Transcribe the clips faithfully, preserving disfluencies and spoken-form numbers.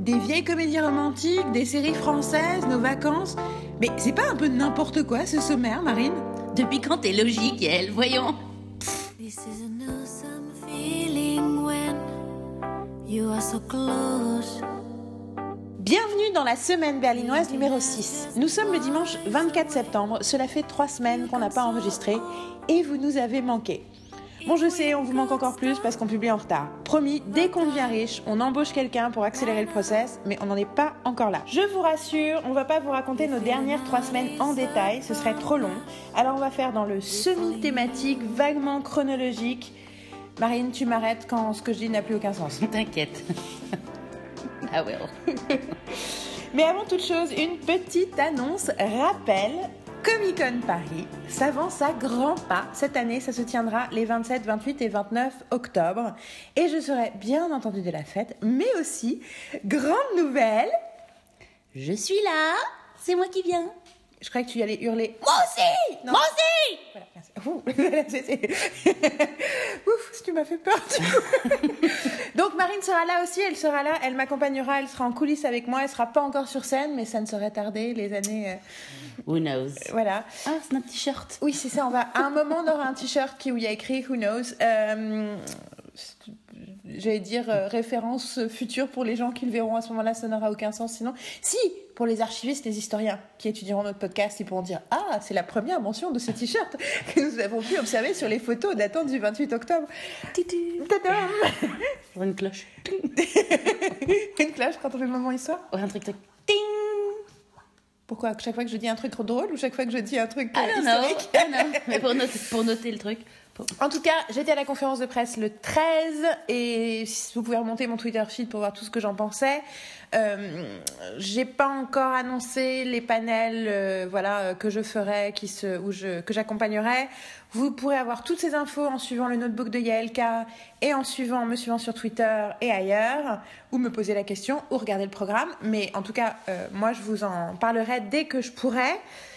des vieilles comédies romantiques, des séries françaises, nos vacances. Mais c'est pas un peu n'importe quoi ce sommaire, Marine? Depuis quand t'es logique, elle? Voyons. This is an awesome feeling when you are so close. Bienvenue dans la semaine berlinoise numéro six. Nous sommes le dimanche vingt-quatre septembre, cela fait trois semaines qu'on n'a pas enregistré et vous nous avez manqué. Bon, je sais, on vous manque encore plus parce qu'on publie en retard. Promis, dès qu'on devient riche, on embauche quelqu'un pour accélérer le process, mais on n'en est pas encore là. Je vous rassure, on va pas vous raconter nos dernières trois semaines en détail, ce serait trop long. Alors on va faire dans le semi-thématique, vaguement chronologique. Marine, tu m'arrêtes quand ce que je dis n'a plus aucun sens. T'inquiète. Ah ouais. Mais avant toute chose, une petite annonce rappel. Comic-Con Paris s'avance à grands pas. Cette année, ça se tiendra les vingt-sept, vingt-huit et vingt-neuf octobre. Et je serai bien entendu de la fête, mais aussi, grande nouvelle. Je suis là. C'est moi qui viens. Je croyais que tu y allais hurler. Moi aussi. Non. Moi aussi. Voilà, merci. Ouh, c'est, c'est... Ouf, tu m'as fait peur du coup. Donc Marine sera là aussi, elle sera là, elle m'accompagnera, elle sera en coulisses avec moi, elle sera pas encore sur scène, mais ça ne saurait tarder, les années... Euh... Who knows. Voilà. Ah, c'est notre t-shirt. Oui, c'est ça, on va... À un moment, on aura un t-shirt qui, où il y a écrit Who knows. Euh... J'allais dire euh, référence future pour les gens qui le verront à ce moment-là, ça n'aura aucun sens sinon. Si, pour les archivistes, les historiens qui étudieront notre podcast, ils pourront dire « Ah, c'est la première mention de ce t-shirt que nous avons pu observer sur les photos datant du vingt-huit octobre. » Tadam. Pour une cloche. Une cloche quand on fait le moment histoire. Ouais, un truc, truc. Ting. Pourquoi? Chaque fois que je dis un truc trop drôle ou chaque fois que je dis un truc ah, euh, non, historique? Ah non, mais pour noter, pour noter le truc. Pour... En tout cas, j'étais à la conférence de presse le treize et vous pouvez remonter mon Twitter feed pour voir tout ce que j'en pensais. Euh, j'ai pas encore annoncé les panels, euh, voilà, que je ferai, qui se, où je, que j'accompagnerai. Vous pourrez avoir toutes ces infos en suivant le notebook de Yaelka et en suivant, me suivant sur Twitter et ailleurs, ou me poser la question ou regarder le programme. Mais en tout cas, euh, moi, je vous en parlerai dès que je pourrai.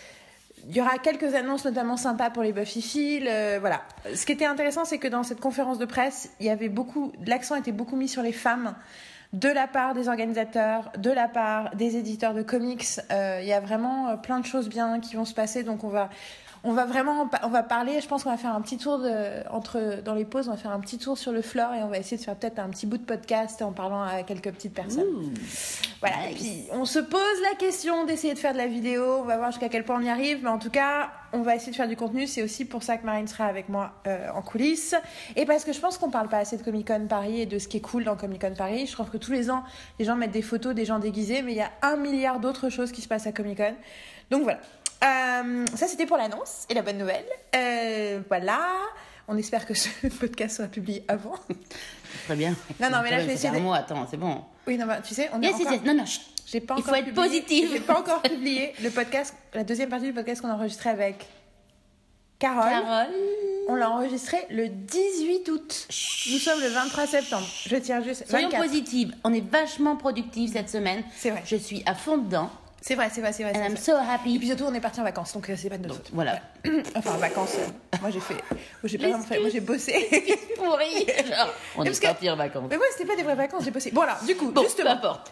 Il y aura quelques annonces notamment sympas pour les Buffyphiles, euh, voilà. Ce qui était intéressant, c'est que dans cette conférence de presse, il y avait beaucoup, l'accent était beaucoup mis sur les femmes, de la part des organisateurs, de la part des éditeurs de comics. Euh, il y a vraiment plein de choses bien qui vont se passer, donc on va... On va vraiment, on va parler, je pense qu'on va faire un petit tour de, entre, dans les pauses, on va faire un petit tour sur le floor et on va essayer de faire peut-être un petit bout de podcast en parlant à quelques petites personnes. Ouh, voilà. nice. Et puis, on se pose la question d'essayer de faire de la vidéo, on va voir jusqu'à quel point on y arrive, mais en tout cas, on va essayer de faire du contenu. C'est aussi pour ça que Marine sera avec moi euh, en coulisses. Et parce que je pense qu'on parle pas assez de Comic-Con Paris et de ce qui est cool dans Comic-Con Paris. Je trouve que tous les ans, les gens mettent des photos des gens déguisés, mais il y a un milliard d'autres choses qui se passent à Comic-Con. Donc voilà. Euh, ça c'était pour l'annonce et la bonne nouvelle. Euh, voilà, on espère que ce podcast sera publié avant. Très bien. Non non mais là je vais essayer. essayer. Un mois, attends, c'est bon. Oui non bah, tu sais on yes, est yes, encore. Yes. Non non. Chut. J'ai pas Il encore faut être publié... positif. J'ai pas encore publié le podcast, la deuxième partie du podcast qu'on a enregistré avec Carole. Carole. On l'a enregistré le dix-huit août. Chut. Nous sommes le vingt-trois septembre. Je tiens juste. Soyons vingt-quatre. positives. On est vachement productifs cette semaine. C'est vrai. Je suis à fond dedans. C'est vrai, c'est vrai, c'est vrai. And c'est I'm vrai. so happy. Et puis surtout, on est parti en vacances, donc euh, c'est pas de notre faute. Voilà. Enfin, en vacances. Euh, moi, j'ai fait. Moi, j'ai pas vraiment fait. Moi, j'ai bossé. Pourri. Genre, on Parce est que- parti en vacances. Mais moi, c'était pas des vraies vacances, j'ai bossé. Bon, alors, du coup, Bon, peu justement. importe.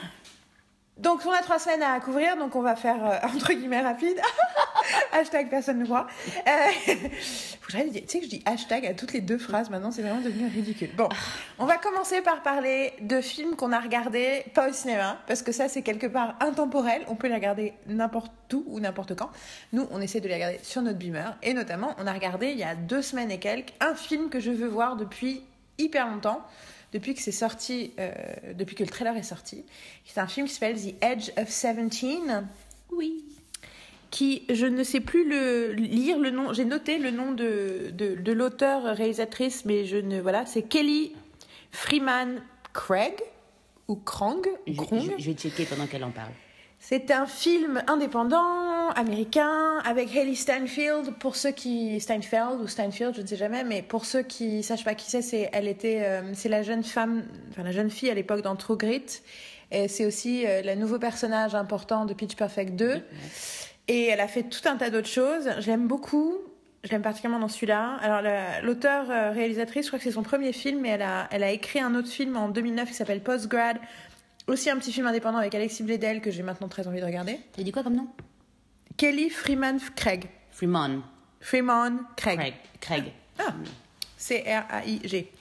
Donc, on a trois semaines à couvrir, donc on va faire euh, entre guillemets rapide. Hashtag personne ne voit. Euh, faut que j'arrête de dire. Tu sais que je dis hashtag à toutes les deux phrases maintenant, c'est vraiment devenu ridicule. Bon, on va commencer par parler de films qu'on a regardés, pas au cinéma, parce que ça, c'est quelque part intemporel. On peut les regarder n'importe où ou n'importe quand. Nous, on essaie de les regarder sur notre beamer. Et notamment, on a regardé il y a deux semaines et quelques un film que je veux voir depuis hyper longtemps. Depuis que c'est sorti, euh, depuis que le trailer est sorti. C'est un film qui s'appelle The Edge of Seventeen. Oui. Qui, je ne sais plus le, lire le nom, j'ai noté le nom de, de, de l'auteur, réalisatrice, mais je ne, voilà, c'est Kelly Freeman Craig, ou Krang, Je, Krong. je- je vais checker pendant qu'elle en parle. C'est un film indépendant, américain, avec Hailey Steinfeld, pour ceux qui, Steinfeld ou Steinfeld, je ne sais jamais, mais pour ceux qui sachent pas qui c'est, c'est, elle était, euh, c'est la jeune femme, enfin la jeune fille à l'époque dans True Grit, et c'est aussi euh, le nouveau personnage important de Pitch Perfect deux. Et elle a fait tout un tas d'autres choses. Je l'aime beaucoup. Je l'aime particulièrement dans celui-là. Alors, la, l'auteur euh, réalisatrice, je crois que c'est son premier film, mais elle a, elle a écrit un autre film en deux mille neuf qui s'appelle Postgrad, Aussi un petit film indépendant avec Alexis Bledel que j'ai maintenant très envie de regarder. T'as dit quoi comme nom? Kelly Freeman Craig. Freeman. Freeman Craig. Craig. Craig. Ah, C R A I G.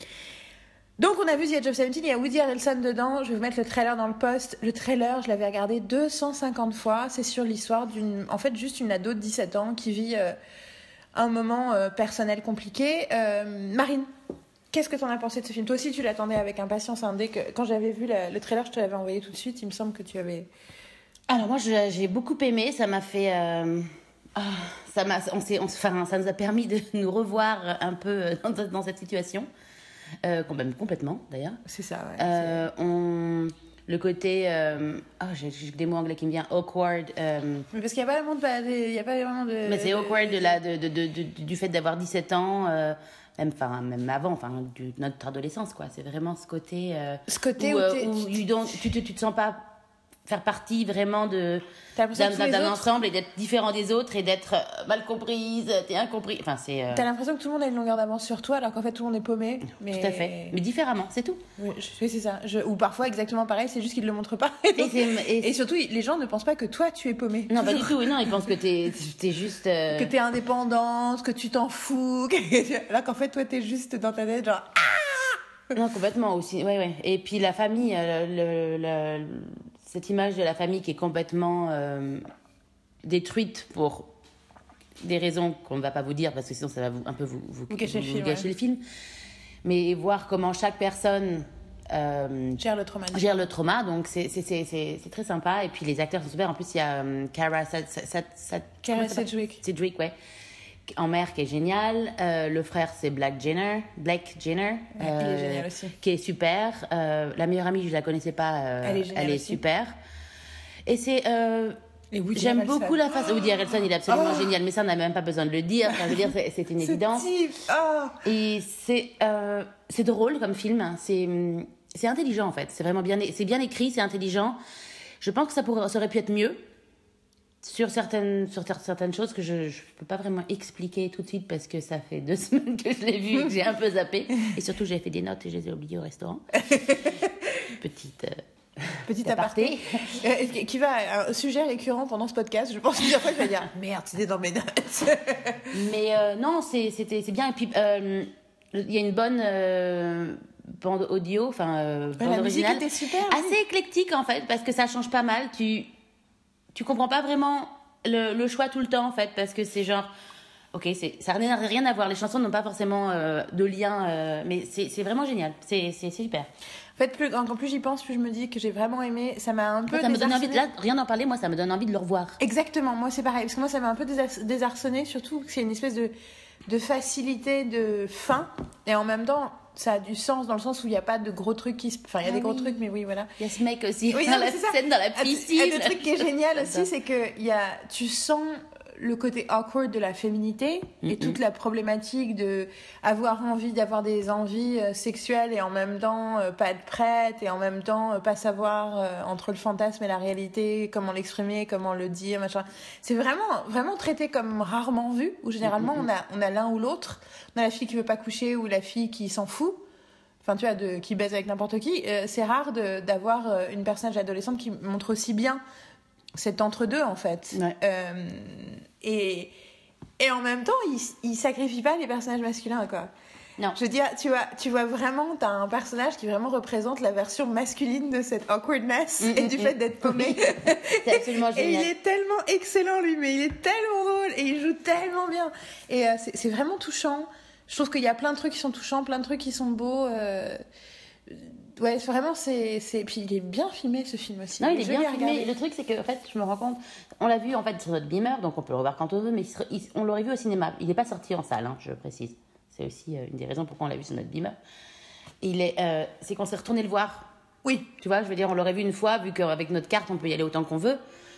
Donc on a vu The Edge of Seventeen, il y a Woody Harrelson dedans, je vais vous mettre le trailer dans le post. Le trailer, je l'avais regardé deux cent cinquante fois, c'est sur l'histoire d'une, en fait juste une ado de dix-sept ans qui vit euh, un moment euh, personnel compliqué. Euh, Marine, qu'est-ce que t'en as pensé de ce film? Toi aussi tu l'attendais avec impatience, hein, dès que, quand j'avais vu la, le trailer, je te l'avais envoyé tout de suite, il me semble que tu avais... Alors moi je- j'ai beaucoup aimé, ça m'a fait... euh, ah, ça, m'a, on s'est, on, enfin, ça nous a permis de nous revoir un peu dans, dans cette situation. Euh, quand même complètement d'ailleurs. C'est ça, ouais. Euh, on... Le côté... Euh... Oh, j'ai, j'ai des mots anglais qui me viennent. Awkward. euh, Mais parce qu'il n'y a pas vraiment de... Il y a pas vraiment de... Mais c'est awkward de la, de, de, de, de- du fait d'avoir dix-sept ans, euh, même, enfin, même avant, enfin, du, notre adolescence, quoi. C'est vraiment ce côté... euh, Ce côté où, où, euh, t'es- où you don't- tu, te, tu te sens pas faire partie vraiment de, T'as l'impression d'un, que tous les d'un autres- ensemble et d'être différent des autres et d'être euh, mal comprise, t'es incompris. Enfin, c'est... euh, T'as l'impression que tout le monde a une longueur d'avance sur toi, alors qu'en fait tout le monde est paumé. Mais... Tout à fait. Mais différemment, c'est tout. Oui, je- oui, c'est ça. Je... Ou parfois exactement pareil, c'est juste qu'ils ne le montrent pas. Et, Et, donc- c'est- et- et surtout, les gens ne pensent pas que toi tu es paumé. Non, pas du Toujours. tout. Non, ils pensent que t'es, t'es juste... euh, Que t'es indépendante, que tu t'en fous. que- Alors qu'en fait, toi t'es juste dans ta tête, genre. Non, complètement aussi. Ouais, ouais. Et puis la famille, euh, le, le- le- cette image de la famille qui est complètement euh, détruite pour des raisons qu'on ne va pas vous dire parce que sinon ça va vous, un peu vous, vous, Vous gâcher le film, gâcher ouais. le film. Mais voir comment chaque personne euh, Gère le trauma. gère le trauma, donc c'est, c'est, c'est, c'est, c'est très sympa. Et puis les acteurs sont super. En plus, il y a euh, Cara Sad- Sad- Sad- Sad- Cara comment ça s'appelle Sedgwick. Sedgwick, ouais. En mère qui est génial. Euh, le frère, c'est Black Jenner. Blake Jenner. Ouais, il est génial aussi. Qui est super. Euh, la meilleure amie, je la connaissais pas. euh, Elle est géniale aussi. super. Et c'est... euh, Et Woody J'aime Harrelson. beaucoup la face. Woody Harrelson, il est absolument Oh. génial, mais ça, on n'a même pas besoin de le dire. Enfin, je veux dire, c'est, c'est une Ce évidence. type, oh. Et c'est, euh, c'est drôle comme film. C'est, c'est intelligent, en fait. C'est vraiment bien, c'est bien écrit, c'est intelligent. Je pense que ça, pourrait, ça aurait pu être mieux sur certaines, sur ter- certaines choses que je ne peux pas vraiment expliquer tout de suite parce que ça fait deux semaines que je l'ai vu et que j'ai un peu zappé. Et surtout, j'ai fait des notes et je les ai oubliées au restaurant. Petite... euh, Petit aparté. aparté. Euh, qui va un sujet récurrent pendant ce podcast. Je pense que après, je vais dire merde, c'était dans mes notes. Mais euh, non, c'est, c'était, c'est bien. Et puis, euh, il y a une bonne euh, bande audio, enfin, euh, Ouais, bande la musique originale. était super. oui. Assez éclectique, en fait, parce que ça change pas mal. Tu, tu comprends pas vraiment le, le choix tout le temps, en fait, parce que c'est genre... Ok, c'est, ça n'a rien à voir. Les chansons n'ont pas forcément euh, de lien, euh, mais c'est, c'est vraiment génial. C'est, c'est, c'est super. En fait, plus, quand plus j'y pense, plus je me dis que j'ai vraiment aimé. Ça m'a un peu. Ça me donne envie de, désarçonné. là, rien d'en parler, moi, ça me donne envie de le revoir. Exactement, moi c'est pareil. Parce que moi, ça m'a un peu désar- désarçonné, surtout que c'est une espèce de, de facilité de fin. Et en même temps, ça a du sens dans le sens où il n'y a pas de gros trucs qui se. Enfin, il y a Ah des gros oui. trucs, mais oui, voilà. Il y a ce mec aussi, Oui, dans non, la mais c'est ça. scène, dans la Un- piscine. Un des trucs qui est génial aussi, J'adore. c'est que il y a, tu sens le côté awkward de la féminité et Mm-mm. toute la problématique de avoir envie d'avoir des envies euh, sexuelles et en même temps euh, pas être prête et en même temps euh, pas savoir euh, entre le fantasme et la réalité comment l'exprimer, comment le dire, machin. C'est vraiment vraiment traité comme rarement vu où généralement Mm-mm. on a on a l'un ou l'autre. On a la fille qui veut pas coucher ou la fille qui s'en fout. Enfin, tu vois, de, qui baise avec n'importe qui. Euh, c'est rare de, d'avoir euh, une personnage adolescente qui montre aussi bien cet entre-deux, en fait. Ouais. Euh, et, et en même temps, il, il sacrifie pas les personnages masculins, quoi. Non. Je veux dire, tu vois, tu vois vraiment, t'as un personnage qui vraiment représente la version masculine de cette awkwardness Mm, et mm, du mm. fait d'être paumé. C'est absolument Et il génial. est tellement excellent, lui, mais il est tellement drôle et il joue tellement bien. Et euh, c'est, c'est vraiment touchant. Je trouve qu'il y a plein de trucs qui sont touchants, plein de trucs qui sont beaux. euh, Ouais, vraiment, c'est, c'est. Puis il est bien filmé, ce film aussi. Non, il est joli bien à filmé. regarder. Le truc, c'est que en fait, je me rends compte, on l'a vu en fait sur notre Beamer, donc on peut le revoir quand on veut, mais il serait- il- on l'aurait vu au cinéma. Il n'est pas sorti en salle, hein, je précise. C'est aussi euh, une des raisons pourquoi on l'a vu sur notre Beamer. Il est, euh, c'est qu'on s'est retourné le voir. Oui. Tu vois, je veux dire, on l'aurait vu une fois, vu qu'avec notre carte, on peut y aller autant qu'on veut.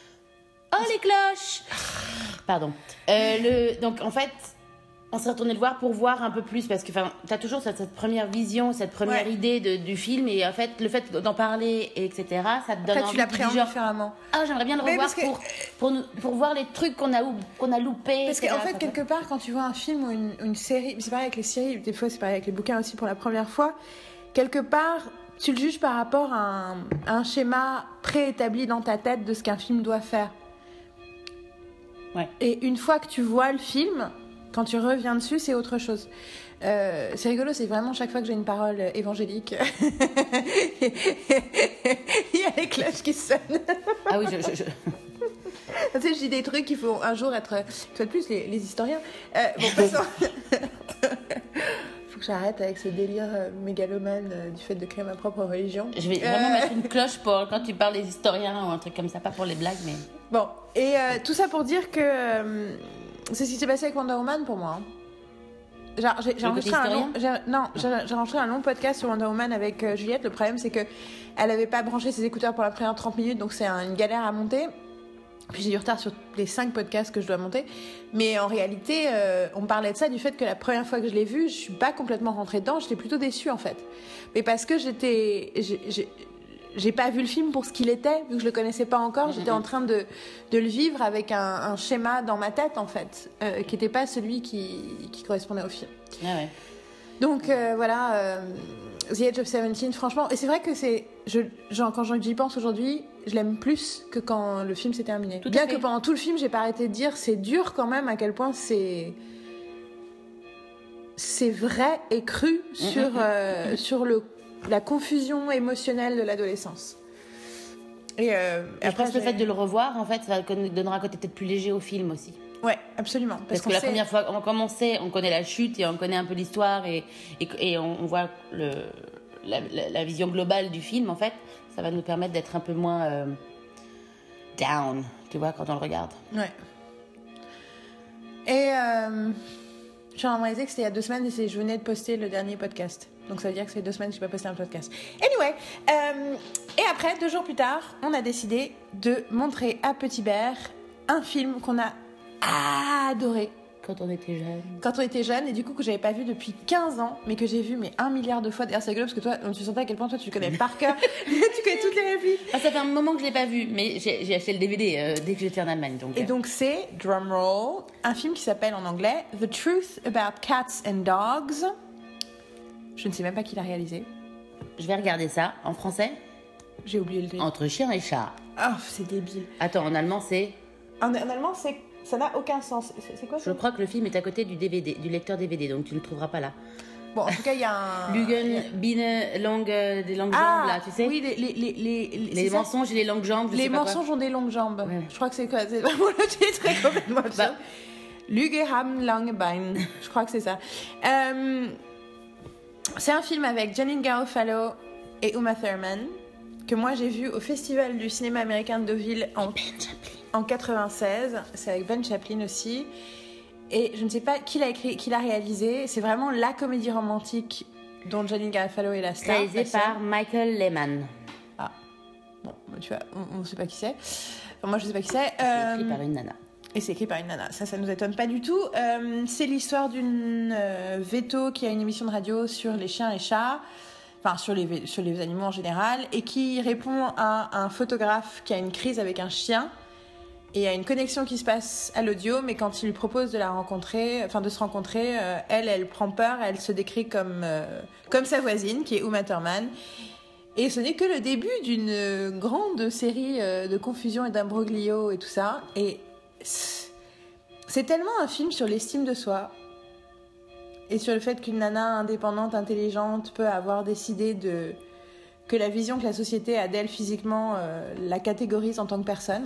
Oh, les cloches! Pardon. Euh, le, donc, en fait, on s'est retourné le voir pour voir un peu plus, parce que tu as toujours cette, cette première vision, cette première Ouais. idée de, du film, et en fait, le fait d'en parler, et cetera, ça te donne Après, envie tu de l'appréhendes dire, différemment. ah, j'aimerais bien le Mais revoir parce que- pour, pour, nous- pour voir les trucs qu'on a, ou- qu'on a loupés. Parce et cetera. qu'en fait, quelque part, quand tu vois un film ou une, une série, c'est pareil avec les séries, des fois c'est pareil avec les bouquins aussi pour la première fois, quelque part, tu le juges par rapport à un, à un schéma préétabli dans ta tête de ce qu'un film doit faire. Ouais. Et une fois que tu vois le film, quand tu reviens dessus, c'est autre chose. Euh, c'est rigolo, c'est vraiment chaque fois que j'ai une parole évangélique, il y a les cloches qui sonnent. Ah oui, je... je, je... Tu sais, je dis des trucs qu'il faut un jour être... Une fois de plus, les, les historiens. Euh, bon, passons. Faut que j'arrête avec ce délire euh, mégalomane euh, du fait de créer ma propre religion. Je vais vraiment Euh, mettre une cloche pour quand tu parles des historiens ou un truc comme ça, pas pour les blagues, mais... Bon, et euh, tout ça pour dire que euh, c'est ce qui s'est passé avec Wonder Woman pour moi. hein. Genre, j'ai, j'ai Le enregistré côté un long, historien j'ai, non, j'ai, j'ai enregistré un long podcast sur Wonder Woman avec euh, Juliette. Le problème, c'est que elle avait pas branché ses écouteurs pour la première trente minutes, donc c'est un- une galère à monter. Puis j'ai du retard sur les cinq podcasts que je dois monter. Mais en réalité, euh, on parlait de ça, du fait que la première fois que je l'ai vu, je suis pas complètement rentrée dedans. J'étais plutôt déçue en fait. Mais parce que j'étais, j'ai, j'ai, j'ai pas vu le film pour ce qu'il était, vu que je le connaissais pas encore. J'étais en train de, de le vivre avec un, un schéma dans ma tête en fait, euh, qui était pas celui qui, qui correspondait au film. Ah ouais. Donc euh, voilà, euh, The Age of seventeen, franchement, et c'est vrai que c'est, je, genre, quand j'y pense aujourd'hui, je l'aime plus que quand le film s'est terminé. Tout à Bien fait. que pendant tout le film, j'ai pas arrêté de dire, c'est dur quand même à quel point c'est, c'est vrai et cru sur euh, sur le la confusion émotionnelle de l'adolescence. Et, euh, Et je pense que le j'ai- fait de le revoir, en fait, ça donnera un côté peut-être plus léger au film aussi. ouais, absolument, parce, Parce, qu'on que la sait- première fois, on, comme on sait, on connaît la chute et on connaît un peu l'histoire et, et, et on, on voit le, la, la, la vision globale du film, en fait, ça va nous permettre d'être un peu moins euh, down, tu vois, quand on le regarde. Ouais. Et euh, je suis en train de réaliser que c'était il y a deux semaines et c'est- je venais de poster le dernier podcast. Donc ça veut dire que c'est deux semaines que je n'ai pas posté un podcast. Anyway, euh, et après, deux jours plus tard, on a décidé de montrer à Petit Bear un film qu'on a adoré Quand on était jeune. quand on était jeune et du coup que j'avais pas vu depuis quinze ans, mais que j'ai vu mais un milliard de fois. D'ailleurs, c'est rigolo parce que toi, tu sentais à quel point toi tu connais par cœur, tu connais toutes les répliques. Ah, ça fait un moment que je l'ai pas vu, mais j'ai, j'ai acheté le D V D euh, dès que j'étais en Allemagne. Donc, Et euh, donc c'est, drumroll, un film qui s'appelle en anglais The Truth About Cats and Dogs. Je ne sais même pas qui l'a réalisé. je vais regarder ça en français. J'ai oublié le titre. Entre chien et chat. Oh, c'est débile. Attends, en allemand, c'est. En, en allemand, c'est, ça n'a aucun sens. C'est, c'est quoi Je ça? crois que le film est à côté du D V D, du lecteur D V D, donc tu ne le trouveras pas là. Bon, en tout cas, il y a un... Lügen, Biene, langue, euh, des longues Ah, jambes, là, tu sais. oui, les, les, les, les, les- Les c'est ça mensonges et les longues jambes, je Les sais pas quoi. mensonges ont des longues jambes. Ouais. Je crois que c'est quoi? C'est vraiment le titre est complètement absurde. Bah. Lüge haben lange Beine. Je crois que c'est ça. Euh, c'est un film avec Janine Garofalo et Uma Thurman que moi j'ai vu au Festival du cinéma américain de Deauville en, en quatre-vingt-seize. C'est avec Ben Chaplin aussi. Et je ne sais pas qui l'a écrit, qui l'a réalisé. C'est vraiment la comédie romantique dont Janine Garofalo est la star. Réalisé la seule. par Michael Lehman. Ah, bon, bah, tu vois, on ne sait pas qui c'est. Enfin, moi, je ne sais pas qui c'est. C'est écrit Euh, par une nana. Et c'est écrit par une nana. Ça, ça nous étonne pas du tout. Euh, c'est l'histoire d'une euh, véto qui a une émission de radio sur les chiens et chats, enfin sur les, vé- sur les animaux en général, et qui répond à un photographe qui a une crise avec un chien. Et il y a une connexion qui se passe à l'audio, mais quand il lui propose de la rencontrer, enfin de se rencontrer, euh, elle, elle prend peur, elle se décrit comme, euh, comme sa voisine, qui est Uma Thurman. Et ce n'est que le début d'une euh, grande série euh, de confusion et d'imbroglio et tout ça. Et c'est tellement un film sur l'estime de soi et sur le fait qu'une nana indépendante, intelligente peut avoir décidé de que la vision que la société a d'elle physiquement euh, la catégorise en tant que personne.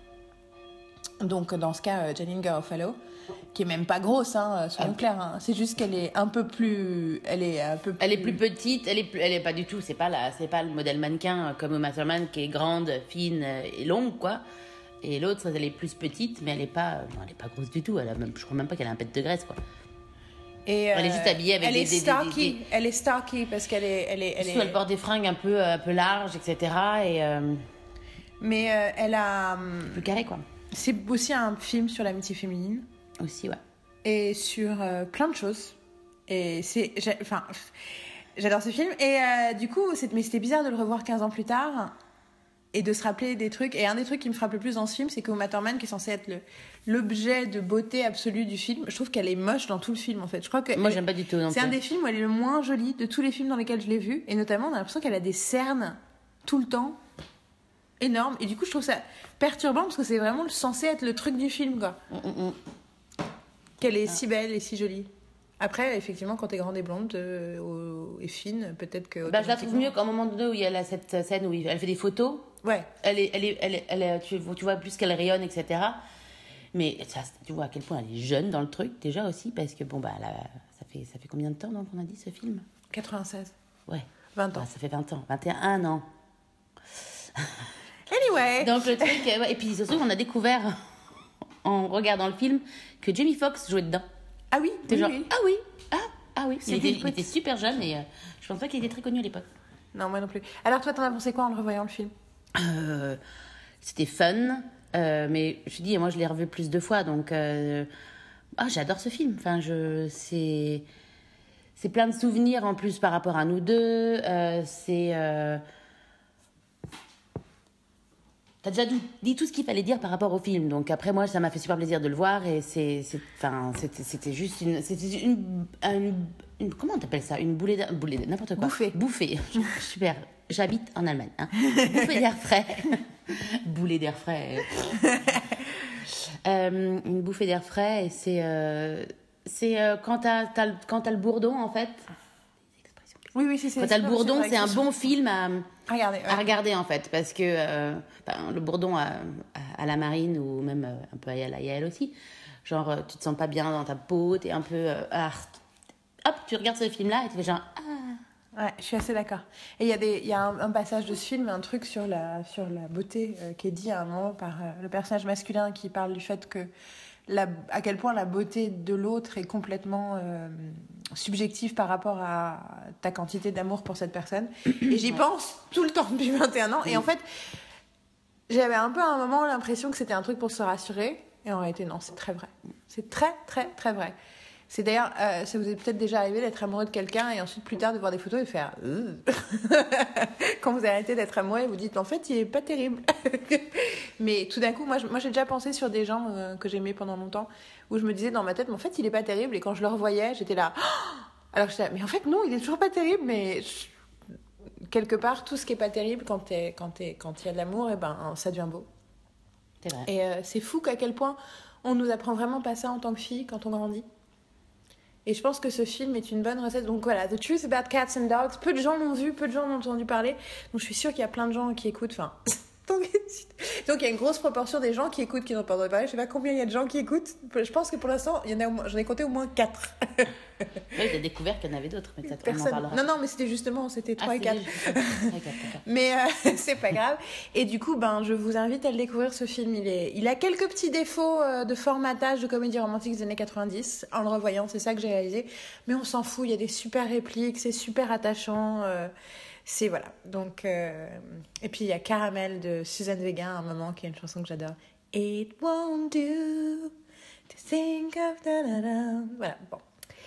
Donc dans ce cas, euh, Janine Garofalo, qui est même pas grosse, hein, soyons Ah. clairs. Hein. C'est juste qu'elle est un peu plus, elle est un peu. Elle est plus petite, elle est, plus, elle est pas du tout, c'est pas, la, c'est pas le modèle mannequin euh, comme Uma Thurman qui est grande, fine euh, et longue, quoi. Et l'autre, elle est plus petite, mais elle est pas, non, elle est pas grosse du tout. Elle a même, je crois même pas qu'elle a un pet de graisse, quoi. Et, Elle est juste habillée avec elle des- est des- des- starky. des- Elle est starky parce qu'elle est, elle est, elle Surtout, est. elle porte des fringues un peu, un peu larges, et cetera. Et euh, Mais euh, elle a. hum, plus carré, quoi. C'est aussi un film sur l'amitié féminine Aussi, ouais. et sur euh, plein de choses. Et c'est, j'ai- enfin, pff, j'adore ce film. Et euh, du coup, c'est, mais c'était bizarre de le revoir quinze ans plus tard. et de se rappeler des trucs. Et un des trucs qui me frappe le plus dans ce film, c'est que Uma Thurman, qui est censée être le, l'objet de beauté absolue du film, je trouve qu'elle est moche dans tout le film en fait. Je crois que Moi, elle- j'aime pas du tout non c'est plus. un des films où elle est le moins jolie de tous les films dans lesquels je l'ai vue. Et notamment, on a l'impression qu'elle a des cernes tout le temps, énormes. Et du coup, je trouve ça perturbant parce que c'est vraiment censé être le truc du film, quoi. Mm, mm, mm. Qu'elle est si belle et si jolie. Après, effectivement, quand t'es grande et blonde euh, ou- et fine, peut-être que. Bah, je la trouve mieux qu'à un moment donné où il y a là, cette scène où elle fait des photos. Ouais. Elle est, elle est, elle est, elle est- tu, tu vois plus qu'elle rayonne, et cetera. Mais ça, tu vois à quel point elle est jeune dans le truc déjà aussi, parce que bon bah là, ça fait, ça fait combien de temps donc on a dit ce film? quatre-vingt-seize. Ouais. vingt Bah, ans. ça fait vingt ans, vingt et un ans. Anyway. Donc le truc, euh, ouais, et puis surtout on a découvert en regardant le film que Jamie Foxx jouait dedans. Ah oui, T'es oui, genre oui. ah oui, ah ah oui. Il C'était était, le il pote. était super jeune et euh, je pense pas qu'il était très connu à l'époque. Non, moi non plus. Alors, toi, t'en as pensé quoi en le revoyant le film? Euh, c'était fun, euh, mais je te dis, moi je l'ai revu plus de fois, donc euh, ah, j'adore ce film. Enfin, je, c'est, c'est plein de souvenirs en plus par rapport à nous deux. Euh, c'est, euh... t'as déjà dit, dit tout ce qu'il fallait dire par rapport au film. Donc après, moi, ça m'a fait super plaisir de le voir et c'est, c'est, enfin, c'était, c'était juste une, c'était une, une, une- comment on appelle ça, une bouée d'air, bouée d'air, n'importe quoi. Bouffée. Bouffée. Super. J'habite en Allemagne. Hein. Bouffée d'air frais. Boulet d'air frais. Euh, une bouffée d'air frais, et c'est, euh, c'est euh, quand t'as, t'as, le- quand t'as le bourdon en fait. Oui, oui, si, c'est Quand t'as le super, bourdon, vrai c'est que un bon film à, Regardez. ouais. à regarder en fait, parce que euh, ben, le bourdon à, à, à la marine ou même euh, un peu à la Yael aussi, genre euh, tu te sens pas bien dans ta peau, t'es un peu euh, ah, hop, tu regardes ce film là et tu fais genre ah. Ouais, je suis assez d'accord. Et il y a, des, il y a un, un passage de ce film, un truc sur la, sur la beauté euh, qui est dit à un moment par euh, le personnage masculin qui parle du fait que la, à quel point la beauté de l'autre est complètement euh, subjective par rapport à ta quantité d'amour pour cette personne. Et j'y pense tout le temps depuis vingt et un ans. Et en fait, j'avais un peu à un moment l'impression que c'était un truc pour se rassurer. Et en réalité, non, c'est très vrai. C'est très, très, très vrai. C'est d'ailleurs, euh, ça vous est peut-être déjà arrivé d'être amoureux de quelqu'un et ensuite plus tard de voir des photos et faire euh. Quand vous arrêtez d'être amoureux, vous dites en fait il est pas terrible. Mais tout d'un coup, moi, je- moi j'ai déjà pensé sur des gens euh, que j'aimais pendant longtemps où je me disais dans ma tête mais en fait il est pas terrible, et quand je le revoyais j'étais là alors j'étais là, mais en fait non, il est toujours pas terrible, mais je- quelque part tout ce qui est pas terrible quand t'es, quand t'es, quand il y a de l'amour, et ben ça devient beau. C'est vrai. Et euh, c'est fou qu'à quel point on nous apprend vraiment pas ça en tant que fille quand on grandit. Et je pense que ce film est une bonne recette. Donc voilà, The Truth About Cats and Dogs. Peu de gens l'ont vu, peu de gens l'ont entendu parler. Donc je suis sûre qu'il y a plein de gens qui écoutent. Enfin, donc donc il y a une grosse proportion des gens qui écoutent qui n'ont pas entendu parler. Je sais pas combien il y a de gens qui écoutent. Je pense que pour l'instant, il y en a au moins- j'en ai compté au moins quatre. Ouais, j'ai découvert qu'il y en avait d'autres, mais peut-être on en Personne. parlera. Non, non, mais c'était justement, c'était trois Ah, et c'est quatre. juste- trois et quatre, d'accord. Mais euh, c'est pas grave. Et du coup, ben, je vous invite à le découvrir, ce film. Il, est... il a quelques petits défauts euh, de formatage de comédie romantique des années quatre-vingt-dix. En le revoyant, c'est ça que j'ai réalisé. Mais on s'en fout, il y a des super répliques, c'est super attachant. euh, C'est voilà. Donc, euh, et puis il y a Caramel de Suzanne Vega à un moment, qui est une chanson que j'adore. It won't do to think of da da da. Voilà, bon.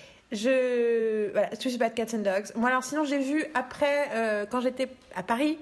Je voilà, Truth About Cats and Dogs. Moi alors sinon j'ai vu après euh, quand j'étais à Paris,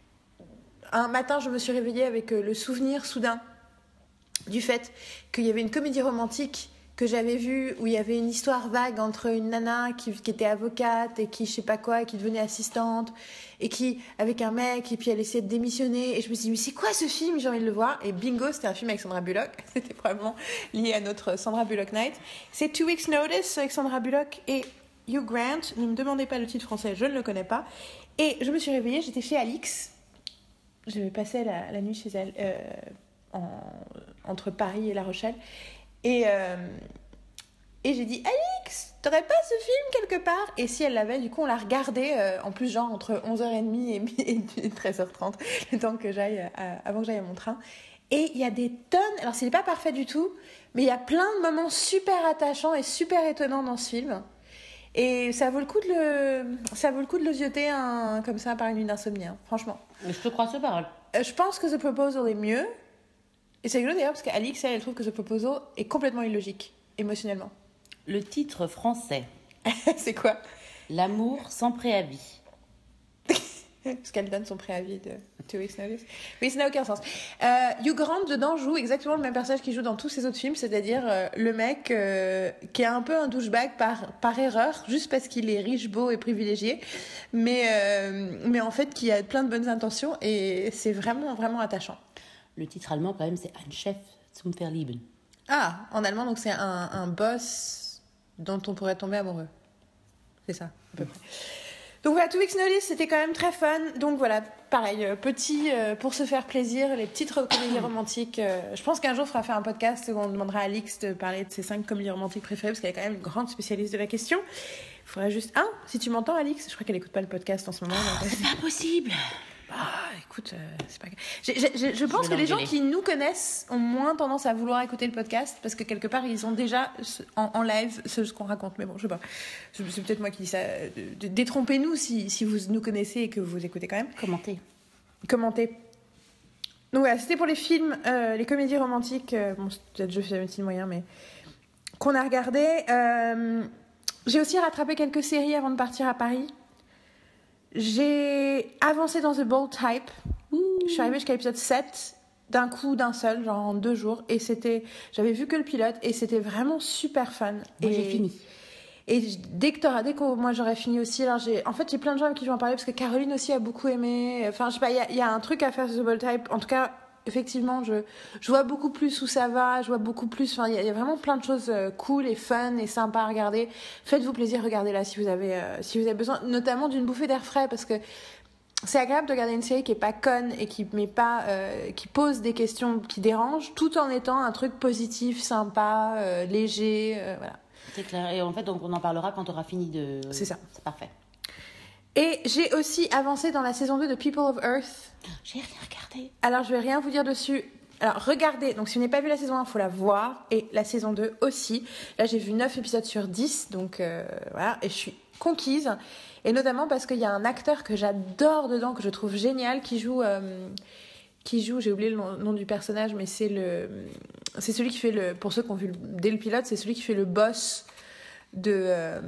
un matin je me suis réveillée avec euh, le souvenir soudain du fait qu'il y avait une comédie romantique que j'avais vue où il y avait une histoire vague entre une nana qui, qui était avocate et qui je sais pas quoi, qui devenait assistante et qui avec un mec, et puis elle essayait de démissionner, et je me suis dit mais c'est quoi ce film, j'ai envie de le voir. Et bingo, c'était un film avec Sandra Bullock. C'était probablement lié à notre Sandra Bullock Night. C'est Two Weeks Notice avec Sandra Bullock et Hugh Grant. Ne me demandez pas le titre français, je ne le connais pas. Et je me suis réveillée, j'étais chez Alix. Je passais la, la nuit chez elle euh, en, entre Paris et La Rochelle. Et, euh, et j'ai dit Alix, t'aurais pas ce film quelque part? Et si elle l'avait, du coup on l'a regardé euh, en plus genre entre onze heures trente et, et treize heures trente, le temps que j'aille euh, avant que j'aille à mon train. Et il y a des tonnes, alors c'est pas parfait du tout, mais il y a plein de moments super attachants et super étonnants dans ce film. Et ça vaut le coup de le, ça vaut le coup de le zioter un, comme ça par une nuit d'insomnie, hein, franchement. Mais je te crois sur parole. Euh, je pense que The Proposal est mieux. Et c'est rigolo d'ailleurs parce qu'Alix, elle, elle trouve que The Proposal est complètement illogique, émotionnellement. Le titre français, C'est quoi? L'amour sans préavis. Parce qu'elle donne son préavis de two weeks notice. Oui, ça n'a aucun sens. Euh, Hugh Grant, dedans, joue exactement le même personnage qu'il joue dans tous ses autres films, c'est-à-dire euh, le mec euh, qui est un peu un douchebag par, par erreur, juste parce qu'il est riche, beau et privilégié, mais, euh, mais en fait qui a plein de bonnes intentions, et c'est vraiment, vraiment attachant. Le titre allemand, quand même, c'est Ein Chef zum Verlieben. Ah, en allemand, donc c'est un, un boss dont on pourrait tomber amoureux. C'est ça, à peu près. Donc voilà, Two Weeks Notice, c'était quand même très fun. Donc voilà, pareil, euh, petit, euh, pour se faire plaisir, les petites comédies romantiques. Euh, je pense qu'un jour, on fera faire un podcast où on demandera à Alix de parler de ses cinq comédies romantiques préférées, parce qu'elle est quand même une grande spécialiste de la question. Il faudrait juste... Ah, si tu m'entends, Alix, je crois qu'elle écoute pas le podcast en ce moment. Oh, donc... c'est pas possible. Ah, écoute, euh, c'est pas grave. J'ai, j'ai, je pense que les gens qui nous connaissent ont moins tendance à vouloir écouter le podcast parce que quelque part ils ont déjà en, en live ce, ce qu'on raconte. Mais bon, je sais pas. C'est, c'est peut-être moi qui dis ça. Détrompez-nous si, si vous nous connaissez et que vous écoutez quand même. Commentez. Commentez. Donc voilà, c'était pour les films, euh, les comédies romantiques. Euh, bon, c'est peut-être je fais un petit moyen, mais qu'on a regardé. Euh, j'ai aussi rattrapé quelques séries avant de partir à Paris. J'ai avancé dans The Bold Type. Ouh. Je suis arrivée jusqu'à l'épisode sept d'un coup, d'un seul, genre en deux jours. Et c'était... J'avais vu que le pilote et c'était vraiment super fun. Moi, et j'ai fini. Et dès que, t'auras, dès que moi j'aurai fini aussi, alors j'ai, en fait j'ai plein de gens avec qui je vais en parler parce que Caroline aussi a beaucoup aimé. Enfin, je sais pas, il y a, y a un truc à faire sur The Bold Type. En tout cas, effectivement, je, je vois beaucoup plus où ça va, je vois beaucoup plus. Enfin, il y, y a vraiment plein de choses cool et fun et sympas à regarder. Faites-vous plaisir, regardez-la si vous avez, euh, si vous avez besoin, notamment d'une bouffée d'air frais parce que c'est agréable de regarder une série qui est pas conne et qui met pas, euh, qui pose des questions qui dérangent, tout en étant un truc positif, sympa, euh, léger, euh, voilà. C'est clair. Et en fait, donc, on en parlera quand on aura fini de... C'est ça. C'est parfait. Et j'ai aussi avancé dans la saison deux de People of Earth. J'ai rien regardé. Alors, je vais rien vous dire dessus. Alors, regardez. Donc, si vous n'avez pas vu la saison un, il faut la voir. Et la saison deux aussi. Là, j'ai vu neuf épisodes sur dix. Donc, euh, voilà. Et je suis conquise. Et notamment parce qu'il y a un acteur que j'adore dedans, que je trouve génial, qui joue... Euh, qui joue, j'ai oublié le nom, nom du personnage, mais c'est le... C'est celui qui fait le... Pour ceux qui ont vu le, dès le pilote, c'est celui qui fait le boss de... Euh,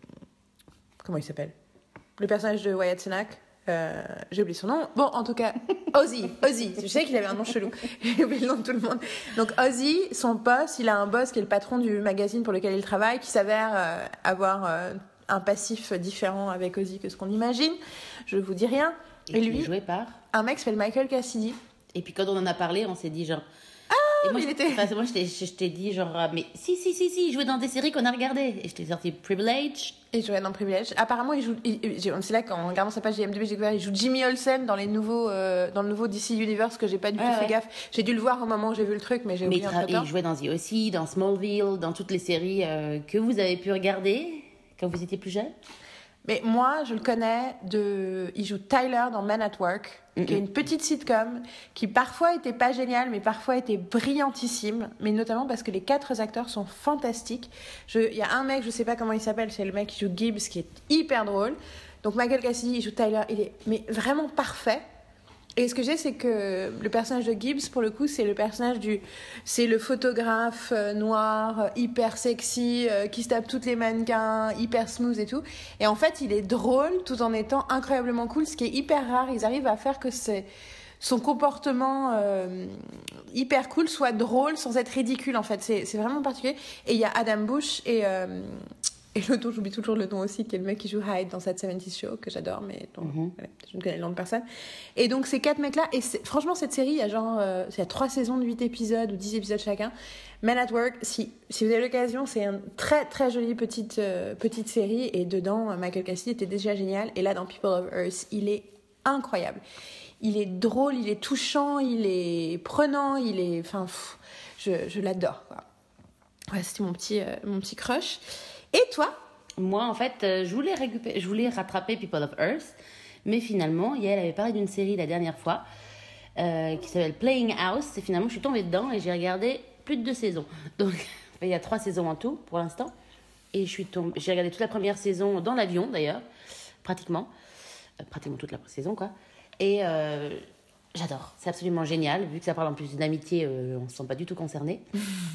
comment il s'appelle ? Le personnage de Wyatt Cenac. Euh, j'ai oublié son nom. Bon, en tout cas, Ozzy. Ozzy. Je sais qu'il avait un nom chelou. J'ai oublié le nom de tout le monde. Donc, Ozzy, son boss, il a un boss qui est le patron du magazine pour lequel il travaille, qui s'avère euh, avoir euh, un passif différent avec Ozzy que ce qu'on imagine. Je vous dis rien. Et, Et lui, joué par... un mec s'appelle Michael Cassidy. Et puis quand on en a parlé, on s'est dit genre... Ah, et moi, il je, était... enfin, moi je, t'ai, je, je t'ai dit genre... Mais si, si, si, si, il jouait dans des séries qu'on a regardées. Et je t'ai sorti Privilege. Il jouait dans Privilege. Apparemment, il joue... Il, il, c'est là qu'en regardant sa page I M D B, j'ai découvert il joue Jimmy Olsen dans, les nouveaux, euh, dans le nouveau D C Universe que j'ai pas du tout ouais, fait ouais. gaffe. J'ai dû le voir au moment où j'ai vu le truc, mais j'ai Mais oublié il, tra- entre-temps. il jouait dans The O C, dans Smallville, dans toutes les séries euh, que vous avez pu regarder quand vous étiez plus jeune. Mais moi, je le connais de... Il joue Tyler dans Men at Work, mm-hmm. qui est une petite sitcom qui parfois était pas géniale, mais parfois était brillantissime, mais notamment parce que les quatre acteurs sont fantastiques. Je... Il y a un mec, je sais pas comment il s'appelle, c'est le mec qui joue Gibbs, qui est hyper drôle. Donc Michael Cassidy, il joue Tyler, il est mais vraiment parfait. Et ce que j'ai, c'est que le personnage de Gibbs, pour le coup, c'est le personnage du... C'est le photographe euh, noir, euh, hyper sexy, euh, qui se tape toutes les mannequins, hyper smooth et tout. Et en fait, il est drôle tout en étant incroyablement cool, ce qui est hyper rare. Ils arrivent à faire que c'est... son comportement euh, hyper cool soit drôle sans être ridicule, en fait. C'est, c'est vraiment particulier. Et il y a Adam Bush et... Euh, Et le dont j'oublie toujours le nom aussi, qui est le mec qui joue Hyde dans cette soixante-dix Show, que j'adore, mais dont, mm-hmm. voilà, je ne connais le nom de personne. Et donc, ces quatre mecs-là, et c'est, franchement, cette série, il y a genre, euh, il y a trois saisons de huit épisodes ou dix épisodes chacun. Men at Work, si, si vous avez l'occasion, c'est une très, très jolie petite, euh, petite série, et dedans, Michael Cassidy était déjà génial, et là, dans People of Earth, il est incroyable. Il est drôle, il est touchant, il est prenant, il est, enfin, pff, je, je l'adore, quoi. Ouais, c'était mon petit, euh, mon petit crush. Et toi ? Moi, en fait, euh, je voulais récupérer, je voulais rattraper People of Earth, mais finalement, Yael avait parlé d'une série la dernière fois euh, qui s'appelle Playing House, et finalement, je suis tombée dedans et j'ai regardé plus de deux saisons. Donc, il y a trois saisons en tout pour l'instant, et je suis tombée, j'ai regardé toute la première saison dans l'avion d'ailleurs, pratiquement, euh, pratiquement toute la saison quoi, et euh, j'adore, c'est absolument génial, vu que ça parle en plus d'une amitié, euh, on ne se sent pas du tout concerné.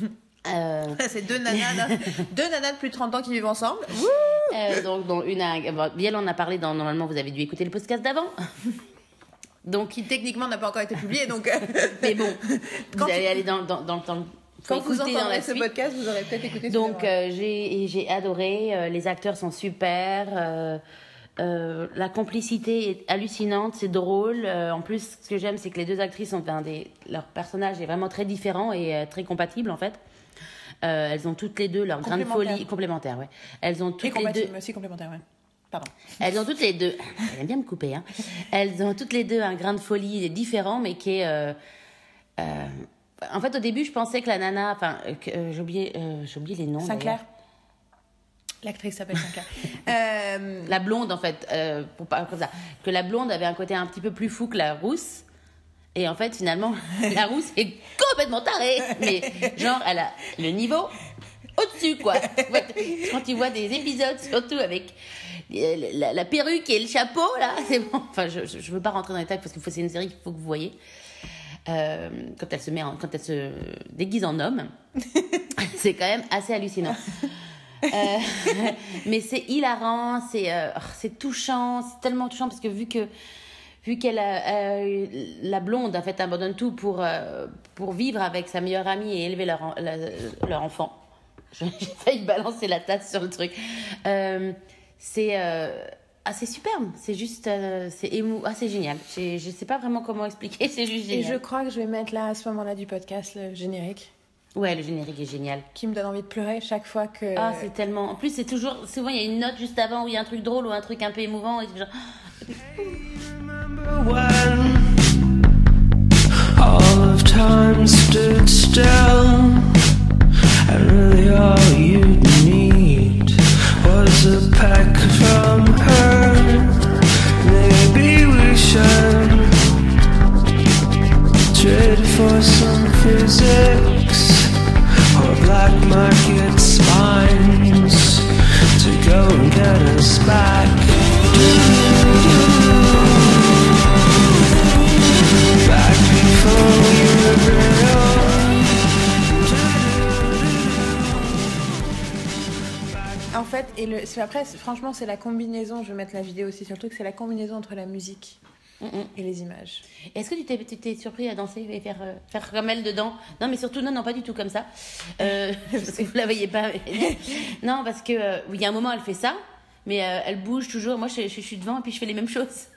Euh, C'est deux nanas, deux nanas de plus de trente ans qui vivent ensemble. euh, donc, dont une a, bon, Biel en a parlé dans, normalement vous avez dû écouter le podcast d'avant. Donc, Qui techniquement n'a pas encore été publié, donc. euh, mais bon, vous Quand allez tu- aller dans, dans, dans le temps. Quand vous écouter dans entendrez la ce suite. podcast, vous aurez peut-être écouté. Donc celui-là. euh, j'ai et j'ai adoré, euh, les acteurs sont super, euh, euh, la complicité est hallucinante, c'est drôle. Euh, en plus, ce que j'aime, c'est que les deux actrices ont un des leur personnage est vraiment très différent et euh, très compatible en fait. Euh, elles ont toutes les deux leur grande Complémentaires. folie complémentaire, ouais. Elles ont Et toutes les deux. compatible, mais aussi complémentaire, ouais. Pardon. Elles ont toutes les deux. Elle aime bien me couper, hein. Elles ont toutes les deux un grain de folie différent, mais qui est. euh, euh, En fait, au début, je pensais que la nana, enfin, euh, que, euh, j'ai oublié, euh, j'ai oublié les noms. Sinclair. d'ailleurs. L'actrice s'appelle Sinclair. euh, La blonde, en fait, euh, pour pas comme ça, que la blonde avait un côté un petit peu plus fou que la rousse. Et en fait, finalement, la rousse est complètement tarée. Mais genre, elle a le niveau au-dessus, quoi. Quand tu vois des épisodes, surtout avec euh, la, la perruque et le chapeau, là, c'est bon. Enfin, je, je, je veux pas rentrer dans les détails parce que c'est une série qu'il faut que vous voyez. Euh, quand elle se met, en- quand elle se déguise en homme, c'est quand même assez hallucinant. Euh, mais c'est hilarant, c'est euh, oh, c'est touchant, c'est tellement touchant parce que vu que vu qu'elle a, euh, la blonde en fait abandonne tout pour euh, pour vivre avec sa meilleure amie et élever leur en- la- leur enfant. J'ai failli balancer la tasse sur le truc. Euh, c'est euh, ah, c'est superbe, c'est juste euh, c'est émou, ah c'est génial. J'ai- Je sais pas vraiment comment expliquer, c'est juste Et génial. je crois que je vais mettre là, à ce moment-là du podcast, le générique, Ouais, le générique est génial. qui me donne envie de pleurer chaque fois que. Ah, c'est tellement. En plus, c'est toujours. Souvent, il y a une note juste avant où il y a un truc drôle ou un truc un peu émouvant. Et c'est genre. When all of time stood still, and really all you need was a peck from her. Maybe we should trade for some physics or black market spines to go and get us back. Back before we were real. En fait, et le, c'est après, c'est- franchement, c'est la combinaison. Je vais mettre la vidéo aussi sur le truc. C'est la combinaison entre la musique Mm, mm. et les images. Est-ce que tu t'es, tu t'es surpris à danser et faire, euh, faire comme elle dedans? Non, mais surtout, non, non, pas du tout comme ça. Euh, parce que vous la voyez pas. mais- Non, parce que euh, il y a un moment, elle fait ça, mais euh, elle bouge toujours. Moi, je, je, je suis devant et puis je fais les mêmes choses.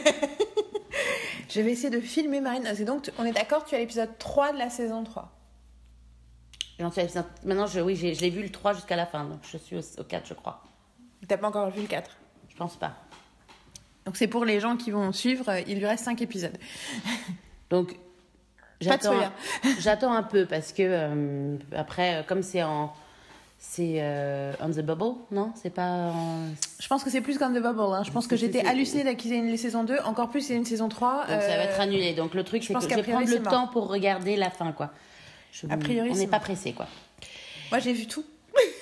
Je vais essayer de filmer Marine. C'est donc, on est d'accord, tu as l'épisode trois de la saison trois. J'en suis à l'épisode- Maintenant, je, oui, j'ai, je l'ai vu le trois jusqu'à la fin, donc je suis au, au quatre, je crois. T'as pas encore vu le quatre. Je pense pas. Donc c'est pour les gens qui vont suivre. euh, Il lui reste cinq épisodes. Donc, Pas de j'attends, soya. j'attends un peu parce que euh, après, euh, comme c'est en, c'est euh, on the bubble, non, c'est pas. En... Je pense que c'est plus comme The Bubble. Hein. Je pense que C'est- j'étais c'est- hallucinée d'acquisition une saison deux. Encore plus, c'est une saison trois. Donc ça va euh, être annulé. Donc le truc, je c'est que pense je qu'a vais priori, prendre le c'est mort. temps pour regarder la fin, quoi. Je- A priori, on c'est n'est pas mort. pressé, quoi. Moi, j'ai vu tout.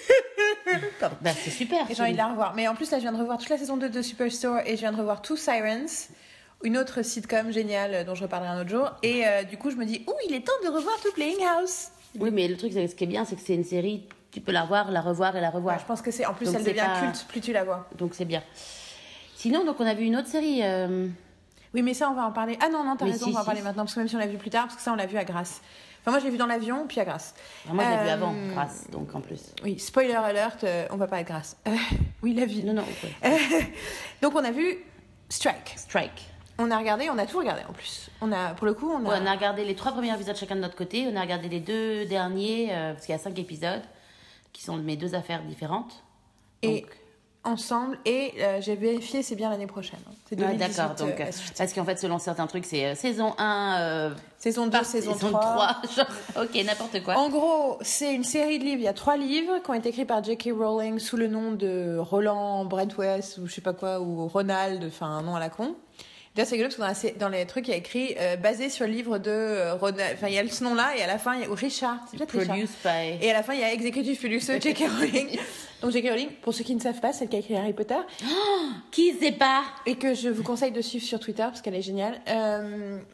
Bah, c'est super. Et j'ai envie de la revoir. Mais en plus, là, je viens de revoir toute la saison deux de Superstore et je viens de revoir Two Sirens, une autre sitcom géniale euh, dont je reparlerai un autre jour. Et euh, du coup, je me dis, ouh, il est temps de revoir To Playing House. Oui, mais le truc, c'est- ce qui est bien, c'est que c'est une série, tu peux la revoir, la revoir et la revoir. Ouais, je pense que c'est. En plus, Donc, elle c'est devient pas- culte plus tu la vois. Donc c'est bien. Sinon, donc on a vu une autre série. euh, Oui, mais ça, on va en parler. Ah non, non, t'as Mais raison, si, on va en si. parler maintenant. Parce que même si on l'a vu plus tard, parce que ça, on l'a vu à Grasse. Enfin, moi, je l'ai vu dans l'avion, puis à Grasse. Moi, je l'ai vu Euh, avant, grâce, donc en plus. Oui, spoiler alert, euh, on va pas être Grasse. Euh, oui, la vie. Non, non, ok. Euh, donc, on a vu Strike. Strike. On a regardé, on a tout regardé en plus. On a, pour le coup, on a. Ouais, on a regardé les trois premiers épisodes chacun de notre côté. On a regardé les deux derniers, euh, parce qu'il y a cinq épisodes, qui sont mes deux affaires différentes. Et Donc, ensemble, et euh, j'ai vérifié, c'est bien l'année prochaine. hein. C'est ouais, deux mille dix-huit, d'accord. Donc, euh, euh, la suite. parce qu'en fait, selon certains trucs, c'est euh, saison un, euh, Saison deux, par saison, saison trois. trois. Genre, ok, n'importe quoi. En gros, c'est une série de livres. Il y a trois livres qui ont été écrits par J K. Rowling sous le nom de Roland Brentwest ou je sais pas quoi, ou Ronald, enfin un nom à la con. D'ailleurs, c'est rigolo parce que dans, la sé- dans les trucs, il y a écrit euh, basé sur le livre de euh, Ronald. Enfin, il y a ce nom-là et à la fin, il y a ou Richard. C'est peut-être Richard. Produced by. Et à la fin, il y a executive producer J K. Rowling. Donc J K. Rowling, pour ceux qui ne savent pas, c'est elle qui a écrit Harry Potter Qui sait pas? et que je vous conseille de suivre sur Twitter parce qu'elle est géniale. Euh,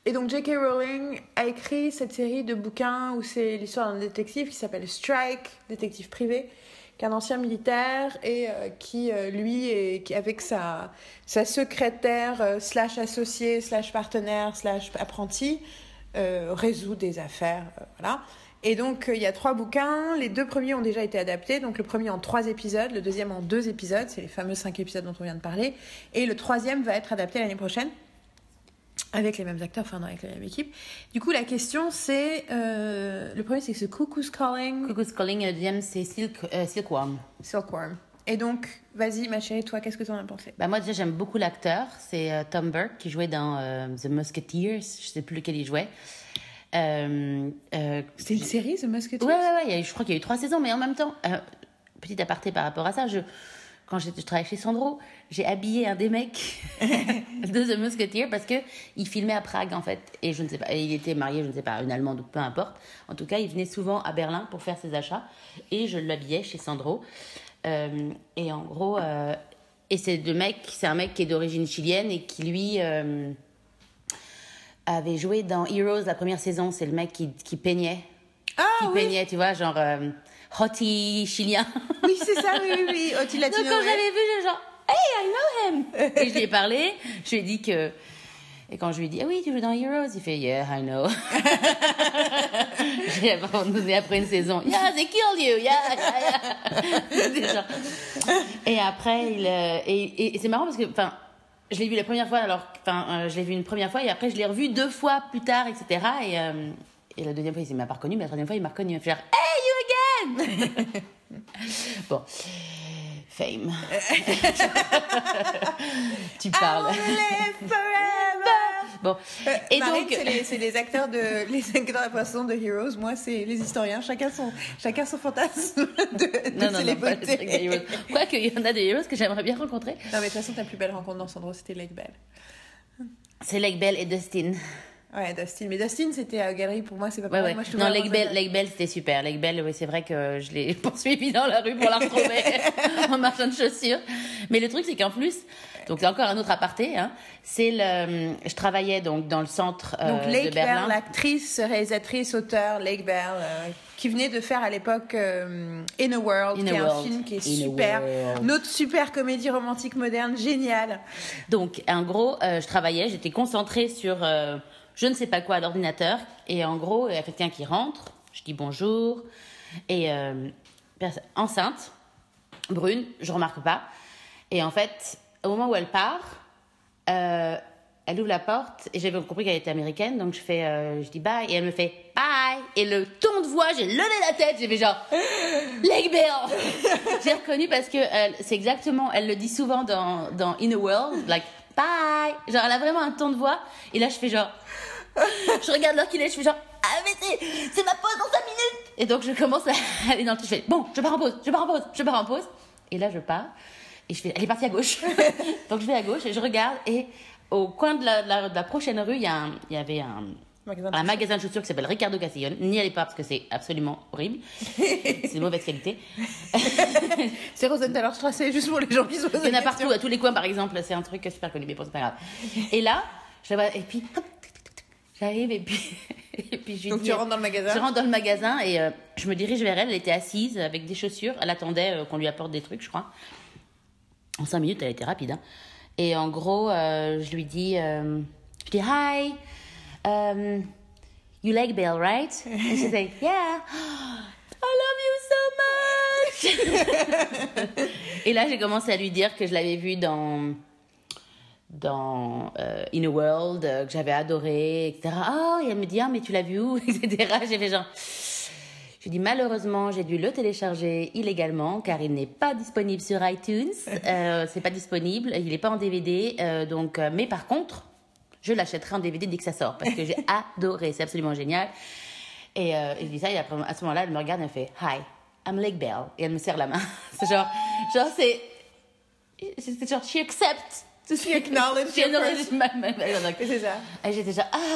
et donc J K. Rowling a écrit cette série de bouquins où c'est l'histoire d'un détective qui s'appelle Strike, détective privé, qui est un ancien militaire et euh, qui, euh, lui, est, qui, avec sa, sa secrétaire euh, slash associée slash partenaire slash apprenti, euh, résout des affaires. Euh, voilà. Et donc, euh, il y a trois bouquins. Les deux premiers ont déjà été adaptés. Donc, le premier en trois épisodes, le deuxième en deux épisodes. C'est les fameux cinq épisodes dont on vient de parler. Et le troisième va être adapté l'année prochaine. Avec les mêmes acteurs, enfin non, avec la même équipe. Du coup, la question, c'est... Euh, le premier, c'est ce Cuckoo's Calling. Cuckoo's Calling, et le deuxième, c'est Silk, euh, Silkworm. Silkworm. Et donc, vas-y, ma chérie, toi, qu'est-ce que tu en as pensé? Bah, moi, déjà, j'aime beaucoup l'acteur. C'est euh, Tom Burke, qui jouait dans euh, The Musketeers. Je sais plus lequel il jouait. Euh, euh, c'est une série, The Musketeers? Ouais, ouais, ouais. Il y a eu, je crois qu'il y a eu trois saisons, mais en même temps... Euh, petit aparté par rapport à ça, je... Quand je travaillais chez Sandro, j'ai habillé un des mecs de The Musketeer parce que il filmait à Prague en fait, et je ne sais pas, et il était marié, je ne sais pas, à une Allemande ou peu importe. En tout cas, il venait souvent à Berlin pour faire ses achats, et je l'habillais chez Sandro. Euh, et en gros, euh, et c'est le mec, c'est un mec qui est d'origine chilienne et qui lui euh, avait joué dans Heroes la première saison. C'est le mec qui, qui peignait, ah, qui oui. peignait, tu vois, genre. Euh, Hottie chilien. Oui, c'est ça, oui, oui, oui. Hottie latino. Donc, quand ouais. j'avais vu, j'ai genre, hey, I know him. Et je lui ai parlé, je lui ai dit que. Et quand je lui ai dit, ah oui, tu joues dans Heroes, il fait, yeah, I know. J'ai abandonné après une saison, yeah, they killed you, yeah, yeah, yeah. Genre... Et après, il. Euh, et, et, et c'est marrant parce que, enfin, je l'ai vu la première fois, alors, enfin, euh, je l'ai vu une première fois, et après, je l'ai revu deux fois plus tard, et cetera. Et, euh, et la deuxième fois, il ne m'a pas reconnu, mais la troisième fois, il m'a reconnu. Il m'a fait genre, hey, you again! Bon, fame. Tu parles. Bon, et Marine, donc c'est les, c'est les acteurs de les acteurs de la façon de Heroes. Moi, c'est les historiens. Chacun son chacun son fantasme de, de non, non, célébrité. Non, pas quoi qu'il y en a des Heroes que j'aimerais bien rencontrer. Non, mais de toute façon, ta plus belle rencontre dans Sandro, c'était Lake Bell. C'est Lake Bell et Dustin. Ouais, Dustin. Mais Dustin, c'était à Galerie, pour moi, c'est pas ouais, pareil. ouais. Moi, je non, Lake Bell, Lake Bell, c'était super. Lake Bell, oui, c'est vrai que je l'ai poursuivi dans la rue pour la retrouver en marchant de chaussures. Mais le truc, c'est qu'en plus, donc c'est encore un autre aparté, hein, c'est le, je travaillais donc dans le centre euh, donc, Lake de Berlin. Bell, l'actrice, réalisatrice, auteur, Lake Bell, euh, qui venait de faire à l'époque euh, In a World, In qui a est world. un film qui est In super, notre super comédie romantique moderne, géniale. Donc, en gros, euh, je travaillais, j'étais concentrée sur euh, je ne sais pas quoi à l'ordinateur, et en gros, il y a quelqu'un qui rentre, je dis bonjour, et euh, enceinte, brune, je remarque pas, et en fait, au moment où elle part, euh, elle ouvre la porte, et j'avais compris qu'elle était américaine, donc je fais, euh, je dis bye, et elle me fait bye, et le ton de voix, j'ai levé la tête, j'ai fait genre Lake Bell. J'ai reconnu parce que euh, c'est exactement, elle le dit souvent dans dans In a World, like bye, genre elle a vraiment un ton de voix, et là je fais genre, je regarde l'heure qu'il est, je fais genre ah mais c'est c'est ma pause dans cinq minutes, et donc je commence à aller dans le truc, je fais bon, je pars en pause, je pars en pause, je pars en pause, et là je pars. Et je fais, elle est partie à gauche. Donc je vais à gauche et je regarde. Et au coin de la, de la, de la prochaine rue, il y, a un, il y avait un magasin, un magasin de chaussures qui s'appelle Ricardo Castellón. N'y allez pas parce que c'est absolument horrible. C'est de mauvaise qualité. C'est Rosenthaler Strasse, juste pour les gens qui sont. Il y en a partout, à tous les coins par exemple. C'est un truc super connu, mais bon, c'est pas grave. Et là, je la vois, et puis j'arrive et puis. Et puis je lui Donc dis, tu rentres dans le magasin. Je rentre dans le magasin et euh, je me dirige vers elle. Elle était assise avec des chaussures. Elle attendait euh, qu'on lui apporte des trucs, je crois. En cinq minutes, elle a été rapide. Hein. Et en gros, euh, je lui dis, euh, je dis, hi, um, you like Bell, right? And she said, yeah. I love you so much. Et là, j'ai commencé à lui dire que je l'avais vue dans, dans euh, In a World, euh, que j'avais adoré, et cetera. Oh, et elle me dit, ah, mais tu l'as vu où, et cetera. J'ai fait genre... Je dis malheureusement, j'ai dû le télécharger illégalement car il n'est pas disponible sur iTunes. Euh, c'est pas disponible, il n'est pas en D V D. Euh, donc, euh, mais par contre, je l'achèterai en D V D dès que ça sort parce que j'ai adoré, c'est absolument génial. Et euh, je dis ça et après, à ce moment-là, elle me regarde et elle fait Hi, I'm Lake Bell et elle me serre la main. C'est genre, genre c'est, c'est genre she accepts, she acknowledge, she acknowledge ma, ma, ma, c'est ça. Et j'étais genre ah.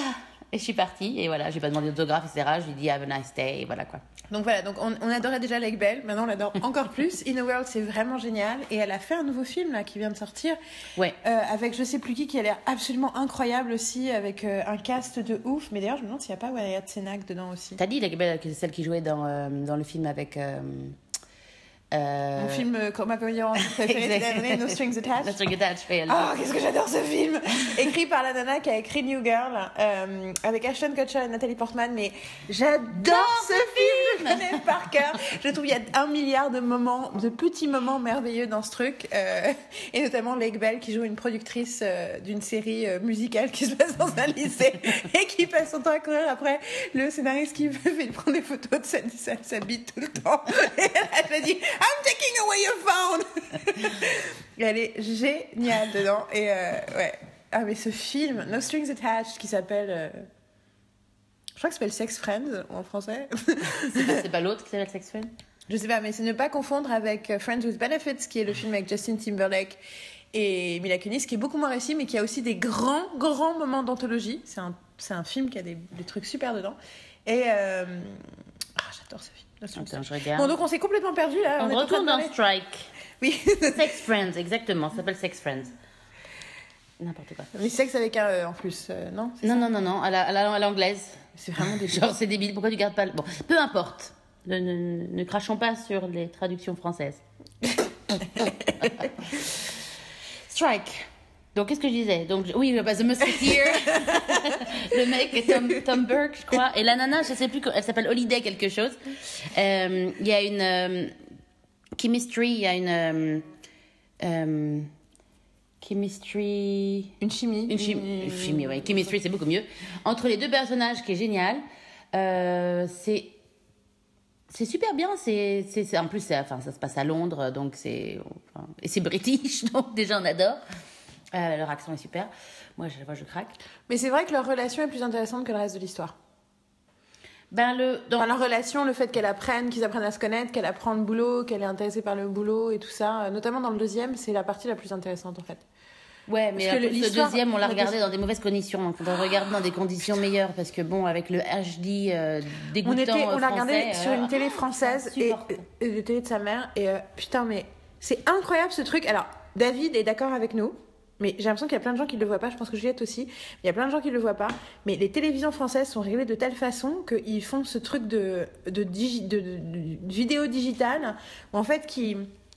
Et je suis partie, et voilà, j'ai pas demandé d'autographe, et cetera. Je lui ai dit have a nice day, et voilà quoi. Donc voilà, donc on, on adorait déjà Lake Bell, maintenant on l'adore encore plus. In a World, c'est vraiment génial. Et elle a fait un nouveau film là qui vient de sortir, Ouais. euh, avec je sais plus qui, qui a l'air absolument incroyable aussi, avec euh, un cast de ouf. Mais d'ailleurs, je me demande s'il n'y a pas Wyatt Cenac dedans aussi. T'as dit, la- que c'est celle qui jouait dans, euh, dans le film avec. Euh, euh... Mon film, euh, comme ma comédie romantique préférée cette année, No Strings Attached. No Strings Attached, oui, elle- Oh, qu'est-ce que j'adore ce film! Écrit par la nana qui a écrit New Girl, euh, avec Ashton Kutcher et Nathalie Portman, mais j'adore ce film! Je le connais par cœur. Je trouve qu'il y a un milliard de moments, de petits moments merveilleux dans ce truc, euh, et notamment Lake Bell qui joue une productrice euh, d'une série euh, musicale qui se passe dans un lycée et qui passe son temps à courir après le scénariste qui fait lui prendre des photos de sa, de sa, de sa bite tout le temps. Et elle a dit I'm taking away your phone! Et elle est géniale dedans. Et euh, ouais. Ah, mais ce film, No Strings Attached, qui s'appelle. Euh... Je crois que ça s'appelle Sex Friends en français. C'est pas, c'est pas l'autre qui s'appelle Sex Friend? Je sais pas, mais c'est ne pas confondre avec Friends with Benefits, qui est le film avec Justin Timberlake et Mila Kunis, qui est beaucoup moins réussi, mais qui a aussi des grands, grands moments d'anthologie. C'est un, c'est un film qui a des, des trucs super dedans. Et. Euh... Ah, j'adore ce film. No Strings Attends, Attached. je regarde. Bon, donc on s'est complètement perdu là. On est en train retourne de dans parler- Strike. Oui. Sex Friends, exactement, ça s'appelle Sex Friends. N'importe quoi. Mais sexe avec un E en plus, euh, non c'est Non, ça non, non, non, à la- à la- à l'anglaise. C'est vraiment des Genre, c'est débile, pourquoi tu gardes pas le. Bon, peu importe. Ne, ne, ne crachons pas sur les traductions françaises. Strike. Donc, qu'est-ce que je disais? Donc, je- oui, bah, The Musketeer. Le mec, Tom, Tom Burke, je crois. Et la nana, je sais plus, elle s'appelle Holiday quelque chose. Euh, Il y a une. euh, chemistry, il y a une. euh, euh, chemistry. Une chimie. Une chimie, une chimie, ouais. Chemistry, c'est beaucoup mieux. Entre les deux personnages, qui est génial. Euh, c'est. C'est super bien. C'est, c'est, c'est- en plus, c'est- enfin, ça se passe à Londres, donc c'est. Enfin, et c'est british, donc déjà, on adore. Euh, leur accent est super. Moi, je, moi, je craque. Mais c'est vrai que leur relation est plus intéressante que le reste de l'histoire. Ben, le. Dans... Dans leur relation, le fait qu'elle apprenne, qu'ils apprennent à se connaître, qu'elle apprend le boulot, qu'elle est intéressée par le boulot et tout ça, euh, notamment dans le deuxième, c'est la partie la plus intéressante en fait. Ouais, mais Parce que après, le- ce l'histoire- deuxième, on l'a le regardé deuxi- dans des mauvaises conditions. Donc, on le regarde dans des conditions meilleures. Parce que, bon, avec le H D euh, dégoûtant On était, on euh, l'a regardé français, sur euh, une télé française et, insupportable. et de télé de sa mère et euh, putain mais c'est incroyable ce truc. Alors David est d'accord avec nous. Mais j'ai l'impression qu'il y a plein de gens qui ne le voient pas. Je pense que Juliette aussi. Il y a plein de gens qui ne le voient pas. Mais les télévisions françaises sont réglées de telle façon qu'ils font ce truc de, de, digi- de, de- de vidéo digitale où en fait qui,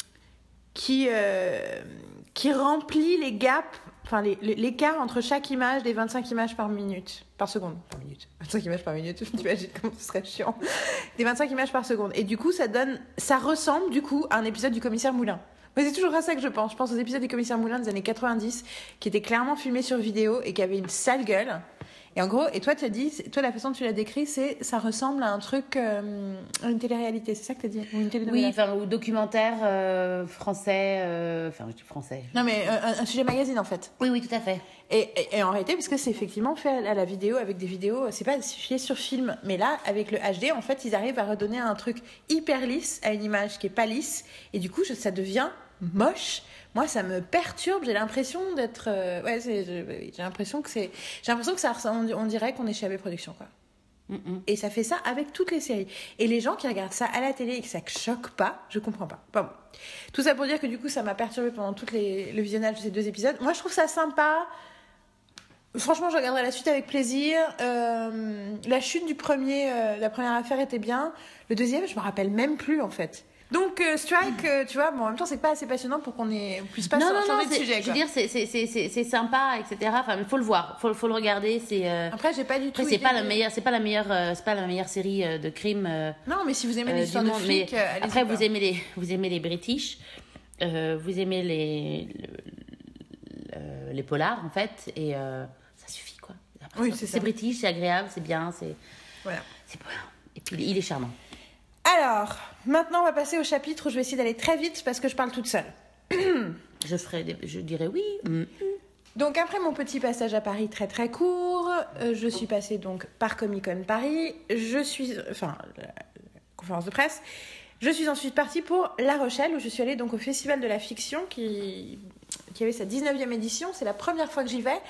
qui, euh, qui remplit les gaps, enfin les- les- l'écart entre chaque image des vingt-cinq images par minute, par seconde. Par minute. vingt-cinq images par minute, t'imagines comment ce serait chiant. Des vingt-cinq images par seconde. Et du coup, ça donne, ça ressemble du coup à un épisode du Commissaire Moulin. Mais c'est toujours à ça que je pense. Je pense aux épisodes du Commissaire Moulin des années quatre-vingt-dix, qui étaient clairement filmés sur vidéo et qui avaient une sale gueule. Et en gros, et toi, tu as dit, toi, la façon dont tu l'as décrit, c'est, ça ressemble à un truc, euh, à une télé-réalité. C'est ça que tu as dit? Ou une Oui, télénovela? enfin, ou documentaire euh, français. euh, Enfin, je dis français. Non, mais euh, un, un sujet magazine, en fait. Oui, oui, tout à fait. Et, et, et en réalité, parce que c'est effectivement fait à la vidéo, avec des vidéos, c'est pas filé sur film, mais là, avec le H D, en fait, ils arrivent à redonner un truc hyper lisse à une image qui est pas lisse, et du coup, je- ça devient moche. Moi, ça me perturbe. J'ai l'impression d'être, euh, ouais, c'est, je- oui, j'ai l'impression que c'est, j'ai l'impression que ça, ressemble- on dirait qu'on est chez A B Productions, quoi. Mm-mm. Et ça fait ça avec toutes les séries. Et les gens qui regardent ça à la télé et que ça ne choque pas, je comprends pas. Pas bon. Tout ça pour dire que du coup, ça m'a perturbée pendant tout les, le visionnage de ces deux épisodes. Moi, je trouve ça sympa. Franchement, je regarderai la suite avec plaisir. Euh, la chute du premier, euh, la première affaire était bien. Le deuxième, je me rappelle même plus en fait. Donc euh, Strike, euh, tu vois, bon, en même temps, c'est pas assez passionnant pour qu'on ait, on puisse pas non, changer non, non, de c'est- sujet. je veux quoi. dire, c'est, c'est, c'est, c'est, c'est sympa, et cetera. Enfin, il faut le voir, faut, faut le regarder. C'est, euh, Après, j'ai pas du tout. après, c'est idée pas la de- meilleure, c'est pas la meilleure, euh, c'est pas la meilleure série euh, de crime. euh, Non, mais si vous aimez euh, les du histoires de monde. flics, Mais euh, allez-y, après, quoi. vous aimez les, vous aimez les British, euh, vous aimez les, le- le- les polars en fait, et euh, ça suffit quoi. Après, Oui, ça, c'est c'est ça. british, c'est agréable, c'est bien, c'est, Voilà. c'est voilà. Et puis il est charmant. Alors, maintenant, on va passer au chapitre où je vais essayer d'aller très vite parce que je parle toute seule. Je ferai, des- je dirais oui. mm. Donc après mon petit passage à Paris très très court, euh, je suis passée donc par Comic Con Paris, je suis, enfin, la, la conférence de presse, je suis ensuite partie pour La Rochelle où je suis allée donc au Festival de la Fiction qui, qui avait sa dix-neuvième édition, c'est la première fois que j'y vais.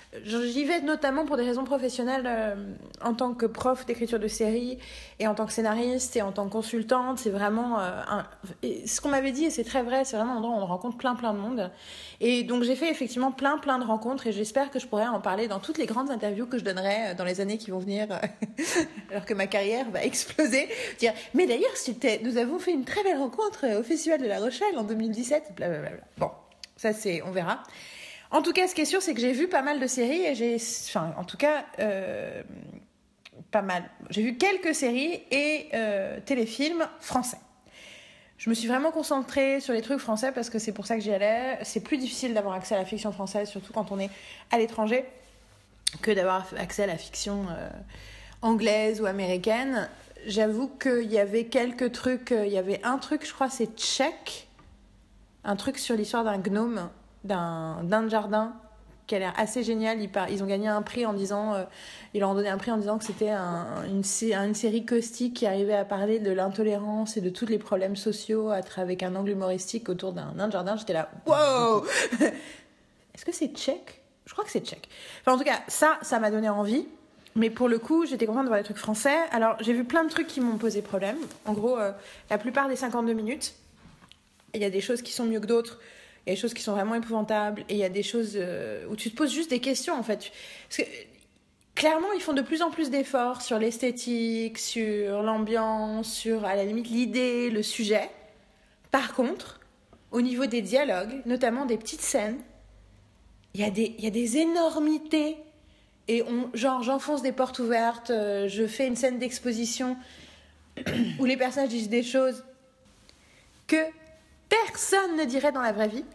j'y vais notamment pour des raisons professionnelles euh, en tant que prof d'écriture de série et en tant que scénariste et en tant que consultante. C'est vraiment euh, un... et ce qu'on m'avait dit, et c'est très vrai, c'est vraiment un endroit où on rencontre plein plein de monde. Et donc j'ai fait effectivement plein plein de rencontres et j'espère que je pourrai en parler dans toutes les grandes interviews que je donnerai dans les années qui vont venir, alors que ma carrière va exploser. Dire, mais d'ailleurs, nous avons fait une très belle rencontre au Festival de La Rochelle en deux mille dix-sept. Blablabla. Bon, ça c'est, on verra. En tout cas, ce qui est sûr, c'est que j'ai vu pas mal de séries et j'ai, enfin, en tout cas, euh, pas mal. J'ai vu quelques séries et euh, téléfilms français. Je me suis vraiment concentrée sur les trucs français parce que c'est pour ça que j'y allais. C'est plus difficile d'avoir accès à la fiction française, surtout quand on est à l'étranger, que d'avoir accès à la fiction euh, anglaise ou américaine. J'avoue qu'il y avait quelques trucs. Il y avait un truc, je crois, c'est tchèque. Un truc sur l'histoire d'un gnome. d'un d'un jardin qui a l'air assez génial. Ils, par... ils ont gagné un prix en disant euh, ils leur ont donné un prix en disant que c'était un, une, une série caustique qui arrivait à parler de l'intolérance et de tous les problèmes sociaux avec un angle humoristique autour d'un nain de jardin. J'étais là, wow. Est-ce que c'est tchèque? Je crois que c'est tchèque. Enfin, en tout cas, ça, ça m'a donné envie. Mais pour le coup, j'étais contente de voir des trucs français. Alors, j'ai vu plein de trucs qui m'ont posé problème. En gros, euh, la plupart des cinquante-deux minutes, il y a des choses qui sont mieux que d'autres. Il y a des choses qui sont vraiment épouvantables et il y a des choses euh, où tu te poses juste des questions en fait. Parce que clairement, ils font de plus en plus d'efforts sur l'esthétique, sur l'ambiance, sur à la limite l'idée, le sujet. Par contre, au niveau des dialogues, notamment des petites scènes, il y a des, il y a des énormités. Et on, genre, j'enfonce des portes ouvertes, euh, je fais une scène d'exposition où les personnages disent des choses que personne ne dirait dans la vraie vie,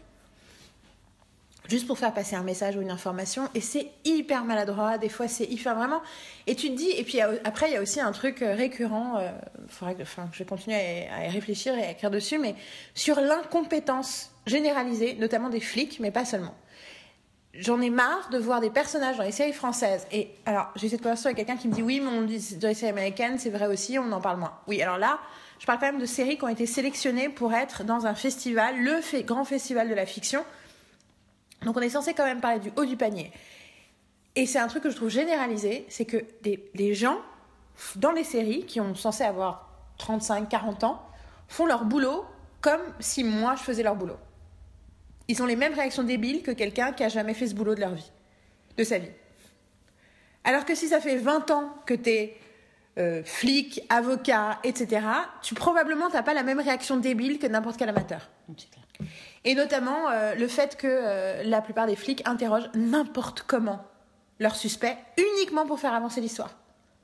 juste pour faire passer un message ou une information, et c'est hyper maladroit, des fois c'est hyper vraiment, et tu te dis, et puis après il y a aussi un truc récurrent, euh, faudrait que, enfin, je vais continuer à, à y réfléchir et à écrire dessus, mais sur l'incompétence généralisée, notamment des flics, mais pas seulement. J'en ai marre de voir des personnages dans les séries françaises, et alors j'ai cette conversation avec quelqu'un qui me dit, oui, mais on dit dans les séries américaines, c'est vrai aussi, on en parle moins. Oui, alors là, je parle quand même de séries qui ont été sélectionnées pour être dans un festival, le fait, grand festival de la fiction. Donc on est censé quand même parler du haut du panier. Et c'est un truc que je trouve généralisé, c'est que des, des gens dans les séries qui ont censé avoir trente-cinq, quarante ans font leur boulot comme si moi je faisais leur boulot. Ils ont les mêmes réactions débiles que quelqu'un qui a jamais fait ce boulot de leur vie, de sa vie. Alors que si ça fait vingt ans que t'es Euh, flic, avocat, et cetera, tu probablement t'as pas la même réaction débile que n'importe quel amateur. Et notamment euh, le fait que euh, la plupart des flics interrogent n'importe comment leurs suspects uniquement pour faire avancer l'histoire.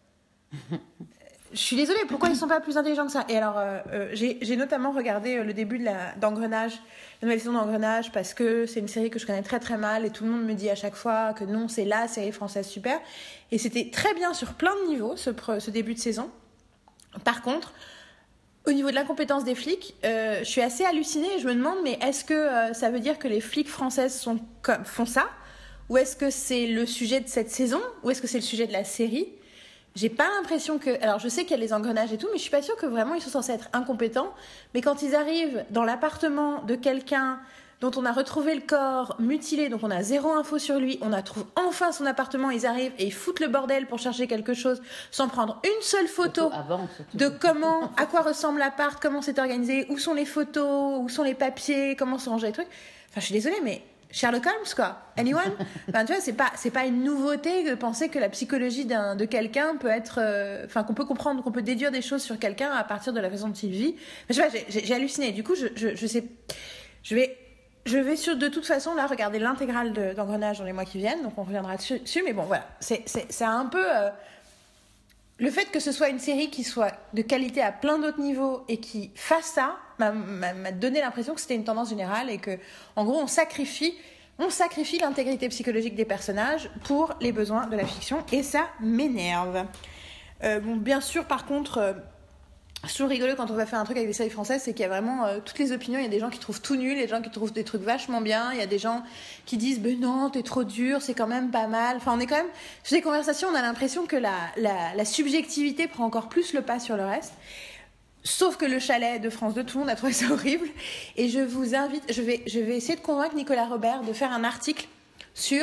Je suis désolée, pourquoi ils sont pas plus intelligents que ça? Et alors, euh, euh, j'ai, j'ai notamment regardé euh, le début de la, d'Engrenage, la nouvelle saison d'Engrenage, parce que c'est une série que je connais très très mal et tout le monde me dit à chaque fois que non, c'est la série française super. Et c'était très bien sur plein de niveaux, ce, ce début de saison. Par contre, au niveau de l'incompétence des flics, euh, je suis assez hallucinée et je me demande, mais est-ce que euh, ça veut dire que les flics françaises sont comme, font ça? Ou est-ce que c'est le sujet de cette saison? Ou est-ce que c'est le sujet de la série? J'ai pas l'impression que... Alors, je sais qu'il y a les engrenages et tout, mais je suis pas sûre que vraiment ils sont censés être incompétents. Mais quand ils arrivent dans l'appartement de quelqu'un dont on a retrouvé le corps mutilé, donc on a zéro info sur lui, on a trouvé enfin son appartement, ils arrivent et ils foutent le bordel pour chercher quelque chose sans prendre une seule photo avant, de comment, à quoi ressemble l'appart, comment c'est organisé, où sont les photos, où sont les papiers, comment sont rangés les trucs. Enfin, je suis désolée, mais... Sherlock Holmes, quoi. Anyone? Enfin, tu vois, c'est pas, c'est pas une nouveauté de penser que la psychologie d'un, de quelqu'un peut être, euh, enfin, qu'on peut comprendre, qu'on peut déduire des choses sur quelqu'un à partir de la façon dont il vit. Mais je sais pas, j'ai, j'ai, j'ai halluciné. Du coup, je, je, je sais, je vais, je vais sur, de toute façon, là, regarder l'intégrale de, d'Engrenage dans les mois qui viennent. Donc, on reviendra dessus. Mais bon, voilà. C'est, c'est, c'est un peu, euh, le fait que ce soit une série qui soit de qualité à plein d'autres niveaux et qui fasse ça m'a, m'a, m'a donné l'impression que c'était une tendance générale et que, en gros, on sacrifie, on sacrifie l'intégrité psychologique des personnages pour les besoins de la fiction et ça m'énerve. Euh, bon, bien sûr, par contre, euh, c'est toujours rigolo quand on va faire un truc avec des séries françaises, c'est qu'il y a vraiment euh, toutes les opinions. Il y a des gens qui trouvent tout nul, il y a des gens qui trouvent des trucs vachement bien, il y a des gens qui disent ben non, t'es trop dur, c'est quand même pas mal. Enfin, on est quand même sur des conversations, on a l'impression que la, la, la subjectivité prend encore plus le pas sur le reste. Sauf que le chalet de France deux, tout le monde a trouvé ça horrible. Et je vous invite, je vais, je vais essayer de convaincre Nicolas Robert de faire un article sur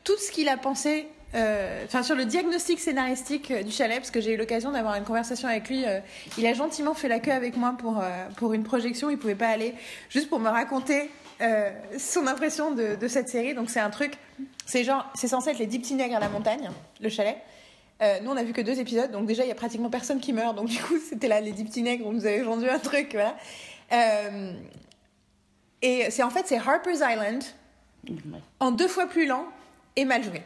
tout ce qu'il a pensé, enfin euh, sur le diagnostic scénaristique du chalet, parce que j'ai eu l'occasion d'avoir une conversation avec lui. Euh, il a gentiment fait la queue avec moi pour euh, pour une projection. Il pouvait pas aller, juste pour me raconter euh, son impression de, de cette série. Donc c'est un truc, c'est genre, c'est censé être les dix petits nègres à la montagne, le chalet. Euh, nous on a vu que deux épisodes, donc déjà il y a pratiquement personne qui meurt. Donc du coup c'était là les dix petits nègres, on nous avait vendu un truc, voilà. Euh, et c'est en fait c'est Harper's Island en deux fois plus lent et mal joué.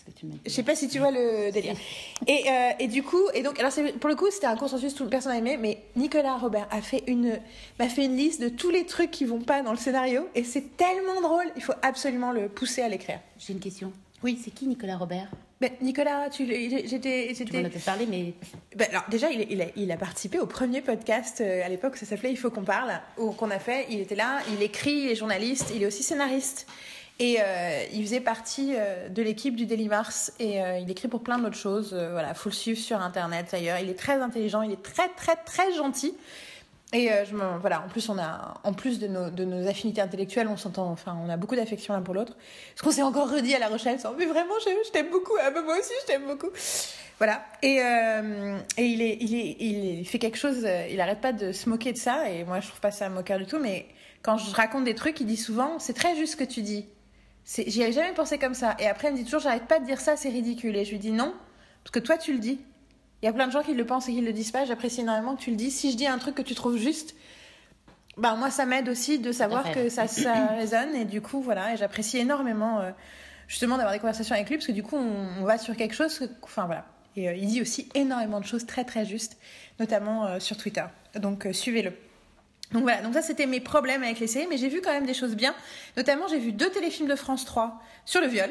Je sais pas si tu vois le délire. Et, euh, et du coup, et donc, alors c'est, pour le coup, c'était un consensus, tout personne n'a aimé, mais Nicolas Robert a fait une, m'a fait une liste de tous les trucs qui vont pas dans le scénario, et c'est tellement drôle, il faut absolument le pousser à l'écrire. J'ai une question. Oui. C'est qui Nicolas Robert? Ben, Nicolas, tu, j'étais, j'étais. Tu m'en as fait parler, mais. Ben, alors déjà, il, il, a, il a participé au premier podcast euh, à l'époque, ça s'appelait Il faut qu'on parle, où, qu'on a fait. Il était là, il écrit, il est journaliste, il est aussi scénariste. Et euh, il faisait partie euh, de l'équipe du Daily Mars et euh, il écrit pour plein d'autres choses. Euh, voilà, faut le suivre sur Internet ailleurs. Il est très intelligent, il est très très très gentil. Et euh, je me, voilà, en plus on a, en plus de nos de nos affinités intellectuelles, on s'entend, enfin, on a beaucoup d'affection l'un pour l'autre. Parce qu'on s'est encore redit à La Rochelle, sans, mais vraiment, je, je t'aime beaucoup. Ah bah moi aussi, je t'aime beaucoup. Voilà. Et euh, et il est il est il fait quelque chose. Il arrête pas de se moquer de ça. Et moi, je trouve pas ça moqueur du tout. Mais quand je raconte des trucs, il dit souvent, c'est très juste ce que tu dis. C'est, j'y avais jamais pensé comme ça. Et après, il me dit toujours, j'arrête pas de dire ça, c'est ridicule. Et je lui dis non, parce que toi, tu le dis. Il y a plein de gens qui le pensent et qui le disent pas. J'apprécie énormément que tu le dises. Si je dis un truc que tu trouves juste, bah moi, ça m'aide aussi de savoir que ça, ça résonne. Et du coup, voilà. Et j'apprécie énormément, euh, justement, d'avoir des conversations avec lui, parce que du coup, on, on va sur quelque chose. Que, enfin, voilà. Et euh, il dit aussi énormément de choses très, très justes, notamment euh, sur Twitter. Donc, euh, suivez-le. Donc voilà, donc ça c'était mes problèmes avec les séries, mais j'ai vu quand même des choses bien. Notamment, j'ai vu deux téléfilms de France trois sur le viol.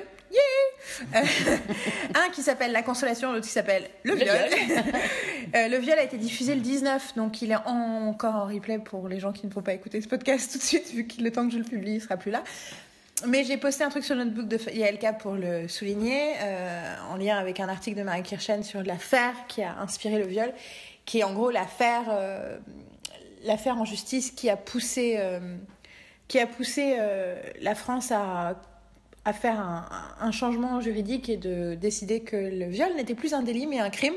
Yeah euh, un qui s'appelle La Consolation, l'autre qui s'appelle Le Viol. Le viol, euh, le viol a été diffusé le dix-neuf, donc il est en, encore en replay pour les gens qui ne vont pas écouter ce podcast tout de suite, vu que le temps que je le publie, il sera plus là. Mais j'ai posté un truc sur le notebook de Yael Cap pour le souligner, euh, en lien avec un article de Marie Kirchen sur l'affaire qui a inspiré le viol, qui est en gros l'affaire... Euh, l'affaire en justice qui a poussé, euh, qui a poussé euh, la France à, à faire un, un changement juridique et de décider que le viol n'était plus un délit mais un crime.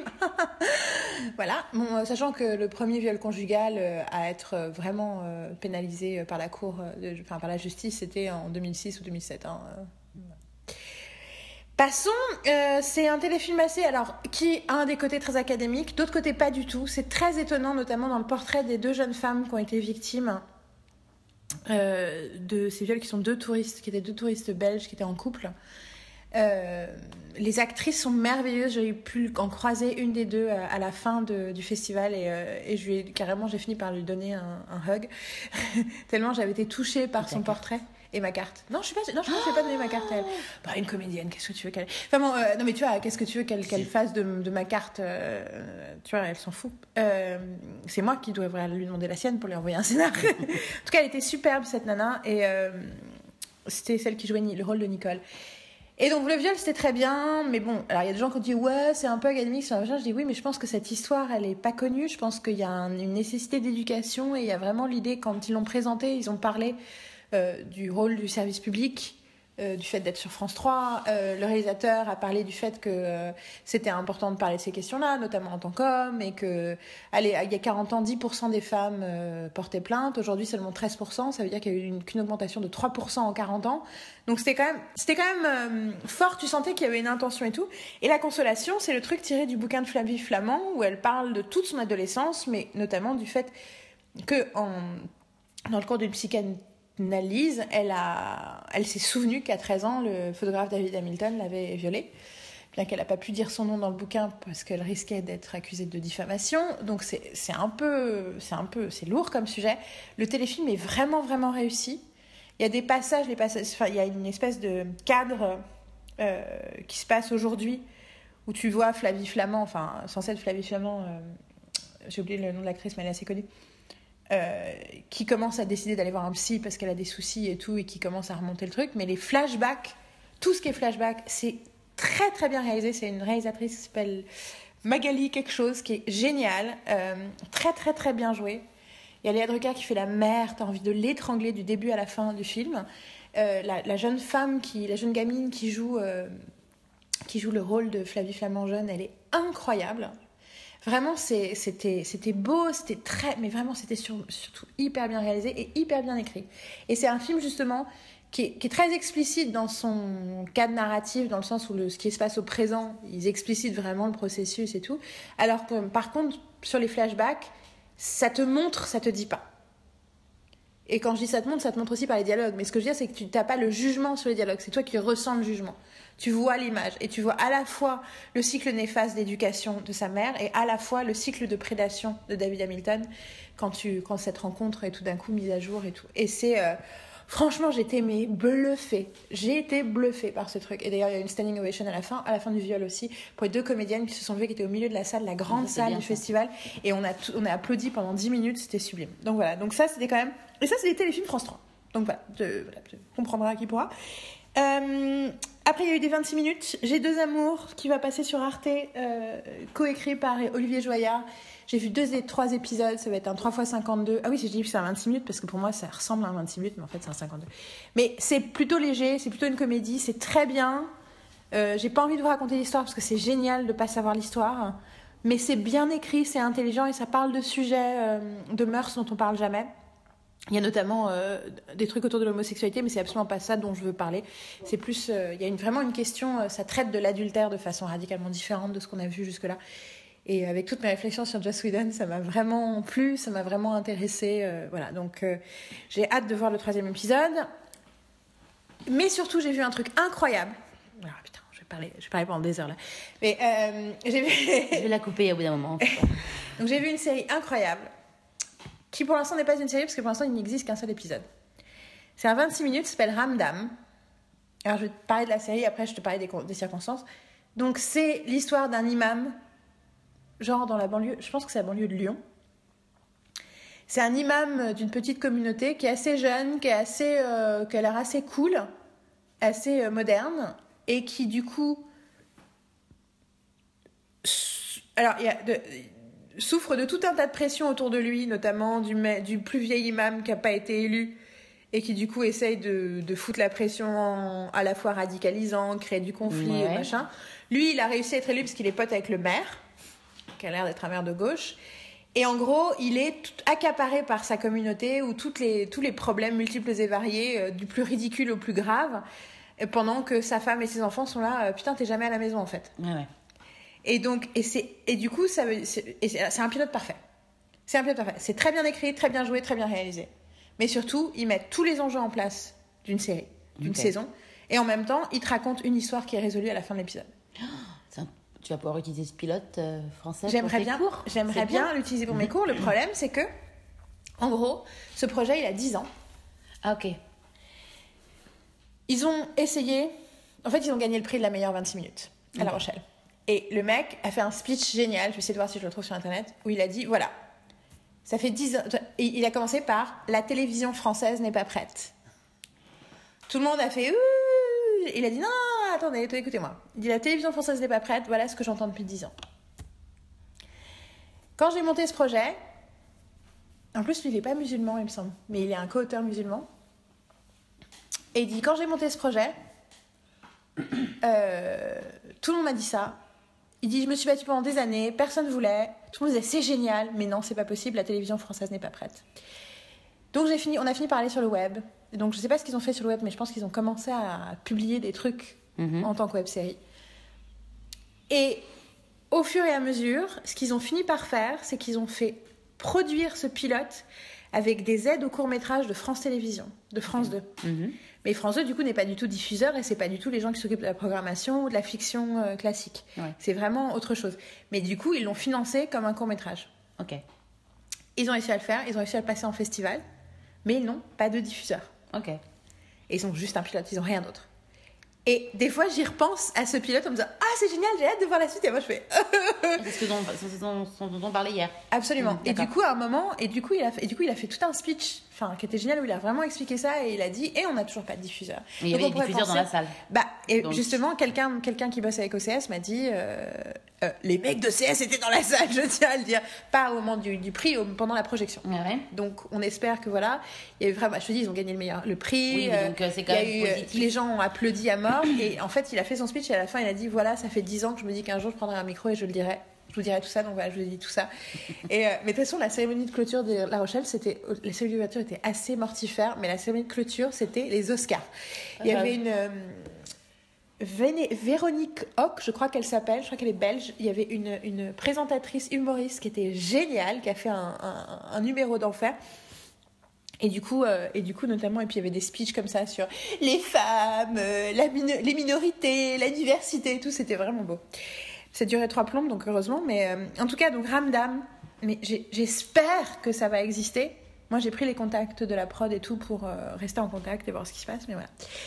Voilà, bon, sachant que le premier viol conjugal euh, à être vraiment euh, pénalisé par la cour, de, enfin par la justice, c'était en deux mille six ou deux mille sept. Hein, euh. Passons, euh, c'est un téléfilm assez, alors, qui a un des côtés très académiques, d'autres côtés pas du tout. C'est très étonnant, notamment dans le portrait des deux jeunes femmes qui ont été victimes euh, de ces viols, qui sont deux touristes, qui étaient deux touristes belges qui étaient en couple. Euh, les actrices sont merveilleuses. J'ai pu en croiser une des deux à la fin de, du festival et, euh, et je lui ai, carrément, j'ai fini par lui donner un, un hug tellement j'avais été touchée par son portrait. Et ma carte. Non, je suis pas, non, je ne vais pas donner ma carte à elle. Bah, une comédienne, qu'est-ce que tu veux qu'elle. Enfin bon, euh, non, mais tu vois, qu'est-ce que tu veux qu'elle, qu'elle fasse de, de ma carte euh, tu vois, elle s'en fout. Euh, c'est moi qui devrais lui demander la sienne pour lui envoyer un scénar. En tout cas, elle était superbe, cette nana. Et euh, c'était celle qui jouait le rôle de Nicole. Et donc, le viol, c'était très bien. Mais bon, alors il y a des gens qui ont dit, ouais, c'est un peu académique. C'est un machin. Je dis, oui, mais je pense que cette histoire, elle est pas connue. Je pense qu'il y a un, une nécessité d'éducation. Et il y a vraiment l'idée, quand ils l'ont présentée, ils ont parlé. Euh, du rôle du service public, euh, du fait d'être sur France trois. Euh, le réalisateur a parlé du fait que euh, c'était important de parler de ces questions-là, notamment en tant qu'homme, et que, allez, il y a quarante ans, dix pour cent des femmes euh, portaient plainte. Aujourd'hui, seulement treize pour cent. Ça veut dire qu'il y a eu une, qu'une augmentation de trois pour cent en quarante ans. Donc c'était quand même, c'était quand même euh, fort. Tu sentais qu'il y avait une intention et tout. Et La Consolation, c'est le truc tiré du bouquin de Flavie Flamand, où elle parle de toute son adolescence, mais notamment du fait que, en, dans le cours d'une psychanalyse, Analyse, elle, a, elle s'est souvenue qu'à treize ans, le photographe David Hamilton l'avait violée, bien qu'elle n'a pas pu dire son nom dans le bouquin parce qu'elle risquait d'être accusée de diffamation. Donc c'est, c'est un peu, c'est un peu, c'est lourd comme sujet. Le téléfilm est vraiment, vraiment réussi. Il y a des passages, les passages, enfin, il y a une espèce de cadre euh, qui se passe aujourd'hui où tu vois Flavie Flamand, enfin, censée être Flavie Flamand, euh, j'ai oublié le nom de l'actrice, mais elle est assez connue. Euh, qui commence à décider d'aller voir un psy parce qu'elle a des soucis et tout, et qui commence à remonter le truc. Mais les flashbacks, tout ce qui est flashback, c'est très très bien réalisé. C'est une réalisatrice qui s'appelle Magali quelque chose, qui est géniale, euh, très très très bien jouée. Il y a Léa Drucker qui fait la mère, t'as envie de l'étrangler du début à la fin du film. Euh, la, la jeune femme, qui, la jeune gamine qui joue, euh, qui joue le rôle de Flavie Flamand jeune, elle est incroyable. Vraiment, c'est, c'était, c'était beau, c'était très... Mais vraiment, c'était sur, surtout hyper bien réalisé et hyper bien écrit. Et c'est un film, justement, qui est, qui est très explicite dans son cadre narratif, dans le sens où le, ce qui se passe au présent, ils explicitent vraiment le processus et tout. Alors que, par contre, sur les flashbacks, ça te montre, ça te dit pas. Et quand je dis ça te montre, ça te montre aussi par les dialogues. Mais ce que je veux dire, c'est que tu n'as pas le jugement sur les dialogues. C'est toi qui ressens le jugement. Tu vois l'image et tu vois à la fois le cycle néfaste d'éducation de sa mère et à la fois le cycle de prédation de David Hamilton quand, tu, quand cette rencontre est tout d'un coup mise à jour et tout. Et c'est... Euh, franchement, j'étais mais bluffée. J'ai été bluffée par ce truc. Et d'ailleurs, il y a une standing ovation à la fin, à la fin du viol aussi, pour les deux comédiennes qui se sont levées, qui étaient au milieu de la salle, la grande ça, salle bien, du ça. festival. Et on a, t- on a applaudi pendant dix minutes, c'était sublime. Donc voilà, donc ça, c'était quand même... Et ça, c'est les téléfilms France trois. Donc voilà, tu voilà, comprendras qui pourra. Euh, après, il y a eu des vingt-six minutes. J'ai deux amours qui va passer sur Arte, euh, coécrit par Olivier Joyard. J'ai vu deux et trois épisodes, ça va être un trois fois cinquante-deux. Ah oui, j'ai dit que c'est un vingt-six minutes parce que pour moi ça ressemble à un vingt-six minutes, mais en fait c'est un cinquante-deux. Mais c'est plutôt léger, c'est plutôt une comédie, c'est très bien. Euh, j'ai pas envie de vous raconter l'histoire parce que c'est génial de pas savoir l'histoire, mais c'est bien écrit, c'est intelligent et ça parle de sujets, euh, de mœurs dont on parle jamais. Il y a notamment euh, des trucs autour de l'homosexualité, mais c'est absolument pas ça dont je veux parler. C'est plus, euh, il y a une, vraiment une question, euh, ça traite de l'adultère de façon radicalement différente de ce qu'on a vu jusque-là. Et avec toutes mes réflexions sur Joss Whedon, ça m'a vraiment plu, ça m'a vraiment intéressée. Euh, voilà, donc euh, j'ai hâte de voir le troisième épisode. Mais surtout, j'ai vu un truc incroyable. Ah, putain, je vais parler, je vais parler pendant des heures là. Mais euh, j'ai vu. Je vais la couper au bout d'un moment. Donc j'ai vu une série incroyable, qui pour l'instant n'est pas une série parce que pour l'instant il n'existe qu'un seul épisode. C'est un vingt-six minutes, ça s'appelle Ramdam. Alors je vais te parler de la série, après je te parler des, des circonstances. Donc c'est l'histoire d'un imam. Genre dans la banlieue, je pense que c'est la banlieue de Lyon. C'est un imam d'une petite communauté qui est assez jeune, qui, est assez, euh, qui a l'air assez cool, assez euh, moderne, et qui du coup... Alors, il y a de, souffre de tout un tas de pression autour de lui, notamment du, du plus vieil imam qui n'a pas été élu, et qui du coup essaye de, de foutre la pression en, à la fois radicalisant, créer du conflit, Ouais. et machin. Lui, il a réussi à être élu parce qu'il est pote avec le maire, qui a l'air d'être un maire de gauche. Et en gros, il est tout accaparé par sa communauté où toutes les, tous les problèmes multiples et variés, euh, du plus ridicule au plus grave, et pendant que sa femme et ses enfants sont là, euh, putain, t'es jamais à la maison en fait. Ouais, ouais. Et donc, et, c'est, et du coup, ça veut, c'est, et c'est, c'est un pilote parfait. C'est un pilote parfait. C'est très bien écrit, très bien joué, très bien réalisé. Mais surtout, ils mettent tous les enjeux en place d'une série, d'une Ok. saison, et en même temps, ils te racontent une histoire qui est résolue à la fin de l'épisode. C'est un- Tu vas pouvoir utiliser ce pilote euh, français J'aimerais pour tes bien, cours. j'aimerais C'est bien, l'utiliser pour mes cours. Le problème, c'est que, en gros, ce projet, il a dix ans. Ah, ok. Ils ont essayé... En fait, ils ont gagné le prix de la meilleure vingt-six minutes à La Rochelle. Et le mec a fait un speech génial, je vais essayer de voir si je le trouve sur Internet, où il a dit, voilà, ça fait dix ans... Et il a commencé par « La télévision française n'est pas prête ». Tout le monde a fait « Ouh !» Il a dit « Non, non, non, attendez, attendez, écoutez-moi. » Il dit « La télévision française n'est pas prête, voilà ce que j'entends depuis dix ans. » Quand j'ai monté ce projet, en plus, lui, il n'est pas musulman, il me semble, mais il est un co-auteur musulman. Et il dit, quand j'ai monté ce projet, euh, tout le monde m'a dit ça. Il dit, je me suis battue pendant des années, personne ne voulait. Tout le monde disait, c'est génial, mais non, c'est pas possible, la télévision française n'est pas prête. Donc j'ai fini, on a fini par aller sur le web. Et donc je sais pas ce qu'ils ont fait sur le web, mais je pense qu'ils ont commencé à publier des trucs Mhm. en tant que web-série. Et au fur et à mesure, ce qu'ils ont fini par faire, c'est qu'ils ont fait produire ce pilote avec des aides au court-métrage de France Télévisions, de France deux. Mhm. Mais France deux, du coup, n'est pas du tout diffuseur et c'est pas du tout les gens qui s'occupent de la programmation ou de la fiction euh, classique. Ouais. C'est vraiment autre chose. Mais du coup, ils l'ont financé comme un court-métrage. Ok. Ils ont réussi à le faire, ils ont réussi à le passer en festival, mais ils n'ont pas de diffuseur. Ok. Et ils ont juste un pilote, ils n'ont rien d'autre. Et des fois, j'y repense à ce pilote en me disant « Ah, c'est génial, j'ai hâte de voir la suite !» Et moi, je fais C'est ce que dont, c'est ce dont, ce dont on parlait hier. Absolument. Mmh, et du d'accord. coup, à un moment, et du coup, il a fait, et du coup, il a fait tout un speech. Enfin, enfin, qui était génial, où il a vraiment expliqué ça et il a dit, et on n'a toujours pas de diffuseur. Mais il y avait des diffuseurs penser, dans la salle. Bah, et Donc... justement, quelqu'un, quelqu'un qui bosse avec O C S m'a dit, euh, euh, les mecs de C S étaient dans la salle, je tiens à le dire, pas au moment du, du prix, au, pendant la projection. Ah ouais. Donc, on espère que voilà, il y a eu vraiment, je te dis, ils ont gagné le meilleur, le prix. Oui, donc euh, c'est quand même eu, positif. Les gens ont applaudi à mort et en fait, il a fait son speech et à la fin, il a dit, voilà, ça fait dix ans que je me dis qu'un jour je prendrai un micro et je le dirai. Je vous dirai tout ça, donc voilà, je vous ai dit tout ça. Et, euh, mais de toute façon, la cérémonie de clôture de La Rochelle, c'était, la cérémonie d'ouverture était assez mortifère, mais la cérémonie de clôture, c'était les Oscars. Il y avait une euh, Véné, Véronique Hoc, je crois qu'elle s'appelle, je crois qu'elle est belge. Il y avait une, une présentatrice humoriste qui était géniale, qui a fait un, un, un numéro d'enfer. Et du coup, euh, et du coup, notamment, et puis il y avait des speeches comme ça sur les femmes, euh, la mino- les minorités, la diversité et tout. C'était vraiment beau. Ça durait trois plombes, donc heureusement. Mais euh, en tout cas, donc Ramdam, mais j'ai, j'espère que ça va exister. Moi, j'ai pris les contacts de la prod et tout pour euh, rester en contact et voir ce qui se passe. Mais voilà.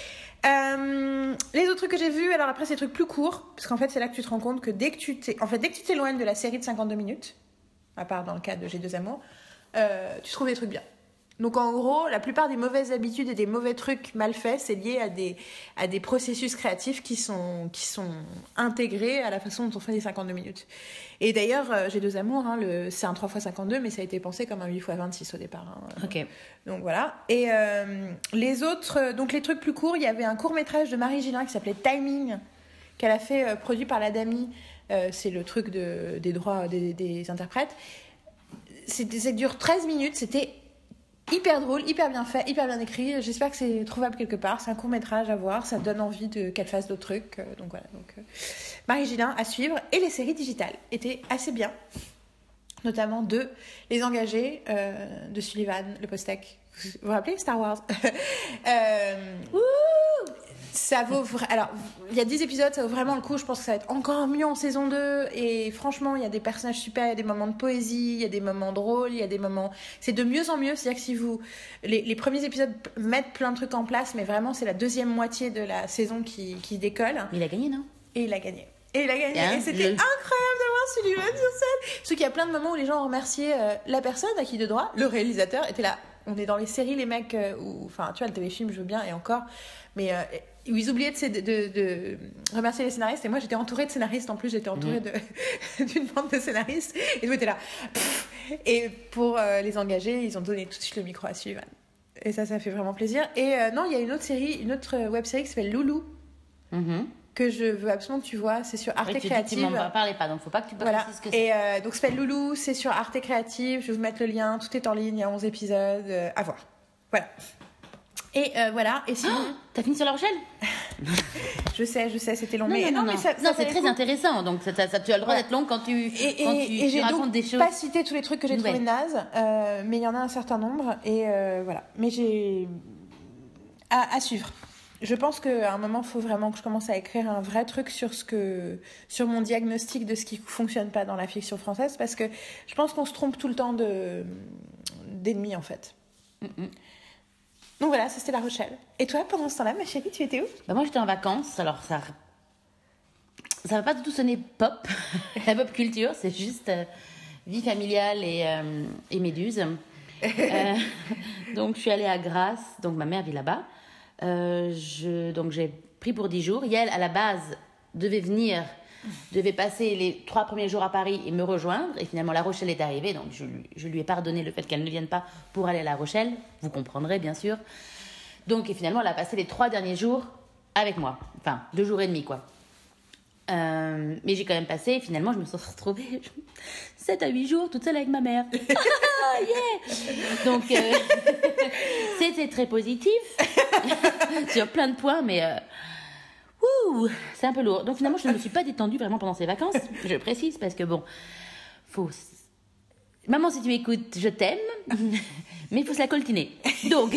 Euh, les autres trucs que j'ai vus, alors après, c'est des trucs plus courts. Parce qu'en fait, c'est là que tu te rends compte que dès que tu, t'es, en fait, dès que tu t'éloignes de la série de cinquante-deux minutes, à part dans le cas de J'ai deux amours, euh, tu trouves des trucs bien. Donc en gros, la plupart des mauvaises habitudes et des mauvais trucs mal faits, c'est lié à des, à des processus créatifs qui sont, qui sont intégrés à la façon dont on fait les cinquante-deux minutes. Et d'ailleurs, euh, J'ai deux amours, hein, le, c'est un trois fois cinquante-deux, mais ça a été pensé comme un huit fois vingt-six au départ. Hein. Ok. Donc voilà. Et euh, les autres, donc les trucs plus courts, il y avait un court-métrage de Marie Gillin qui s'appelait Timing, qu'elle a fait, euh, produit par la Dami. Euh, c'est le truc de, des droits des, des interprètes. C'est, ça dure treize minutes, c'était hyper drôle, hyper bien fait, hyper bien écrit. J'espère que c'est trouvable quelque part. C'est un court-métrage à voir. Ça donne envie de, qu'elle fasse d'autres trucs. Donc voilà. Donc, euh, Marie Gillin à suivre. Et les séries digitales étaient assez bien. Notamment deux. Les Engagés euh, de Sullivan, le Postec. Vous vous rappelez Star Wars euh, Ouh ça vaut vra... Alors, il y a dix épisodes, ça vaut vraiment le coup. Je pense que ça va être encore mieux en saison deux. Et franchement, il y a des personnages super, il y a des moments de poésie, il y a des moments drôles, il y a des moments... C'est de mieux en mieux. C'est-à-dire que si vous... Les, les premiers épisodes mettent plein de trucs en place, mais vraiment, c'est la deuxième moitié de la saison qui, qui décolle. Il a gagné, non ? Et il a gagné. Et il a gagné. Hein, et c'était le... incroyable de voir Sullivan sur scène. Sauf qu'il y a plein de moments où les gens ont remercié euh, la personne à qui de droit, le réalisateur, était là. On est dans les séries, les mecs, euh, où... Enfin, tu vois, le téléfilm, je veux bien, et encore. Mais... Euh, où ils oubliaient de, de, de remercier les scénaristes, et moi j'étais entourée de scénaristes, en plus j'étais entourée mmh. de, d'une bande de scénaristes, et tout était là. Pff, et pour euh, les engager, ils ont donné tout de suite le micro à Sullivan. Et ça, ça fait vraiment plaisir. Et euh, non, il y a une autre série, une autre web-série qui s'appelle Loulou, mmh. que je veux absolument que tu vois, c'est sur Arte oui, tu Créative. Tu m'en parlais pas, donc faut pas que tu voilà. précises ce que c'est. Et euh, donc ça s'appelle Loulou, c'est sur Arte Créative, je vais vous mettre le lien, tout est en ligne, il y a onze épisodes, euh, à voir. Voilà. Et euh, voilà, et sinon... Oh, t'as fini sur La Rochelle ? Je sais, je sais, c'était long. Non, mais non, non, non, mais ça, non ça c'est très coup. intéressant. Donc, ça, ça, ça, tu as le droit ouais. d'être long quand tu, et, quand et, tu, et tu racontes des choses. j'ai donc pas cité tous les trucs que j'ai trouvés nazes, euh, mais il y en a un certain nombre. Et euh, voilà. Mais j'ai... À, à suivre. Je pense qu'à un moment, il faut vraiment que je commence à écrire un vrai truc sur, ce que, sur mon diagnostic de ce qui ne fonctionne pas dans la fiction française, parce que je pense qu'on se trompe tout le temps de, d'ennemis, en fait. Mm-mm. Donc voilà, ça c'était La Rochelle. Et toi, pendant ce temps-là, ma chérie, tu étais où ? Bah moi, j'étais en vacances. Alors, ça ça va pas du tout sonner pop, la pop culture. C'est juste euh, vie familiale et, euh, et méduse. euh, donc, je suis allée à Grasse. Donc, ma mère vit là-bas. Euh, je, donc, j'ai pris pour dix jours. Yael, à la base, devait venir, devait passer les trois premiers jours à Paris et me rejoindre. Et finalement, La Rochelle est arrivée. Donc, je, je lui ai pardonné le fait qu'elle ne vienne pas pour aller à La Rochelle. Vous comprendrez, bien sûr. Donc, et finalement, elle a passé les trois derniers jours avec moi. Enfin, deux jours et demi, quoi. Euh, mais j'ai quand même passé, finalement, je me suis retrouvée sept à huit jours toute seule avec ma mère. Ah, yeah. Donc, euh, c'était très positif sur plein de points, mais... Euh, Ouh, c'est un peu lourd. Donc finalement, je ne me suis pas détendue vraiment pendant ces vacances. Je précise parce que bon, faut. Maman, si tu m'écoutes, je t'aime, mais il faut se la coltiner. Donc,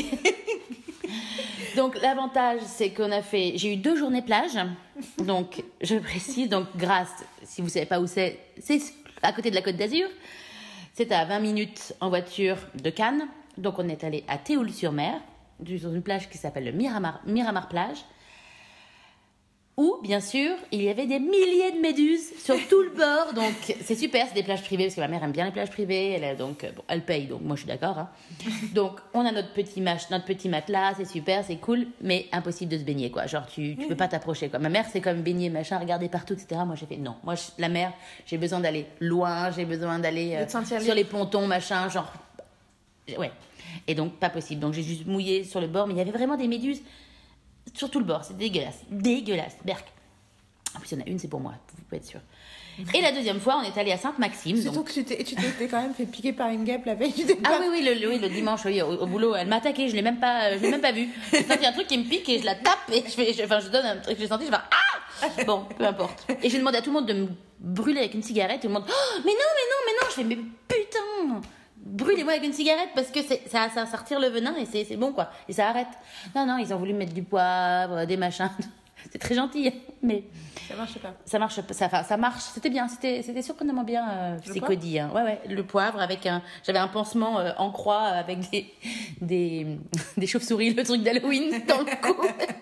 donc l'avantage, c'est qu'on a fait. J'ai eu deux journées plage. Donc, je précise. Donc, Grasse, si vous savez pas où c'est, c'est à côté de la Côte d'Azur. C'est à vingt minutes en voiture de Cannes. Donc, on est allé à Théoul-sur-Mer, sur une plage qui s'appelle le Miramar, Miramar Plage. Où eau, bien sûr, il y avait des milliers de méduses sur tout le bord. Donc, c'est super, c'est des plages privées, parce que ma mère aime bien les plages privées. Elle, a, donc, bon, elle paye, donc moi, je suis d'accord. Hein. Donc, on a notre petit, mach, notre petit matelas, c'est super, c'est cool, mais impossible de se baigner, quoi. Genre, tu ne peux pas t'approcher, quoi. Ma mère, c'est comme baigner, machin, regarder partout, et cetera. Moi, j'ai fait non. Moi, je, la mer, j'ai besoin d'aller loin, j'ai besoin d'aller euh, sur les pontons, machin, genre... Ouais. Et donc, pas possible. Donc, j'ai juste mouillé sur le bord, mais il y avait vraiment des méduses sur tout le bord. C'est dégueulasse. Dégueulasse. Berk. En plus, il y en a une, c'est pour moi. Vous pouvez être sûr. Et la deuxième fois, on est allé à Sainte-Maxime. Surtout donc... que tu t'es, tu t'es quand même fait piquer par une guêpe la veille du départ. Ah oui, oui, le, oui, le dimanche, oui, au, au boulot. Elle m'a attaqué. Je l'ai même pas, je l'ai même pas vu. J'ai senti un truc qui me pique et je la tape et je fais, je, enfin, je donne un truc que j'ai senti. Je fais ah. Bon, peu importe. Et j'ai demandé à tout le monde de me brûler avec une cigarette. Tout le monde. Oh, mais non, mais non, mais non. Je fais mais putain. Brûlez-moi avec une cigarette parce que c'est, ça, ça, ça retire le venin et c'est, c'est bon quoi. Et ça arrête. Non, non, ils ont voulu mettre du poivre, des machins. C'est très gentil, mais. Ça marche pas. Ça marche pas. Ça, ça marche. C'était bien. C'était, c'était surprenamment bien. Euh, c'est Cody. Hein. Ouais, ouais. Le poivre avec un. J'avais un pansement euh, en croix avec des, des, des chauves-souris, le truc d'Halloween dans le cou.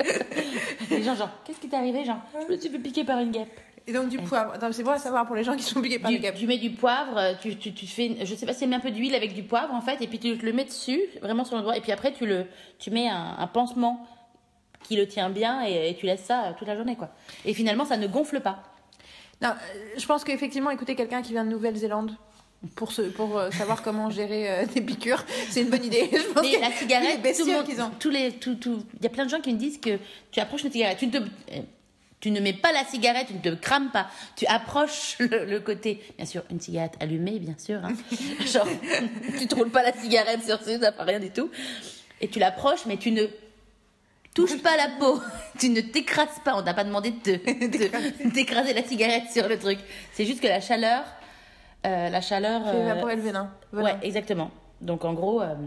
Les gens, genre, qu'est-ce qui t'est arrivé? Genre, je me suis fait piquer par une guêpe. Et donc du poivre. Attends, c'est bon à savoir pour les gens qui sont piqués par du, une guêpe. Tu mets du poivre, tu, tu, tu fais, je sais pas, c'est un peu d'huile avec du poivre en fait, et puis tu le mets dessus, vraiment sur le doigt, et puis après tu le, tu mets un, un pansement qui le tient bien et, et tu laisses ça toute la journée quoi. Et finalement ça ne gonfle pas. Non, je pense qu'effectivement écouter quelqu'un qui vient de Nouvelle-Zélande pour se, pour euh, savoir comment gérer euh, des piqûres, c'est une bonne idée. Je pense mais la cigarette, les tout le monde, qu'ils ont. tous les, tout, tout, il y a plein de gens qui me disent que tu approches une cigarette, tu ne te Tu ne mets pas la cigarette, tu ne te crames pas. Tu approches le, le côté. Bien sûr, une cigarette allumée, bien sûr. Hein. Genre, tu ne roules pas la cigarette sur ce, ça fait rien du tout. Et tu l'approches, mais tu ne touches pas la peau. Tu ne t'écrases pas. On t'a pas demandé de, te, de t'écraser la cigarette sur le truc. C'est juste que la chaleur. Euh, la chaleur. Fait évaporer euh, le venin. venin. Ouais, exactement. Donc en gros. Euh,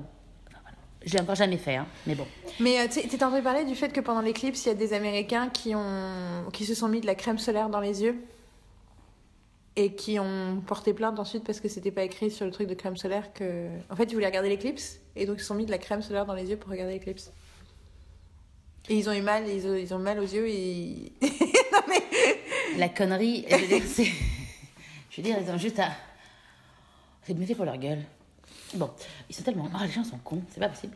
Je l'ai encore jamais fait, hein, mais bon. Mais euh, tu t'es entendu parler du fait que pendant l'éclipse, il y a des Américains qui, ont... qui se sont mis de la crème solaire dans les yeux et qui ont porté plainte ensuite parce que c'était pas écrit sur le truc de crème solaire que... En fait, ils voulaient regarder l'éclipse et donc ils se sont mis de la crème solaire dans les yeux pour regarder l'éclipse. Et ils ont eu mal, ils ont, ils ont mal aux yeux et... non mais... La connerie, je veux dire, c'est... Je veux dire, ils ont juste à... C'est bien fait pour leur gueule. Bon, ils sont tellement... Oh, les gens sont cons, c'est pas possible.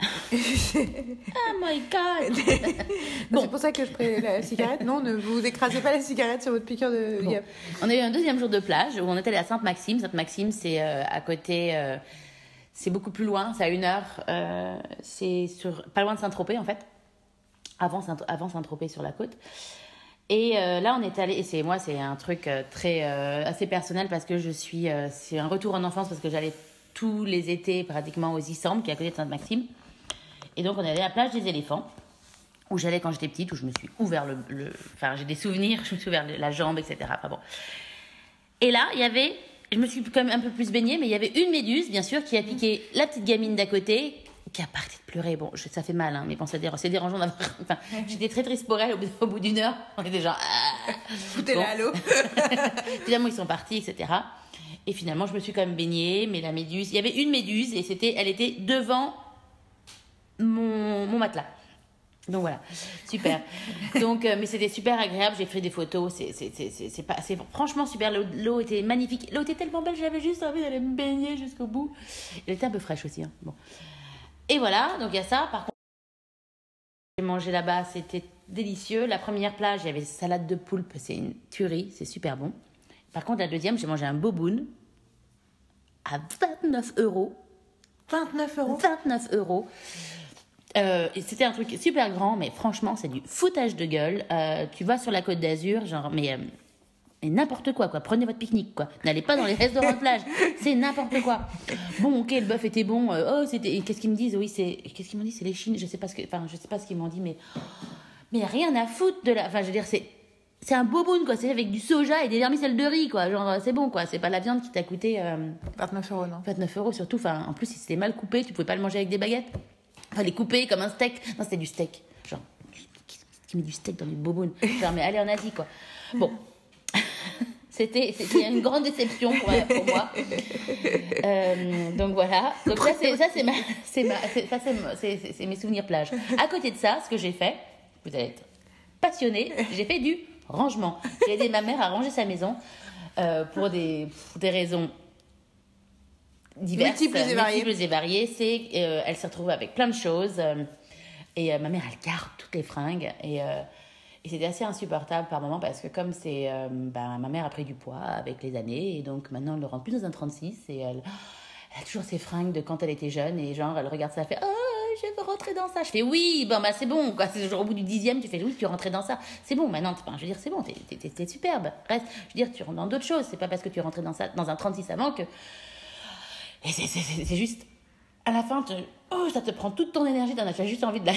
Oh my God. Bon. C'est pour ça que je prends la cigarette. Non, ne vous écrasez pas la cigarette sur votre piqûre de bon. On a eu un deuxième jour de plage où on est allé à Sainte-Maxime. Sainte-Maxime, c'est euh, à côté... Euh, c'est beaucoup plus loin, c'est à une heure. Euh, c'est sur, pas loin de Saint-Tropez, en fait. Avant, Saint, avant Saint-Tropez, sur la côte. Et euh, là, on est allé... Et c'est, moi, c'est un truc euh, très... Euh, assez personnel parce que je suis... Euh, c'est un retour en enfance parce que j'allais... tous les étés pratiquement aux Issambres, qui est à côté de Sainte-Maxime. Et donc, on est allé à la plage des éléphants, où j'allais quand j'étais petite, où je me suis ouvert le... le... Enfin, j'ai des souvenirs, je me suis ouvert la jambe, et cetera. Enfin, bon. Et là, il y avait... Je me suis quand même un peu plus baignée, mais il y avait une méduse, bien sûr, qui a piqué la petite gamine d'à côté, qui a parti de pleurer. Bon, je, ça fait mal, hein, mais bon, c'est dérangeant d'avoir... Enfin, j'étais très triste pour elle. Au bout, au bout d'une heure, on était genre... Ah foutez-la à l'eau. Finalement, ils sont partis, et cetera. Et finalement, je me suis quand même baignée, mais la méduse... Il y avait une méduse et c'était, elle était devant mon, mon matelas. Donc voilà, super. Donc, euh, mais c'était super agréable, j'ai pris des photos, c'est, c'est, c'est, c'est, c'est, pas, c'est franchement super, l'eau, l'eau était magnifique. L'eau était tellement belle, j'avais juste envie d'aller me baigner jusqu'au bout. Elle était un peu fraîche aussi. Hein. Bon. Et voilà, donc il y a ça. Par contre, j'ai mangé là-bas, c'était délicieux. La première plage, il y avait salade de poulpe, c'est une tuerie, c'est super bon. Par contre, la deuxième, j'ai mangé un boboon à vingt-neuf euros. vingt-neuf euros vingt-neuf euros. Euh, et c'était un truc super grand, mais franchement, c'est du foutage de gueule. Euh, tu vas sur la Côte d'Azur, genre, mais, euh, mais n'importe quoi, quoi. Prenez votre pique-nique, quoi. N'allez pas dans les restaurants de plage. C'est n'importe quoi. Bon, ok, le bœuf était bon. Euh, oh, c'était. Et qu'est-ce qu'ils me disent? Oui, c'est. Qu'est-ce qu'ils m'ont dit? C'est les Chines. Je sais pas ce que. Enfin, je sais pas ce qu'ils m'ont dit, mais. Mais rien à foutre de la. Enfin, je veux dire, c'est. C'est un boboon, quoi. C'est avec du soja et des vermicelles de riz, quoi. Genre, c'est bon, quoi. C'est pas la viande qui t'a coûté. Euh... vingt-neuf euros, non? vingt-neuf euros, surtout. Enfin, en plus, si c'était mal coupé, tu pouvais pas le manger avec des baguettes. Enfin, les couper comme un steak. Non, c'était du steak. Genre, qui, qui met du steak dans du boboon? Genre, mais allez en Asie, quoi. Bon. C'était, c'était une grande déception pour, pour moi. Euh, donc voilà. Donc ça, c'est, ça, c'est, ma, c'est, ma, c'est, ça, c'est, c'est, c'est, c'est mes souvenirs plage. À côté de ça, ce que j'ai fait, vous allez être passionnée, j'ai fait du rangement. J'ai aidé ma mère à ranger sa maison euh, pour, des, pour des raisons diverses, multiples et variées. multiples et variées. C'est, euh, elle s'est retrouvée avec plein de choses euh, et euh, ma mère, elle garde toutes les fringues et, euh, et c'était assez insupportable par moments parce que comme c'est, euh, ben, ma mère a pris du poids avec les années et donc maintenant elle ne rentre plus dans un trente-six et elle, elle a toujours ses fringues de quand elle était jeune et genre elle regarde ça, elle fait « Oh, je veux rentrer dans ça ». Je fais « Oui, bon bah c'est bon quoi ». C'est genre au bout du dixième, tu fais « Oui, tu rentrais dans ça ». C'est bon, maintenant, enfin, je veux dire, c'est bon, t'es, t'es, t'es superbe. Reste, je veux dire, tu rentres dans d'autres choses. C'est pas parce que tu rentrais dans, ça, dans un trente-six avant que... Et c'est, c'est, c'est, c'est juste... À la fin, te... oh, ça te prend toute ton énergie, t'en as tu as juste envie de la...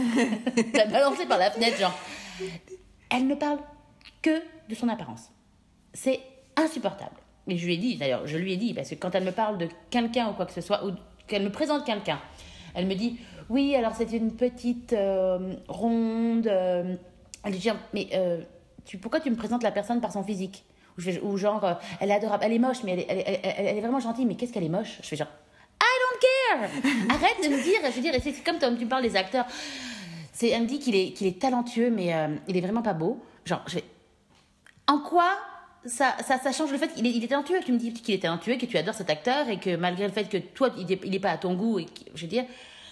de la balancer par la fenêtre, genre... Elle ne parle que de son apparence. C'est insupportable. Et je lui ai dit, d'ailleurs, je lui ai dit, parce que quand elle me parle de quelqu'un ou quoi que ce soit, ou qu'elle me présente quelqu'un, elle me dit, oui, alors c'est une petite euh, ronde. Euh, elle dit, mais euh, tu, pourquoi tu me présentes la personne par son physique ? Ou, je fais, ou genre, euh, elle est adorable, elle est moche, mais elle est, elle, est, elle, elle est vraiment gentille, mais qu'est-ce qu'elle est moche ? Je fais genre, I don't care ! Arrête de me dire, je veux dire, c'est comme quand tu parles des acteurs. C'est, elle me dit qu'il est, qu'il est talentueux, mais euh, il est vraiment pas beau. Genre, je fais, en quoi ça, ça, ça change le fait qu'il est, il est talentueux. Tu me dis qu'il est talentueux, que tu adores cet acteur et que malgré le fait que toi, il n'est il est pas à ton goût, et que, je veux dire,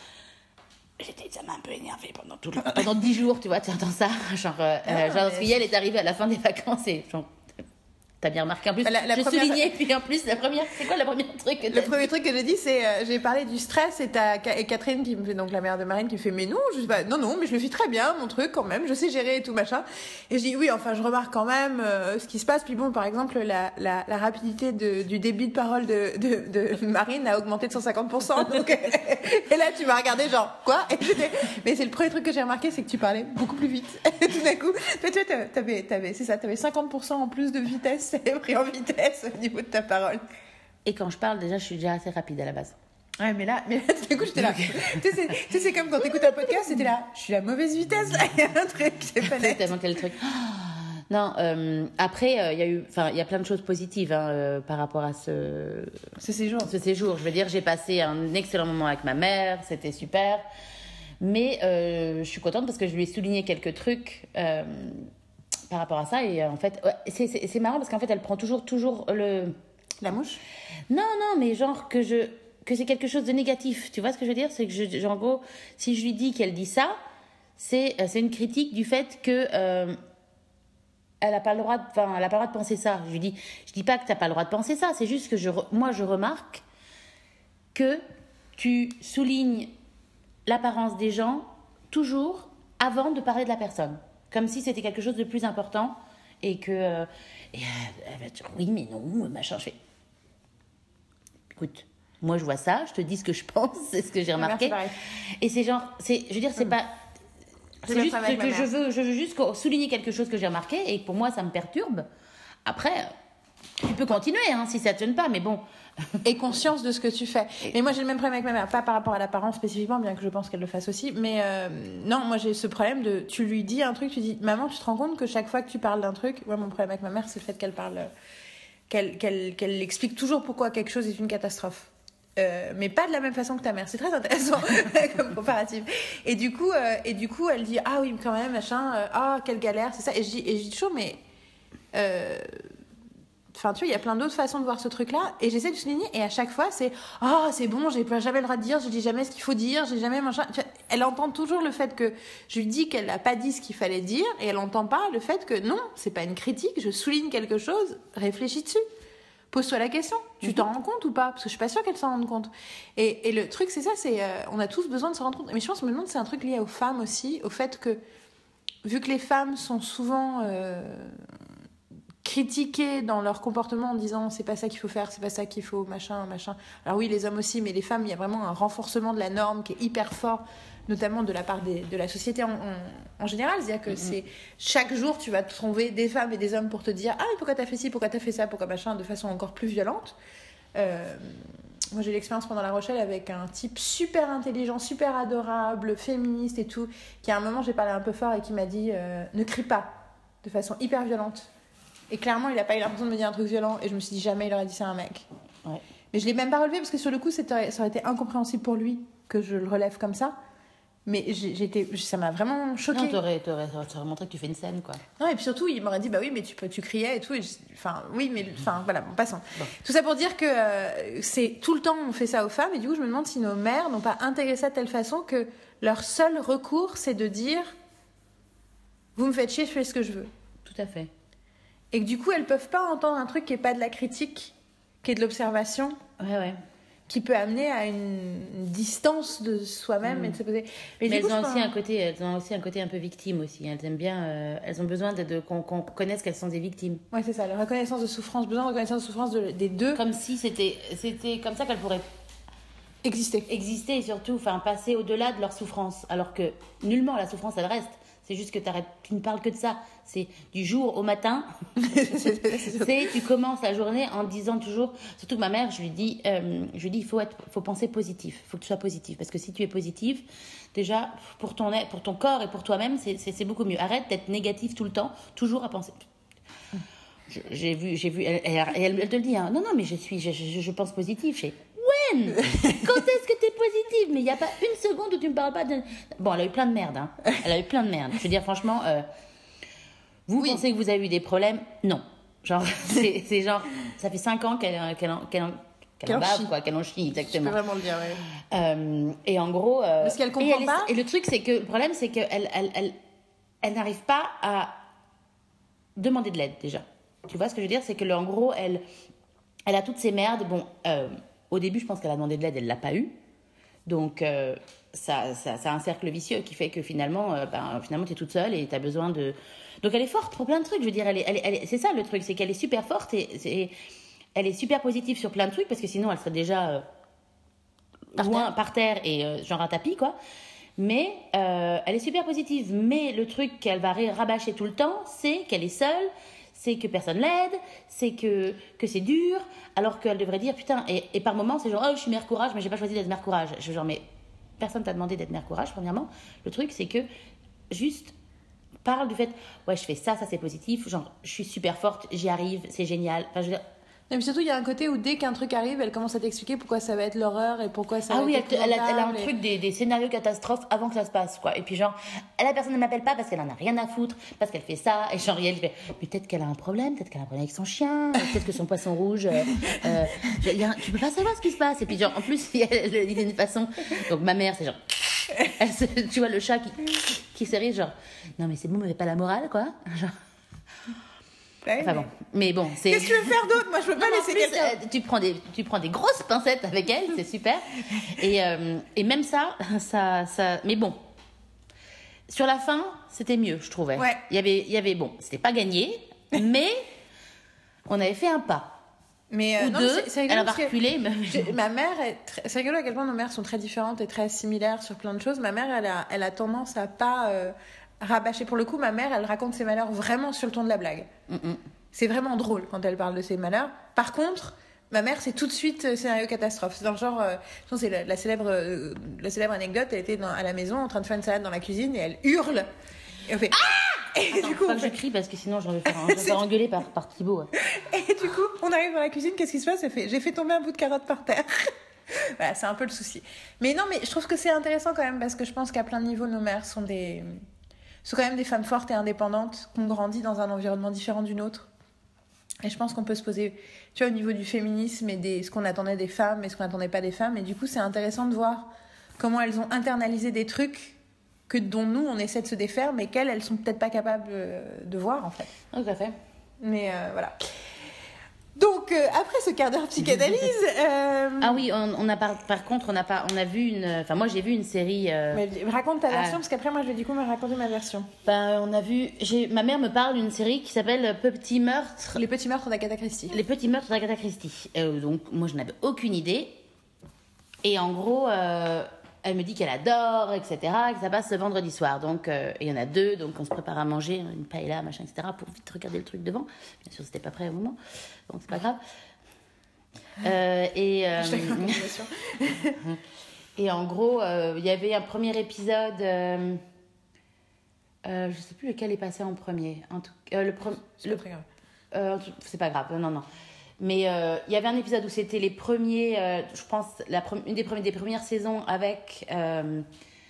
j'étais, ça m'a un peu énervée pendant tout le, pendant dix jours, tu vois, tu entends ça. Genre, euh, ah, genre parce qu'elle est arrivée à la fin des vacances et genre, t'as bien remarqué en plus. La, la je première... soulignais, puis en plus, la première, c'est quoi le premier truc que Le premier truc que j'ai dit, c'est, euh, j'ai parlé du stress et t'as et Catherine qui me fait, donc la mère de Marine, qui me fait, mais non, je dis, bah, non, non, mais je le vis très bien, mon truc, quand même, je sais gérer et tout, machin. Et je dis, oui, enfin, je remarque quand même, euh, ce qui se passe. Puis bon, par exemple, la, la, la rapidité de, du débit de parole de, de, de Marine a augmenté de cent cinquante pour cent. Donc, et là, tu m'as regardé, genre, quoi? Et j'étais, mais c'est le premier truc que j'ai remarqué, c'est que tu parlais beaucoup plus vite. Tout d'un coup, tu vois, t'avais, t'avais, c'est ça, t'avais cinquante pour cent en plus de vitesse, t'avais pris en vitesse. Au niveau de ta parole. Et quand je parle, déjà, je suis déjà assez rapide à la base. Ouais, mais là, mais là, tout d'un coup, j'étais là. tu sais, c'est, tu sais, c'est comme quand t'écoutes un podcast, c'était là. Je suis à mauvaise vitesse, là. Il y a un truc, c'est pas net. T'as manqué le truc. Non, euh, après, il euh, y a eu, enfin, il y a plein de choses positives hein, euh, par rapport à ce, ce séjour. Ce séjour. Je veux dire, j'ai passé un excellent moment avec ma mère, c'était super. Mais euh, je suis contente parce que je lui ai souligné quelques trucs. Euh, par rapport à ça et en fait ouais, c'est, c'est, c'est marrant parce qu'en fait elle prend toujours toujours le la mouche non non mais genre que je que c'est quelque chose de négatif, tu vois ce que je veux dire, c'est que je, en gros si je lui dis qu'elle dit ça c'est c'est une critique du fait que euh, elle a pas le droit de, enfin elle a pas le droit de penser ça. Je lui dis je dis pas que t'as pas le droit de penser ça, c'est juste que je moi je remarque que tu soulignes l'apparence des gens toujours avant de parler de la personne. Comme si c'était quelque chose de plus important et que. Euh, et elle, elle va dire oui, mais non, machin. Je fais. Écoute, moi je vois ça, je te dis ce que je pense, c'est ce que j'ai remarqué. Merci, et c'est genre, c'est, je veux dire, c'est mmh. pas. C'est, c'est juste que, que je veux, je veux juste souligner quelque chose que j'ai remarqué et pour moi ça me perturbe. Après, tu peux continuer hein, si ça te gêne pas, mais bon. Et conscience de ce que tu fais. Mais moi j'ai le même problème avec ma mère, pas par rapport à l'apparence spécifiquement, bien que je pense qu'elle le fasse aussi, mais euh, non, moi j'ai ce problème de, tu lui dis un truc, tu dis, maman, tu te rends compte que chaque fois que tu parles d'un truc, moi mon problème avec ma mère c'est le fait qu'elle parle, qu'elle, qu'elle, qu'elle explique toujours pourquoi quelque chose est une catastrophe. Euh, mais pas de la même façon que ta mère, c'est très intéressant comme comparatif. Et du coup, euh, et du coup, elle dit ah oui quand même machin, euh, ah quelle galère, c'est ça. Et je dis, et je dis toujours mais euh, enfin, tu vois, il y a plein d'autres façons de voir ce truc-là, et j'essaie de souligner, et à chaque fois, c'est « Ah, oh, c'est bon, j'ai jamais le droit de dire, je dis jamais ce qu'il faut dire, j'ai jamais machin... » Elle entend toujours le fait que je lui dis qu'elle n'a pas dit ce qu'il fallait dire, et elle n'entend pas le fait que non, c'est pas une critique, je souligne quelque chose, réfléchis dessus. Pose-toi la question, tu mm-hmm. t'en rends compte ou pas ? Parce que je suis pas sûre qu'elle s'en rende compte. Et, et le truc, c'est ça, c'est euh, on a tous besoin de se rendre compte. Mais je pense, me demande, c'est un truc lié aux femmes aussi, au fait que, vu que les femmes sont souvent... Euh, critiquer dans leur comportement en disant c'est pas ça qu'il faut faire, c'est pas ça qu'il faut, machin, machin. Alors oui, les hommes aussi, mais les femmes, il y a vraiment un renforcement de la norme qui est hyper fort, notamment de la part des, de la société en, en, en général. C'est-à-dire que mm-hmm. c'est chaque jour, tu vas trouver des femmes et des hommes pour te dire ah, pourquoi t'as fait ci, pourquoi t'as fait ça, pourquoi machin, de façon encore plus violente. Euh, moi, j'ai eu l'expérience pendant La Rochelle avec un type super intelligent, super adorable, féministe et tout, qui à un moment, j'ai parlé un peu fort et qui m'a dit euh, ne crie pas, de façon hyper violente. Et clairement, il n'a pas eu l'impression de me dire un truc violent. Et je me suis dit, jamais il aurait dit ça à un mec. Ouais. Mais je ne l'ai même pas relevé parce que sur le coup, ça aurait été incompréhensible pour lui que je le relève comme ça. Mais j'ai- j'étais, ça m'a vraiment choquée. Non, t'aurais, t'aurais, t'aurais montré que tu fais une scène, quoi. Non, et puis surtout, il m'aurait dit, bah oui, mais tu, peux, tu criais et tout. Et je- enfin, oui, mais enfin, voilà, bon, passons. Bon. Tout ça pour dire que euh, c'est tout le temps, on fait ça aux femmes. Et du coup, je me demande si nos mères n'ont pas intégré ça de telle façon que leur seul recours, c'est de dire, vous me faites chier, je fais ce que je veux. Tout à fait. Et que du coup, elles peuvent pas entendre un truc qui est pas de la critique, qui est de l'observation, Ouais, ouais. qui peut amener à une, une distance de soi-même Mm. et de se poser. Mais, du elles, coup, je ont pense- aussi un côté, elles ont aussi un côté un peu victime aussi. Elles aiment bien, euh, elles ont besoin de, de- qu'on, qu'on connaisse qu'elles sont des victimes. Ouais, c'est ça, la reconnaissance de souffrance, besoin de reconnaissance de souffrance de- des deux Comme si c'était, c'était comme ça qu'elles pourraient exister. exister et surtout, enfin, passer au-delà de leur souffrance. Alors que nullement la souffrance, elle reste. C'est juste que t'arrêtes, tu ne parles que de ça. C'est du jour au matin. C'est tu commences la journée en disant toujours. Surtout que ma mère, je lui dis, euh, je lui dis, il faut être, faut penser positif. Il faut que tu sois positif parce que si tu es positif, déjà pour ton pour ton corps et pour toi-même, c'est, c'est, c'est beaucoup mieux. Arrête d'être négatif tout le temps, toujours à penser. Je- J'ai vu, j'ai vu, elle, elle, elle- elle te le dit. Hein. Non, non, mais je suis, je, je, je pense positif. J'ai when Quand est-ce que t'es positive? Mais il n'y a pas une seconde où tu me parles pas de. Bon, elle a eu plein de merde. Hein. Elle a eu plein de merde. Je veux dire, franchement, euh, vous Oui. pensez que vous avez eu des problèmes? Non. Genre, c'est, c'est genre, ça fait cinq ans qu'elle, qu'elle, en- qu'elle, en- qu'elle Qu'elle en en bave, chie. quoi, qu'elle en chie, Je peux exactement. vraiment le dire, ouais. Euh, et en gros. euh, Parce qu'elle et comprend est- pas. Et le truc, c'est que le problème, c'est qu'elle elle, elle, elle n'arrive pas à demander de l'aide déjà. Tu vois ce que je veux dire? C'est que, le- en gros, elle, elle a toutes ces merdes. Bon, euh, au début, je pense qu'elle a demandé de l'aide, elle l'a pas eu. Donc, euh, ça, ça, ça a un cercle vicieux qui fait que finalement, euh, ben, finalement, tu es toute seule et tu as besoin de. Donc, elle est forte pour plein de trucs. Je veux dire, elle est, elle est, elle est- c'est ça le truc, c'est qu'elle est super forte et c'est, elle est super positive sur plein de trucs parce que sinon, elle serait déjà euh, Par loin terre. par terre et euh, genre un tapis, quoi. Mais euh, elle est super positive. Mais le truc qu'elle va ré- rabâcher tout le temps, c'est qu'elle est seule, c'est que personne l'aide, c'est que, que c'est dur, alors qu'elle devrait dire putain. Et, et par moments, c'est genre, oh, je suis mère courage, mais j'ai pas choisi d'être mère courage. Je suis genre, mais personne t'a demandé d'être mère courage, premièrement. Le truc, c'est que juste parle du fait, ouais, je fais ça, ça c'est positif, genre, je suis super forte, j'y arrive, c'est génial. Enfin, je veux dire, Non, mais surtout, il y a un côté où dès qu'un truc arrive, elle commence à t'expliquer pourquoi ça va être l'horreur et pourquoi ça ah va oui, elle, être te- elle a, elle a un épouvantable et- truc des, des scénarios catastrophes avant que ça se passe, quoi. Et puis genre, la personne ne m'appelle pas parce qu'elle en a rien à foutre, parce qu'elle fait ça. Et genre, elle fait, mais peut-être qu'elle a un problème, peut-être qu'elle a un problème avec son chien, peut-être que son poisson rouge, euh, euh, il y a un- tu peux pas savoir ce qui se passe. Et puis genre, en plus, il y a il y a une façon. Donc ma mère, c'est genre, elle se- tu vois le chat qui, qui se rit, genre, non mais c'est bon, mais pas la morale, quoi. Genre, Ouais, enfin mais- bon, mais bon, c'est. Qu'est-ce que tu veux faire d'autre? Moi, je peux pas Non, mais en laisser plus, quelqu'un. euh, tu prends des tu prends des grosses pincettes avec elle, c'est super. Et euh, et même ça, ça ça. Mais bon, sur la fin, c'était mieux, je trouvais. Ouais. Il y avait il y avait bon, c'était pas gagné, mais on avait fait un pas Mais euh, ou non, mais deux. c'est- c'est Elle rigolo va parce que reculer. Mais... j'ai- ma mère est très- c'est rigolo à quel point nos mères sont très différentes et très similaires sur plein de choses. Ma mère, elle a, elle a tendance à pas euh, rabâcher. Pour le coup, ma mère, elle raconte ses malheurs vraiment sur le ton de la blague. Mm, mm. C'est vraiment drôle quand elle parle de ses malheurs. Par contre, ma mère, c'est tout de suite euh, scénario catastrophe. C'est dans le genre, euh, je pense que c'est la, la célèbre, euh, la célèbre anecdote. Elle était dans- à la maison en train de faire une salade dans la cuisine et elle hurle. Et on fait ah. Et Attends, du coup, faut pas on que je fait- crie parce que sinon je vais me faire, je vais me faire engueuler par par Thibaut. et du coup, on arrive dans la cuisine. Qu'est-ce qui se passe? Elle fait, j'ai fait tomber un bout de carotte par terre. Voilà, c'est un peu le souci. Mais non, mais je trouve que c'est intéressant quand même parce que je pense qu'à plein de niveaux, nos mères sont des, sont quand même des femmes fortes et indépendantes qui ont grandi dans un environnement différent du nôtre. Et je pense qu'on peut se poser, tu vois, au niveau du féminisme et des, ce qu'on attendait des femmes et ce qu'on n'attendait pas des femmes. Et du coup, c'est intéressant de voir comment elles ont internalisé des trucs que, dont nous, on essaie de se défaire, mais qu'elles, elles sont peut-être pas capables euh, de voir, en fait. Tout à fait. Mais euh, voilà. Donc, euh, après ce quart d'heure psychanalyse... euh, Ah oui, on, on a par, par contre, on a pas, on a vu une, enfin moi j'ai vu une série. euh, mais raconte ta version, Ah. parce qu'après, moi, je vais du coup me raconter ma version. ben, on a vu, j'ai, ma mère me parle d'une série qui s'appelle Petit Meurtre. Les petits meurtres d'Agatha Christie. Les petits meurtres d'Agatha Christie. Euh, donc, moi, je n'avais aucune idée. Et en gros, euh, elle me dit qu'elle adore, et cetera, et que ça passe ce vendredi soir. Donc, euh, il y en a deux, donc on se prépare à manger, une paella, machin, et cetera, pour vite regarder le truc devant. Bien sûr, c'était pas prêt au moment, donc c'est pas grave. Euh, et, euh, Hashtag organisation. et en gros, euh, il y avait un premier épisode. Euh, euh, je sais plus lequel est passé en premier. En tout, euh, le pre- C'est le pas très grave. euh, c'est pas grave, non, non. Mais euh, il y avait un épisode où c'était les premiers, euh, je pense, la pre- une des, premières, des premières saisons avec, euh,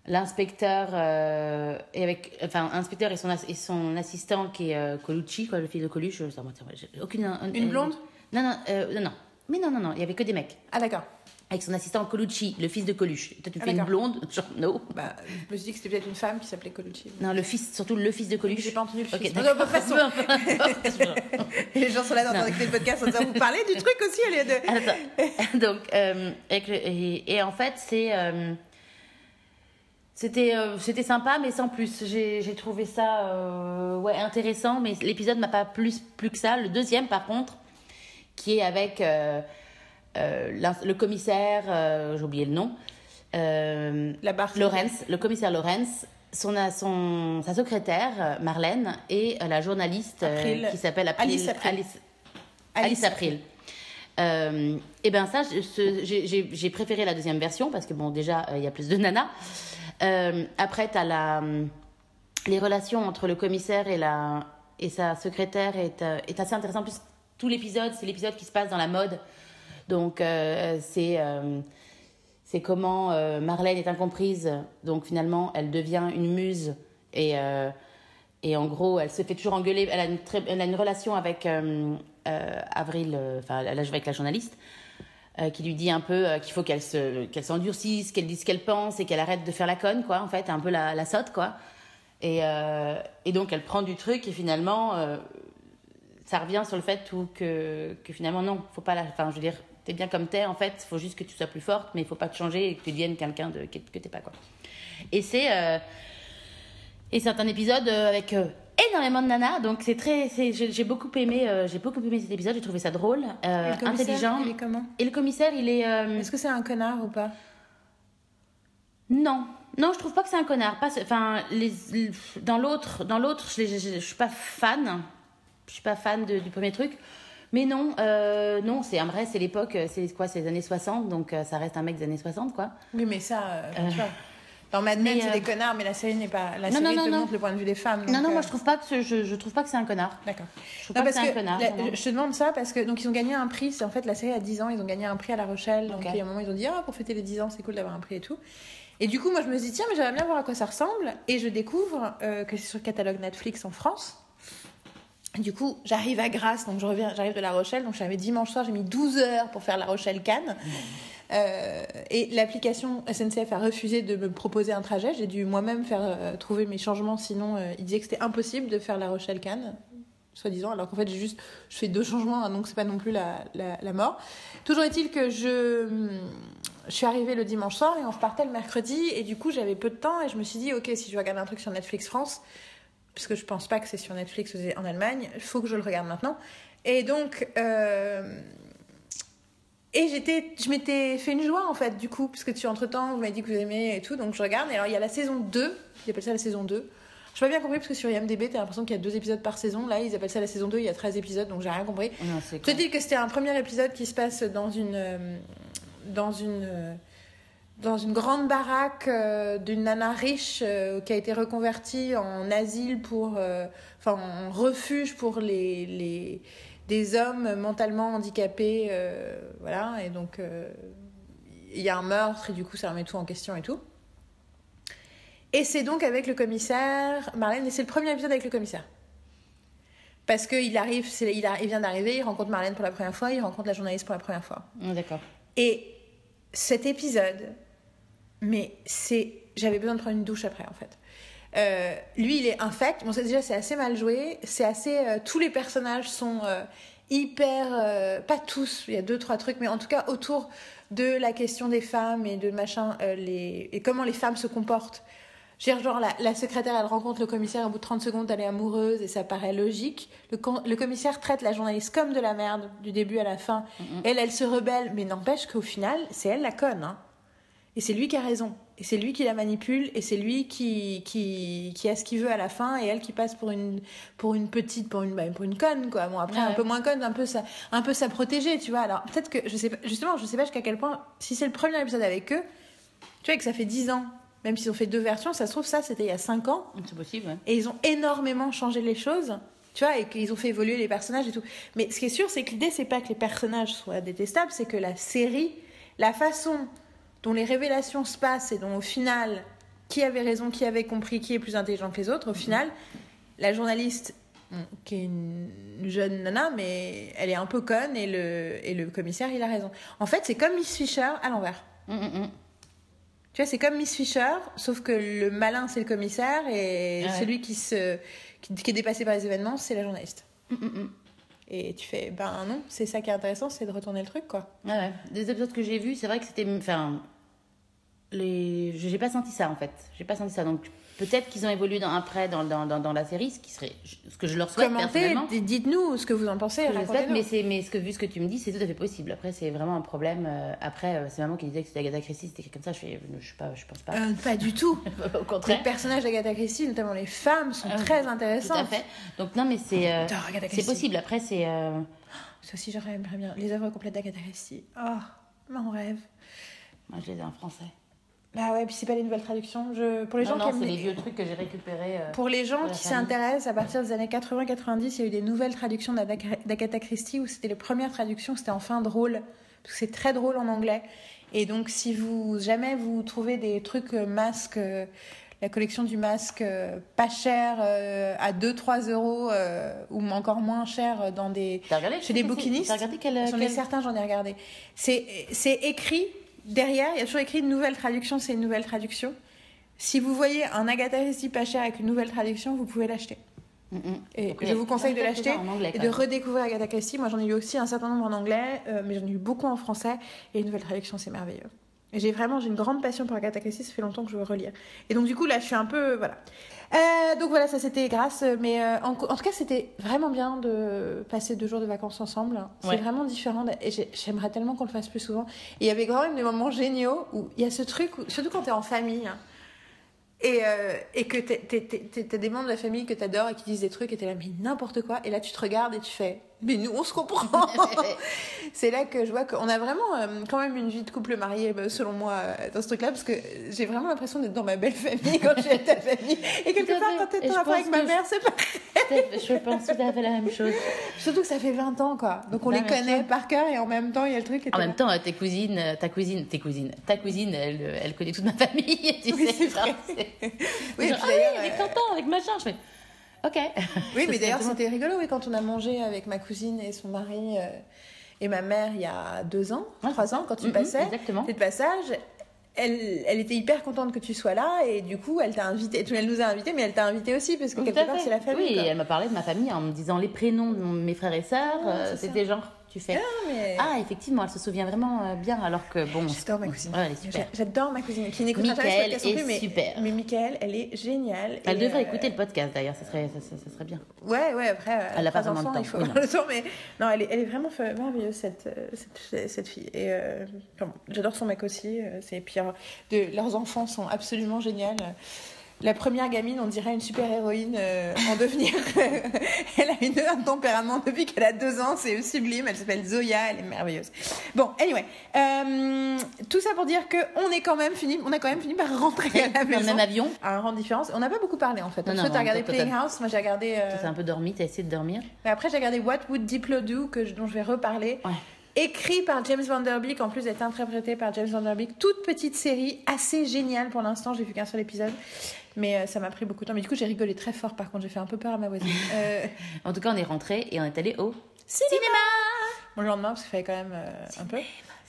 l'inspecteur euh, et avec enfin inspecteur et son as- et son assistant qui est euh, Colucci, quoi, le fils de Coluche. Ça, moi, j'ai aucune un- Une euh, blonde? Non non euh, non non. Mais non non non, il y avait que des mecs. Ah d'accord. Avec son assistant Colucci, le fils de Coluche. Toi, tu Ah, fais une d'accord. blonde, genre no. Bah, je me suis dit que c'était peut-être une femme qui s'appelait Colucci. Non, le fils, surtout le fils de Coluche. J'ai pas entendu le Ok, fils. d'accord. Non, de toute façon. Les gens sont là dans le podcast en disant vous parlez du truc aussi, elle est de. Attends. Donc, euh, avec le- et, et en fait, c'est. euh, c'était, euh, c'était sympa, mais sans plus. J'ai, j'ai trouvé ça euh, ouais, intéressant, mais l'épisode m'a pas plus, plus que ça. Le deuxième, par contre, qui est avec euh, euh, l'in- le commissaire, euh, j'ai oublié le nom, euh, La barre. Lawrence, le commissaire Lawrence, son, son, sa secrétaire, Marlène, et euh, la journaliste euh, April. qui s'appelle April, Alice April. Alice, Alice April. Euh, et ben ça, je- ce- j'ai j'ai- j'ai préféré la deuxième version parce que bon, déjà, euh, il y a plus de nanas. Euh, après, t'as la, hum, les relations entre le commissaire et, la, et sa secrétaire est, euh, est assez intéressant. En plus, tout l'épisode, c'est l'épisode qui se passe dans la mode. Donc, euh, c'est euh, c'est comment euh, Marlène est incomprise. Donc, finalement, elle devient une muse. Et, euh, et en gros, elle se fait toujours engueuler. Elle a une, très, elle a une relation avec euh, euh, Avril, euh, enfin, elle a joué avec la journaliste, euh, qui lui dit un peu euh, qu'il faut qu'elle se, qu'elle s'endurcisse, qu'elle dise ce qu'elle pense et qu'elle arrête de faire la conne, quoi, en fait, un peu la, la sotte, quoi. Et, euh, et donc, elle prend du truc et finalement, euh, ça revient sur le fait où que, que finalement, non, faut pas la. Enfin, je veux dire, t'es bien comme t'es, en fait, faut juste que tu sois plus forte, mais il faut pas te changer et que tu deviennes quelqu'un de, que, que t'es pas, quoi. Et c'est. Euh, et c'est un épisode euh, avec. Euh, énormément de nanas, donc c'est très, c'est, j'ai, j'ai beaucoup aimé, euh, j'ai beaucoup aimé cet épisode, j'ai trouvé ça drôle, euh, Le commissaire, intelligent. il est comment? Et le commissaire, il est, euh, Est-ce que c'est un connard ou pas? non, non, je trouve pas que c'est un connard. Pas, enfin, les, les- dans l'autre, dans l'autre, je, je, je, je suis pas fan, je suis pas fan de- du premier truc, mais non, euh, non, c'est un vrai, c'est l'époque, c'est quoi, c'est les années soixante, donc euh, ça reste un mec des années soixante, quoi. Oui, mais ça, euh, Euh, tu vois. Dans Mad Men, mais, c'est euh, des connards, mais la série n'est pas. La Non, série non, te non, montre non. le point de vue des femmes. Non, donc, non, euh, moi je trouve pas que ce- je, je trouve pas que c'est un connard. D'accord. Je trouve Non, pas que parce c'est un que connard. la- non, non. je te demande ça parce que donc ils ont gagné un prix. C'est en fait la série a dix ans. Ils ont gagné un prix à La Rochelle. Donc Ok. il y a un moment ils ont dit ah pour fêter les dix ans c'est cool d'avoir un prix et tout. Et du coup moi je me dis tiens mais j'aimerais bien voir à quoi ça ressemble et je découvre euh, que c'est sur le catalogue Netflix en France. Du coup, j'arrive à Grasse, donc je reviens, j'arrive de La Rochelle, donc je suis arrivée dimanche soir, j'ai mis douze heures pour faire La Rochelle-Cannes. Euh, et l'application S N C F a refusé de me proposer un trajet. J'ai dû moi-même faire euh, trouver mes changements, sinon euh, ils disaient que c'était impossible de faire La Rochelle-Cannes, soi-disant, alors qu'en fait j'ai juste je fais deux changements, hein, donc c'est pas non plus la, la, la mort. Toujours est-il que je, je suis arrivée le dimanche soir et on repartait le mercredi, et du coup j'avais peu de temps et je me suis dit ok si je regarde un truc sur Netflix France, puisque je pense pas que c'est sur Netflix en Allemagne, il faut que je le regarde maintenant. Et donc, euh... et j'étais, je m'étais fait une joie en fait, du coup, puisque tu entre-temps, vous m'avez dit que vous aimez et tout, donc je regarde. Et alors, il y a la saison deux, ils appellent ça la saison deux. Je n'ai pas bien compris, parce que sur I M D B, t'as l'impression qu'il y a deux épisodes par saison. Là, ils appellent ça la saison deux, il y a treize épisodes, donc j'ai rien compris. Non, c'est Je te quoi dis que c'était un premier épisode qui se passe dans une. euh, dans une. euh, dans une grande baraque euh, d'une nana riche euh, qui a été reconvertie en asile pour, euh, enfin en refuge pour les, les des hommes mentalement handicapés, euh, voilà. Et donc euh, il y a un meurtre et du coup ça remet tout en question et tout. Et c'est donc avec le commissaire Marlène, et c'est le premier épisode avec le commissaire. Parce qu'il arrive, c'est, il, a, il vient d'arriver, il rencontre Marlène pour la première fois, il rencontre la journaliste pour la première fois. Ah, d'accord. Et cet épisode, mais c'est, j'avais besoin de prendre une douche après en fait. Euh, lui, il est infect. Bon, c'est, déjà, c'est assez mal joué. C'est assez. Euh, tous les personnages sont euh, hyper. Euh, pas tous. Il y a deux, trois trucs, mais en tout cas autour de la question des femmes et de machin, euh, les et comment les femmes se comportent. Je veux dire, genre la, la secrétaire, elle rencontre le commissaire, au bout de trente secondes, elle est amoureuse et ça paraît logique. Le, le commissaire traite la journaliste comme de la merde du début à la fin. Mm-hmm. Elle, elle se rebelle, mais n'empêche qu'au final, c'est elle la conne. Hein. Et c'est lui qui a raison. Et c'est lui qui la manipule. Et c'est lui qui, qui, qui a ce qu'il veut à la fin. Et elle qui passe pour une, pour une petite, pour une, bah, pour une conne, quoi. Bon, après, ouais. un peu moins conne, un peu sa, un peu sa protégée, tu vois. Alors, peut-être que, je sais pas, justement, je sais pas jusqu'à quel point, si c'est le premier épisode avec eux, tu vois, que ça fait dix ans, même s'ils ont fait deux versions, ça se trouve, ça, c'était il y a cinq ans. C'est possible, ouais. Et ils ont énormément changé les choses. Tu vois, et qu'ils ont fait évoluer les personnages et tout. Mais ce qui est sûr, c'est que l'idée, c'est pas que les personnages soient détestables, c'est que la série, la façon dont les révélations se passent et dont au final qui avait raison, qui avait compris, qui est plus intelligent que les autres. Au final, la journaliste, qui est une jeune nana, mais elle est un peu conne, et le, et le commissaire, il a raison. En fait, c'est comme Miss Fisher à l'envers. Mm, mm, mm. Tu vois, c'est comme Miss Fisher, sauf que le malin, c'est le commissaire, et Ouais. celui qui, se, qui, qui est dépassé par les événements, c'est la journaliste. Mm, mm, mm. Et tu fais, ben non, c'est ça qui est intéressant, c'est de retourner le truc, quoi. Ouais, ouais. Des épisodes que j'ai vus, c'est vrai que c'était. Enfin. Les... J'ai pas senti ça en fait. J'ai pas senti ça. Donc peut-être qu'ils ont évolué dans, après dans, dans, dans, dans la série, ce qui serait. Ce que je leur souhaite Commentez, personnellement. d- dites-nous ce que vous en pensez. Ce que je souhaite, racontez-nous. mais, c'est, mais ce que, vu ce que tu me dis, c'est tout à fait possible. Après, c'est vraiment un problème. Euh, après, euh, c'est maman qui disait que c'était Agatha Christie, c'était comme ça. Je, fais, je, sais pas, je pense pas. Euh, pas du tout. Au Les contraire. personnages d'Agatha Christie, notamment les femmes, sont Euh, très Tout intéressantes. à fait. Donc, non, mais c'est. euh, J'adore Agatha c'est Christie. possible. Après, c'est. euh, Ça aussi, j'aimerais bien. Les œuvres complètes d'Agatha Christie. Oh, mon rêve. Moi, je les ai en français. Bah ouais, puis c'est pas les nouvelles traductions. Je... Pour les gens Non, non, qui c'est aiment les vieux trucs que j'ai récupérés. euh, Pour les gens de la qui famille. s'intéressent, à partir des années quatre-vingts quatre-vingt-dix, il y a eu des nouvelles traductions d'Agatha d'Agatha Christie où c'était les premières traductions, c'était enfin drôle, parce que c'est très drôle en anglais. Et donc, si vous jamais vous trouvez des trucs euh, masques, euh, la collection du masque euh, pas cher, euh, à deux trois euros, euh, ou encore moins cher euh, dans des... T'as regardé Chez des c'est- bouquinistes. T'as regardé quel. J'en ai quel- certains, j'en ai regardé. C'est c'est écrit derrière, il y a toujours écrit une nouvelle traduction, c'est une nouvelle traduction. Si vous voyez un Agatha Christie pas cher avec une nouvelle traduction, vous pouvez l'acheter. Mm, mm. Et Donc, je il y a vous conseille de quelques-uns l'acheter en anglais, et quand de même. redécouvrir Agatha Christie. Moi, j'en ai lu aussi un certain nombre en anglais, euh, mais j'en ai lu beaucoup en français. Et les nouvelles traductions, c'est merveilleux. Et j'ai vraiment j'ai une grande passion pour Agatha Christie. Ça fait longtemps que je veux relire. Et donc, du coup, là, je suis un peu... Voilà. Euh, donc, voilà, ça, c'était grâce. Mais euh, en, en tout cas, c'était vraiment bien de passer deux jours de vacances ensemble. C'est Ouais. vraiment différent. Et j'ai- j'aimerais tellement qu'on le fasse plus souvent. Et il y avait quand même des moments géniaux où il y a ce truc, où, surtout quand t'es en famille... hein, et, euh, et que t'es- t'es- t'es- t'as des membres de la famille que t'adores et qui disent des trucs et t'es là, mais n'importe quoi. Et là, tu te regardes et tu fais, mais nous, on se comprend. C'est là que je vois qu'on a vraiment euh, quand même une vie de couple marié, bah, selon moi, euh, dans ce truc-là, parce que j'ai vraiment l'impression d'être dans ma belle famille quand je suis avec ta famille. Et quelque Tout à part, fait. quand t'es Et en je rapport avec pense ma que mère, c'est pas... Je pense tout à fait la même chose. Surtout que ça fait vingt ans, quoi. Donc on Bah, les bien connaît sûr. par cœur et en même temps, il y a le truc. Et En t'es même là. temps, euh, tes cousines, euh, ta cousine, tes cousines, ta cousine, elle, euh, elle connaît toute ma famille, tu Oui, sais. c'est genre, vrai. c'est- Oui, et genre, puis ah d'ailleurs, oui, avec euh, tonton, avec machin. Je fais, ok. Oui, mais C'est d'ailleurs, exactement- c'était rigolo, oui, quand on a mangé avec ma cousine et son mari euh, et ma mère il y a deux ans, Ouais, trois c'est ans, ça. quand tu Mhm, passais, exactement. t'es de passage. Elle, elle était hyper contente que tu sois là et du coup, elle t'a invité. Elle nous a invités, mais elle t'a invité aussi parce que Tout quelque à part, fait. c'est la famille. Oui, quoi. et elle m'a parlé de ma famille en me disant les prénoms de mon- mes frères et sœurs. Ah, euh, c'est ça. C'était genre, tu fais. mais... Ah, effectivement, elle se souvient vraiment euh, bien, alors que bon. J'adore ma cousine. Ouais, elle est super. J'a- J'adore ma cousine qui n'écoute jamais ce Mickaël podcast non est plus, mais super. mais Mickaël, elle est géniale. Elle et, devrait euh, écouter le podcast d'ailleurs, ça serait, ça, ça- ça serait bien. Ouais, ouais, après, euh, Elle a pas trois vraiment enfants, le il temps. faut Oui, avoir le temps, mais non, elle est, elle est vraiment fa- merveilleuse, cette, euh, cette, cette fille. Et euh, enfin, bon, j'adore son mec aussi. euh, C'est, puis, euh, de, leurs enfants sont absolument géniaux. La première gamine, on dirait une super-héroïne euh, en devenir. Elle a une, un tempérament depuis qu'elle a deux ans, c'est sublime. Elle s'appelle Zoya, elle est merveilleuse. Bon, anyway, euh, tout ça pour dire que on est quand même fini, on a quand même fini par rentrer à la Dans le maison. même avion. À un rang de différence. On n'a pas beaucoup parlé en fait. Non, Toi, non, t'as non, regardé toi, Playing t'as- House, moi j'ai regardé. euh, T'as un peu dormi, t'as essayé de dormir. mais après, j'ai regardé What Would Diplo Do, que je- dont je vais reparler. Ouais. Écrit par James Van Der Beek, en plus d'être interprété par James Van Der Beek. Toute petite série, assez géniale pour l'instant. J'ai vu qu'un seul épisode. Mais euh, ça m'a pris beaucoup de temps. Mais du coup, j'ai rigolé très fort. Par contre, j'ai fait un peu peur à ma voisine. Euh, En tout cas, on est rentré et on est allé au cinéma Bon, le lendemain, parce qu'il fallait quand même euh, un peu.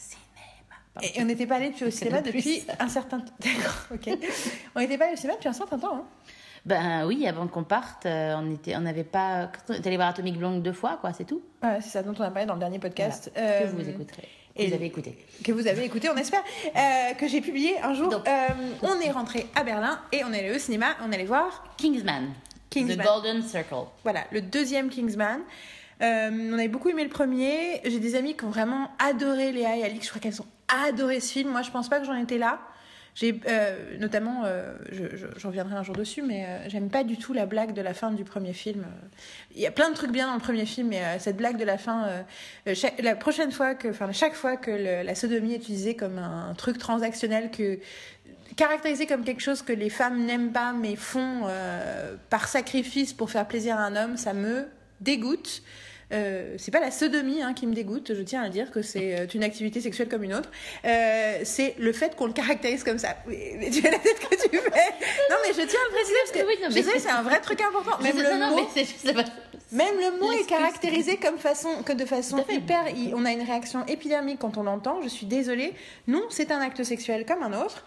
cinéma. Et on n'était pas allé depuis au cinéma de depuis plus. un certain temps. D'accord, ok. On n'était pas allé au cinéma depuis un certain temps. Hein. Ben oui, avant qu'on parte, euh, on était, on n'avait pas. On est allé voir Atomic Blonde deux fois, quoi, c'est tout. Ouais, c'est ça dont on a parlé dans le dernier podcast. Voilà. Euh, Que vous écouterez. et- Vous avez écouté. que vous avez écouté, on espère, euh, que j'ai publié un jour. Donc. Euh, on est rentré à Berlin et on est allé au cinéma. On allait voir, Kingsman. Kingsman. The Golden Circle. voilà, le deuxième Kingsman. Euh, on avait beaucoup aimé le premier. J'ai des amis qui ont vraiment adoré Léa et Alix. Je crois qu'elles ont adoré ce film. Moi, je pense pas que j'en étais là. J'ai euh, notamment, euh, je, je, j'en reviendrai un jour dessus, mais euh, j'aime pas du tout la blague de la fin du premier film. Il y a plein de trucs bien dans le premier film, mais euh, cette blague de la fin, euh, euh, chaque, la prochaine fois que, enfin chaque fois que le, la sodomie est utilisée comme un, un truc transactionnel, que caractérisé comme quelque chose que les femmes n'aiment pas mais font euh, par sacrifice pour faire plaisir à un homme, ça me dégoûte. Euh, c'est pas la sodomie hein, qui me dégoûte, je tiens à dire que c'est euh, une activité sexuelle comme une autre. Euh, c'est le fait qu'on le caractérise comme ça. Oui, mais tu as la tête que tu fais. Non, mais je tiens à le préciser parce que oui, non, mais je sais, c'est un vrai truc important. Même Je- le non, mot, mais c'est juste la- même le mot est L'excuse. caractérisé comme façon, que de façon Tout à fait. hyper. il- On a une réaction épidermique quand on l'entend. Je suis désolée. Non, c'est un acte sexuel comme un autre.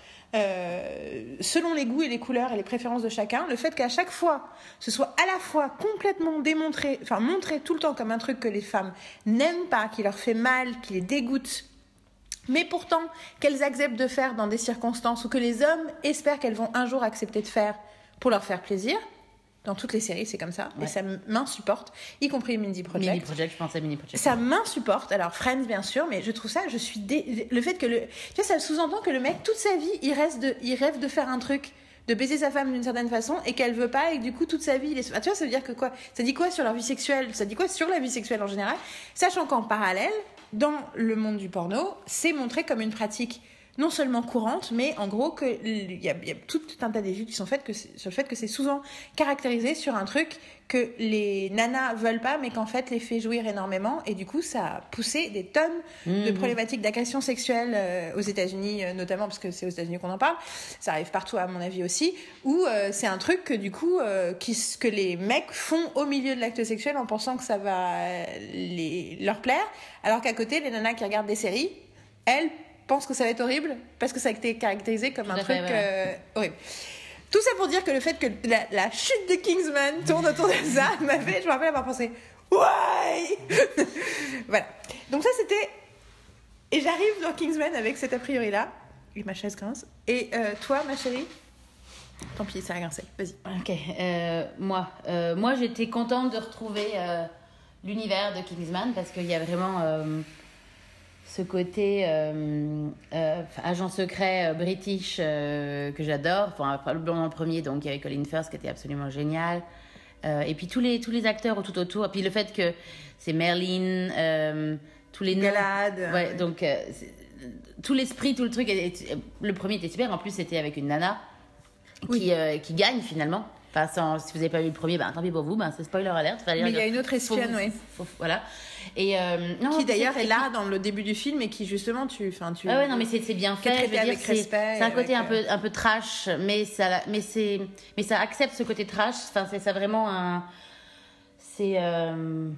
Euh, selon les goûts et les couleurs et les préférences de chacun, le fait qu'à chaque fois ce soit à la fois complètement démontré, enfin montré tout le temps comme un truc que les femmes n'aiment pas, qui leur fait mal, qui les dégoûte, mais pourtant qu'elles acceptent de faire dans des circonstances ou que les hommes espèrent qu'elles vont un jour accepter de faire pour leur faire plaisir. Dans toutes les séries, c'est comme ça. Ouais. Et ça m'insupporte, y compris Mindy Project. Mini Project, je pensais Mini Project. Ça m'insupporte. Alors, Friends, bien sûr, mais je trouve ça, je suis dé... Le fait que le. Tu vois, ça sous-entend que le mec, toute sa vie, il, reste de... il rêve de faire un truc, de baiser sa femme d'une certaine façon, et qu'elle veut pas, et que du coup, toute sa vie, il est. Ah, tu vois, ça veut dire que quoi? Ça dit quoi sur leur vie sexuelle? Ça dit quoi sur la vie sexuelle en général? Sachant qu'en parallèle, dans le monde du porno, c'est montré comme une pratique non seulement courante, mais en gros que il y a, il y a tout un tas d'études qui sont faites que c'est- sur le fait que c'est souvent caractérisé sur un truc que les nanas veulent pas, mais qu'en fait les fait jouir énormément, et du coup ça a poussé des tonnes de problématiques d'agression sexuelle euh, aux États-Unis, euh, notamment parce que c'est aux États-Unis qu'on en parle. Ça arrive partout à mon avis aussi, où euh, c'est un truc que du coup euh, qui, que les mecs font au milieu de l'acte sexuel en pensant que ça va euh, les, leur plaire, alors qu'à côté les nanas qui regardent des séries, elles pense que ça va être horrible parce que ça a été caractérisé comme Tout un à fait, truc ouais. euh, horrible. Tout ça pour dire que le fait que la, la chute de Kingsman tourne autour de ça m'a fait, je me rappelle avoir pensé, ouais. Voilà. Donc ça c'était, et j'arrive dans Kingsman avec cet a priori là, et ma chaise grince. Et euh, toi, ma chérie, tant pis, ça a grincé. Vas-y. Ok, euh, moi, euh, moi j'étais contente de retrouver euh, l'univers de Kingsman parce qu'il y a vraiment euh, ce côté euh, euh, agent secret euh, british euh, que j'adore. Enfin, probablement en premier, donc il y avait Colin Firth qui était absolument génial. Euh, et puis tous les, tous les acteurs tout autour. Et puis le fait que c'est Merlin, euh, tous les noms. Galad. Ouais, Ouais. donc euh, c'est- tout l'esprit, tout le truc. était- Le premier était super. En plus, c'était avec une nana Oui. qui, euh, qui gagne finalement. Enfin, sans- si vous n'avez pas vu le premier, ben, tant pis pour vous, ben, c'est spoiler alert. Fallait Mais dire- il y a une autre faut- espionne, oui. faut- faut- voilà. Et, euh, non, Qui c'est- d'ailleurs est c'est- là dans le début du film et qui justement tu, enfin tu. Ah ouais, non, mais c'est c'est bien qui est fait. Je veux traité dire, avec c'est respect c'est un et côté avec, un peu, un peu trash, mais ça, mais c'est, mais ça accepte ce côté trash. Enfin, c'est ça vraiment un, c'est, euh,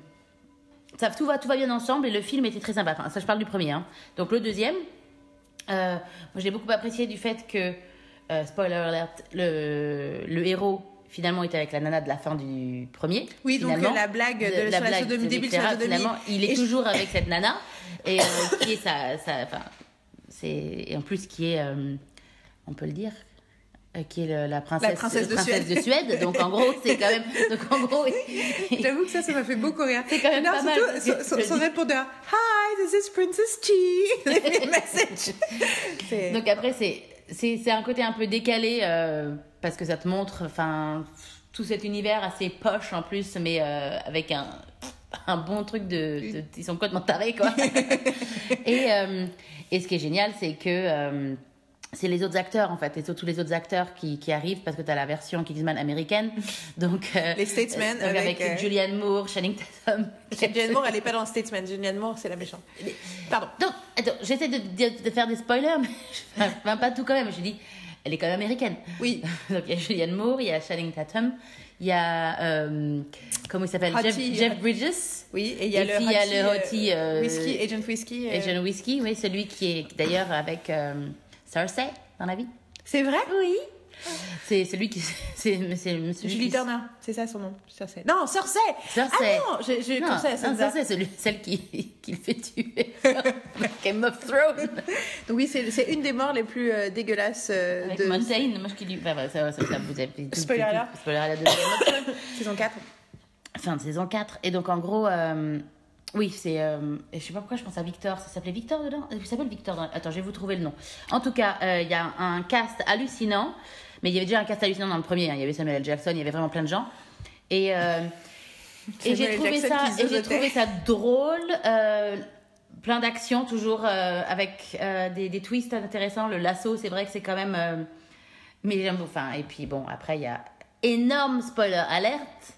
ça tout va, tout va bien ensemble et le film était très sympa. Enfin, ça, je parle du premier. Hein. Donc le deuxième, euh, moi j'ai beaucoup apprécié du fait que, euh, spoiler alert, le, le héros finalement était avec la nana de la fin du premier. Oui, donc finalement. euh, la blague de, De- sur la blague, sodomie, c'est début de la Clara, sodomie. finalement, il est Et je- toujours avec cette nana et euh, qui est sa, sa, enfin, c'est et en plus qui est, euh, on peut le dire, euh, qui est le- la princesse, La princesse de princesse Suède. de Suède. Donc en gros, c'est quand même, donc en gros, J'avoue que ça, ça m'a fait beaucoup rire. C'est quand même Non, pas mal, surtout, parce son, que son- je son le dis. répondeur, Hi, this is Princess Chi. Message. C'est- donc après c'est, c'est, c'est un côté un peu décalé euh, parce que ça te montre, enfin, tout cet univers assez poche en plus, mais euh, avec un un bon truc de, de- ils sont complètement tarés quoi. et euh, et ce qui est génial, c'est que euh, c'est les autres acteurs en fait, et surtout les autres acteurs qui, qui arrivent parce que tu as la version Kingsman américaine. Donc euh, Les Statesmen donc avec, avec, euh, Julianne Moore, Channing Tatum. Julianne Moore, elle est pas dans Statesman. Julianne Moore, c'est la méchante. Pardon. Donc attends, j'essaie de, de, de faire des spoilers, mais je fais enfin, pas tout quand même. Je dis, elle est quand même américaine. Oui. Donc il y a Julianne Moore, il y a Channing Tatum, il y a euh, comment il s'appelle, Jeff, Hottie, Jeff Hottie. Bridges. Oui, et il y a Et le puis il y a Hottie, le euh, Hottie, euh, Whisky, Agent Whisky. euh. Et John Whiskey, oui, celui qui est d'ailleurs avec euh, Cersei dans la vie. C'est vrai? Oui. C'est celui qui, c'est c'est monsieur Julie qui- Turner, c'est ça son nom. Cersei. Non, Cersei. Cersei. Ah non, j'ai j'ai Non, pensé à non, Sansa. Cersei, celui, celle qui, qui le fait tuer dans Game of Thrones. Donc oui, c'est c'est une des morts les plus euh, dégueulasses euh, Avec de Montaigne, moi je qui lui. Enfin, voilà, ça, ça, ça vous a fait. Spoiler alert. Spoiler alert de Game of Thrones. saison quatre. Fin de saison quatre. Et donc en gros, euh, oui, c'est. Euh, et je sais pas pourquoi je pense à Victor. Ça s'appelait Victor dedans. Il s'appelle Victor dans... Attends, je vais vous trouver le nom. En tout cas, euh, il y a un cast hallucinant. Mais il y avait déjà un cast hallucinant dans le premier. Hein. Il y avait Samuel L. Jackson, il y avait vraiment plein de gens. Et, euh, et j'ai Samuel trouvé, Jackson ça, qui et j'ai zozotait. trouvé ça drôle. Euh, plein d'actions, toujours euh, avec euh, des, des twists intéressants. Le lasso, c'est vrai que c'est quand même. Euh, mais j'aime. Enfin, et puis bon, après, il y a énorme spoiler alerte.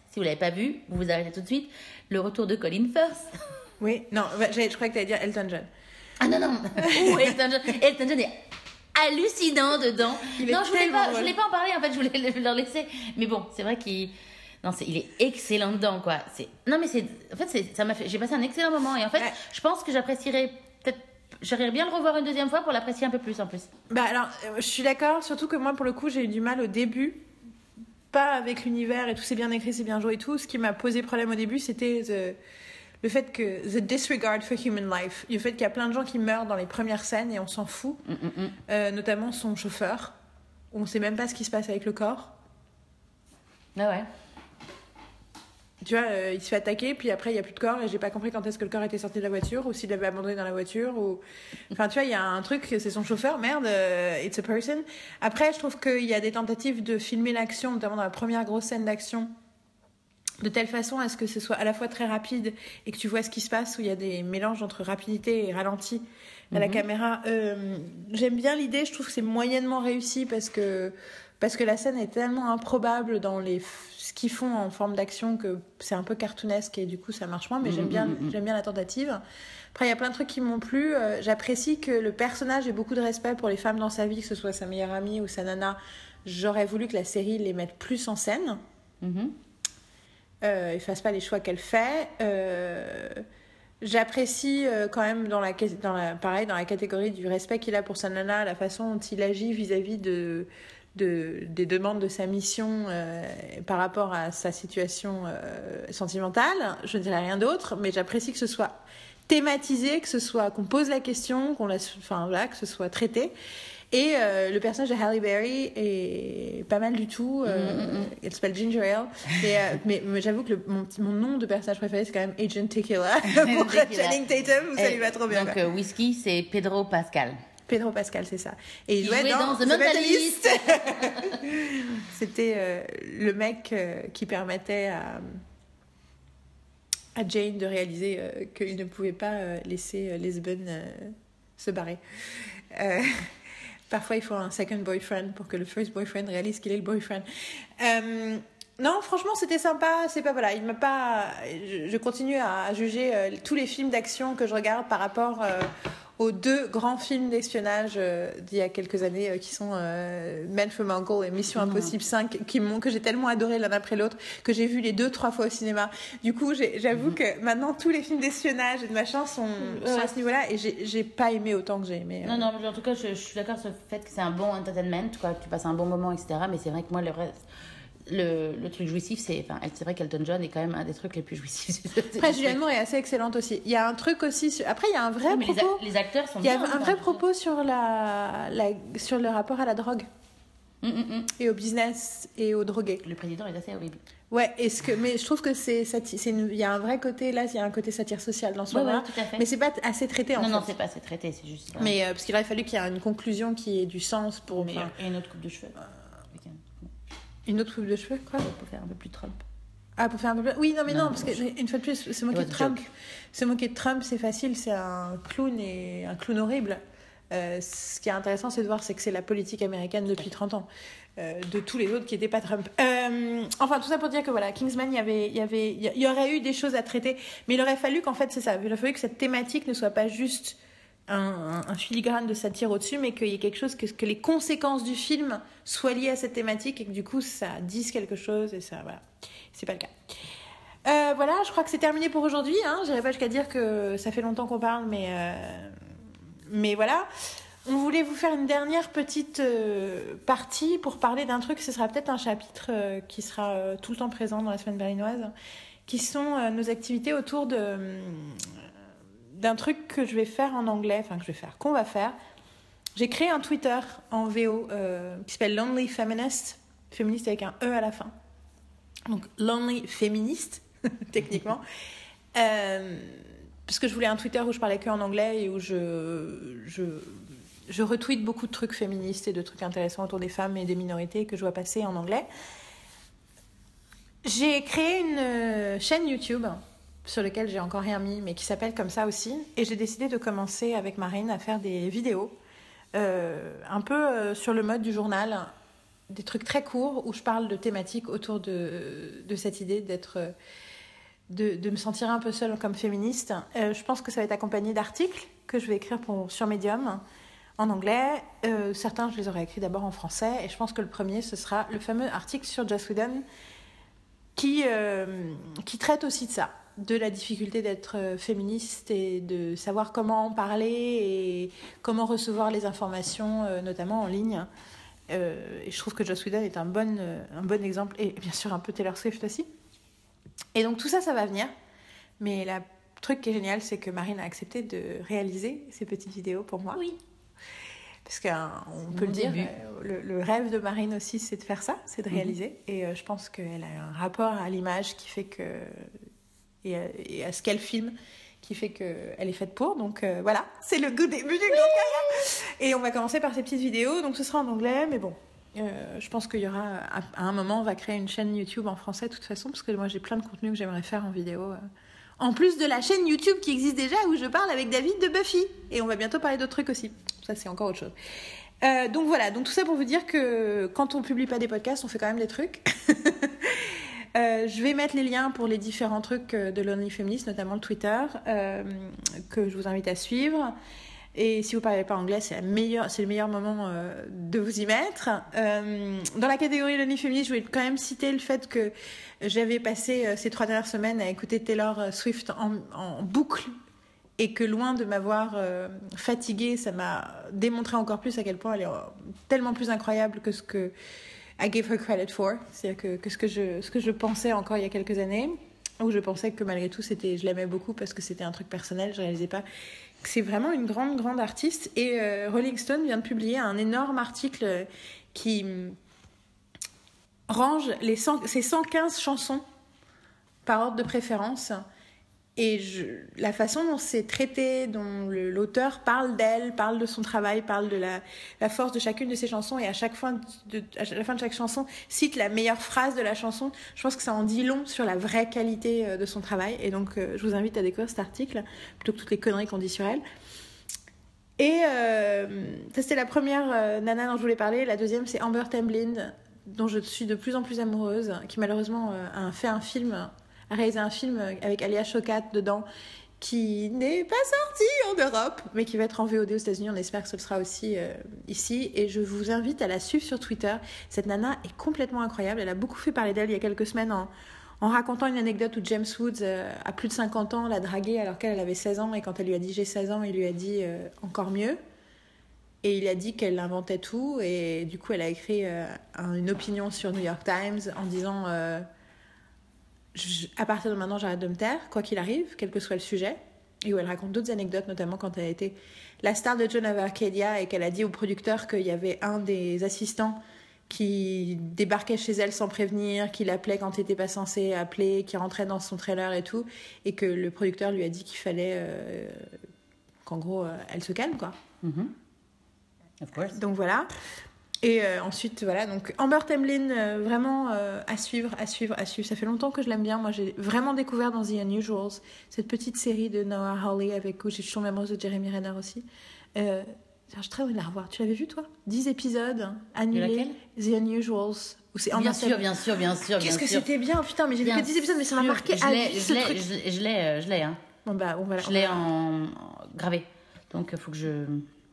si vous l'avez pas vu, vous vous arrêtez tout de suite. Le retour de Colin Firth. Oui, non, bah, je crois que tu allais dire Elton John. Ah non, non. Ouh, Elton John. Elton John est hallucinant dedans. Il est non, je voulais tellement pas, drôle. je voulais pas en parler, en fait, je voulais le- leur laisser. Mais bon, c'est vrai qu'il. Non, c'est, il est excellent dedans, quoi. C'est... Non, mais c'est. En fait, c'est... ça m'a fait. J'ai passé un excellent moment. Et en fait, Ouais. je pense que j'apprécierais peut-être. J'aimerais bien le revoir une deuxième fois pour l'apprécier un peu plus en plus. Bah alors, euh, je suis d'accord, surtout que moi, pour le coup, j'ai eu du mal au début. Pas avec l'univers et tout, c'est bien écrit, c'est bien joué et tout. Ce qui m'a posé problème au début, c'était the- le fait que the disregard for human life. Le fait qu'il y a plein de gens qui meurent dans les premières scènes et on s'en fout. Mm, mm, mm. Euh, notamment son chauffeur, où on sait même pas ce qui se passe avec le corps. Ah ouais. Tu vois, euh, il se fait attaquer, puis après il y a plus de corps, et j'ai pas compris quand est-ce que le corps était sorti de la voiture, ou s'il l'avait abandonné dans la voiture, ou... Enfin, tu vois, il y a un truc, c'est son chauffeur, merde, euh, it's a person. Après, je trouve qu'il y a des tentatives de filmer l'action, notamment dans la première grosse scène d'action, de telle façon à ce que ce soit à la fois très rapide, et que tu vois ce qui se passe, où il y a des mélanges entre rapidité et ralenti à la Mhm. caméra. Euh, j'aime bien l'idée, je trouve que c'est moyennement réussi, parce que, parce que la scène est tellement improbable dans les... ce qu'ils font en forme d'action que c'est un peu cartoonesque et du coup ça marche moins, mais j'aime bien, j'aime bien la tentative. Après il y a plein de trucs qui m'ont plu. Euh, j'apprécie que le personnage ait beaucoup de respect pour les femmes dans sa vie, que ce soit sa meilleure amie ou sa nana. J'aurais voulu que la série les mette plus en scène Mhm. euh, et fasse pas les choix qu'elle fait. Euh, j'apprécie euh, quand même dans la, dans la pareil dans la catégorie du respect qu'il a pour sa nana, la façon dont il agit vis-à-vis de De, des demandes de sa mission euh, par rapport à sa situation euh, sentimentale. Je ne dirais rien d'autre, mais j'apprécie que ce soit thématisé, que ce soit qu'on pose la question, qu'on la, enfin voilà, que ce soit traité. Et euh, le personnage de Halle Berry est pas mal du tout. Euh, Mm, mm, mm. Elle s'appelle Ginger Ale, mais, euh, mais, mais j'avoue que le, mon, petit- mon nom de personnage préféré c'est quand même Agent Tequila pour Tequila. Channing Tatum. Ça Et lui va trop bien. Donc, quoi. euh, whisky, c'est Pedro Pascal. Pedro Pascal, c'est ça. Et il Il jouait jouait dans, dans The Mentalist. C'était euh, le mec euh, qui permettait à, à Jane de réaliser euh, qu'il ne pouvait pas euh, laisser euh, Lisbonne euh, se barrer. Euh, parfois, il faut un second boyfriend pour que le first boyfriend réalise qu'il est le boyfriend. Euh, non, franchement, c'était sympa. C'est pas voilà, il m'a pas. Je, je continue à juger euh, tous les films d'action que je regarde par rapport euh, aux deux grands films d'espionnage euh, d'il y a quelques années euh, qui sont euh, Men from U N C L E et Mission Impossible cinq, qui m'ont que j'ai tellement adoré l'un après l'autre que j'ai vu les deux trois fois au cinéma. Du coup, j'ai, j'avoue que maintenant tous les films d'espionnage et de machin sont, sont à ce niveau-là et j'ai, j'ai pas aimé autant que j'ai aimé. Non, non, mais en tout cas, je, je suis d'accord sur le fait que c'est un bon entertainment, quoi, que tu passes un bon moment, et cetera. Mais c'est vrai que moi, le reste, le, le truc jouissif, c'est, enfin, c'est vrai qu'Elton John est quand même un des trucs les plus jouissifs. Après, Julianne Moore est assez excellente aussi. Il y a un truc aussi. Sur... Après, il y a un vrai Oui, mais les, a- propos. les acteurs sont Il y a bien. un hein, vrai dans- propos sur la, la sur le rapport à la drogue Mm, mm, mm. et au business et aux drogués. Le président est assez horrible. Ouais, est-ce que mais je trouve que c'est sati- c'est une- il y a un vrai côté là, il y a un côté satire sociale dans ce Ouais, moment-là. ouais, tout à fait. Mais c'est pas assez traité en Non, fait. non, c'est pas, c'est traité, c'est juste. euh, Mais euh, parce qu'il aurait fallu qu'il y ait une conclusion qui ait du sens pour mais, enfin, euh, et une autre coupe de cheveux. Avec un- une autre coupe de cheveux quoi. pour faire un peu plus Trump. Ah, pour faire un peu plus... Oui, non, mais non, Non, parce que, une fois de plus, se moquer was de a Trump, joke. se moquer de Trump, c'est facile, c'est un clown et un clown horrible. Euh, ce qui est intéressant, c'est de voir, c'est que c'est la politique américaine depuis trente ans, euh, de tous les autres qui n'étaient pas Trump. Euh, enfin, tout ça pour dire que voilà, Kingsman, il y avait, il y avait, il y aurait eu des choses à traiter, mais il aurait fallu qu'en fait, c'est ça, il aurait fallu que cette thématique ne soit pas juste un, un, un filigrane de satire au-dessus, mais qu'il y ait quelque chose, que, que les conséquences du film soient liées à cette thématique et que du coup, ça dise quelque chose et ça, voilà. C'est pas le cas. Euh, voilà, je crois que c'est terminé pour aujourd'hui. Hein. J'irai pas jusqu'à dire que ça fait longtemps qu'on parle, mais, euh... mais voilà. On voulait vous faire une dernière petite euh, partie pour parler d'un truc. Ce sera peut-être un chapitre euh, qui sera euh, tout le temps présent dans la semaine berlinoise, qui sont euh, nos activités autour de, euh, d'un truc que je vais faire en anglais, enfin que je vais faire, qu'on va faire. J'ai créé un Twitter en V O euh, qui s'appelle Lonely Feminist, féministe avec un E à la fin. Donc Lonely Féministe, techniquement. Euh, parce que je voulais un Twitter où je parlais que en anglais et où je, je, je retweete beaucoup de trucs féministes et de trucs intéressants autour des femmes et des minorités que je vois passer en anglais. J'ai créé une chaîne YouTube sur laquelle j'ai encore rien mis, mais qui s'appelle comme ça aussi. Et j'ai décidé de commencer avec Marine à faire des vidéos, euh, un peu euh, sur le mode du journal, des trucs très courts où je parle de thématiques autour de, de cette idée d'être, de, de me sentir un peu seule comme féministe. Euh, je pense que ça va être accompagné d'articles que je vais écrire pour, sur Medium en anglais. Euh, certains, je les aurais écrits d'abord en français. Et je pense que le premier, ce sera le fameux article sur Joss Whedon qui, euh, qui traite aussi de ça, de la difficulté d'être féministe et de savoir comment en parler et comment recevoir les informations, euh, notamment en ligne. Euh, et je trouve que Joss Whedon est un bon, euh, un bon exemple, et bien sûr un peu Taylor Swift aussi. Et donc tout ça, ça va venir. Mais le truc qui est génial, c'est que Marine a accepté de réaliser ces petites vidéos pour moi. Oui. Parce qu'on peut le dire, euh, le, le rêve de Marine aussi, c'est de faire ça, c'est de réaliser. Mm-hmm. Et euh, je pense qu'elle a un rapport à l'image qui fait que... Et à, et à ce qu'elle filme, qui fait qu'elle est faite pour. Donc euh, voilà, c'est le goût début du grand carrière. Et on va commencer par ces petites vidéos, donc ce sera en anglais, mais bon, euh, je pense qu'il y aura, à, à un moment, on va créer une chaîne YouTube en français de toute façon, parce que moi j'ai plein de contenus que j'aimerais faire en vidéo. Euh, en plus de la chaîne YouTube qui existe déjà, où je parle avec David de Buffy. Et on va bientôt parler d'autres trucs aussi. Ça, c'est encore autre chose. Euh, donc voilà, donc tout ça pour vous dire que quand on publie pas des podcasts, on fait quand même des trucs. Euh, je vais mettre les liens pour les différents trucs de Lonely Feminist, notamment le Twitter, euh, que je vous invite à suivre. Et si vous ne parlez pas anglais, c'est, la meilleure, c'est le meilleur moment euh, de vous y mettre. Euh, dans la catégorie Lonely Feminist, je voulais quand même citer le fait que j'avais passé euh, ces trois dernières semaines à écouter Taylor Swift en, en boucle, et que loin de m'avoir euh, fatiguée, ça m'a démontré encore plus à quel point elle est tellement plus incroyable que ce que I gave her credit for, c'est-à-dire que, que, ce, que je, ce que je pensais encore il y a quelques années, où je pensais que malgré tout, c'était, je l'aimais beaucoup parce que c'était un truc personnel, je réalisais pas que c'est vraiment une grande, grande artiste. Et euh, Rolling Stone vient de publier un énorme article qui range les cent, ses cent quinze chansons par ordre de préférence. Et je, la façon dont c'est traité, dont le, l'auteur parle d'elle, parle de son travail, parle de la, la force de chacune de ses chansons, et à chaque fin de, à la fin de chaque chanson, cite la meilleure phrase de la chanson, je pense que ça en dit long sur la vraie qualité de son travail. Et donc, euh, je vous invite à découvrir cet article, plutôt que toutes les conneries qu'on dit sur elle. Et euh, ça, c'était la première euh, nana dont je voulais parler. La deuxième, c'est Amber Tamblyn, dont je suis de plus en plus amoureuse, qui malheureusement euh, a fait un film... a réalisé un film avec Alia Shawkat dedans, qui n'est pas sorti en Europe, mais qui va être en V O D aux États-Unis. On espère que ce sera aussi euh, ici. Et je vous invite à la suivre sur Twitter. Cette nana est complètement incroyable. Elle a beaucoup fait parler d'elle il y a quelques semaines en, en racontant une anecdote où James Woods, euh, à plus de cinquante ans, l'a draguée alors qu'elle elle avait seize ans. Et quand elle lui a dit « j'ai seize ans », il lui a dit euh, « encore mieux ». Et il a dit qu'elle inventait tout. Et du coup, elle a écrit euh, une opinion sur New York Times en disant... Euh, Je, à partir de maintenant, j'arrête de me taire, quoi qu'il arrive, quel que soit le sujet. Et où elle raconte d'autres anecdotes, notamment quand elle a été la star de John of Arcadia et qu'elle a dit au producteur qu'il y avait un des assistants qui débarquait chez elle sans prévenir, qui l'appelait quand il n'était pas censé appeler, qui rentrait dans son trailer et tout, et que le producteur lui a dit qu'il fallait euh, qu'en gros, euh, elle se calme, quoi. Mm-hmm. Of course. Donc voilà. Et euh, ensuite, voilà, donc Amber Tamblyn, euh, vraiment euh, à suivre, à suivre, à suivre. Ça fait longtemps que je l'aime bien. Moi, j'ai vraiment découvert dans The Unusuals, cette petite série de Noah Hawley, avec où je suis tombée amoureuse de Jeremy Renner aussi. Euh, j'ai très envie de la revoir. Tu l'avais vu, toi ? dix épisodes annulés. The Unusuals. Où c'est bien, sûr, bien sûr, bien sûr, Qu'est-ce bien que sûr. c'était bien, putain, mais j'ai vu que dix épisodes, mais ça m'a marqué je à l'ai, vie, je ce l'ai, truc. je l'ai, je l'ai, je l'ai, hein. Bon, bah, on va la... Je l'ai en... en gravé. Donc, il faut que je...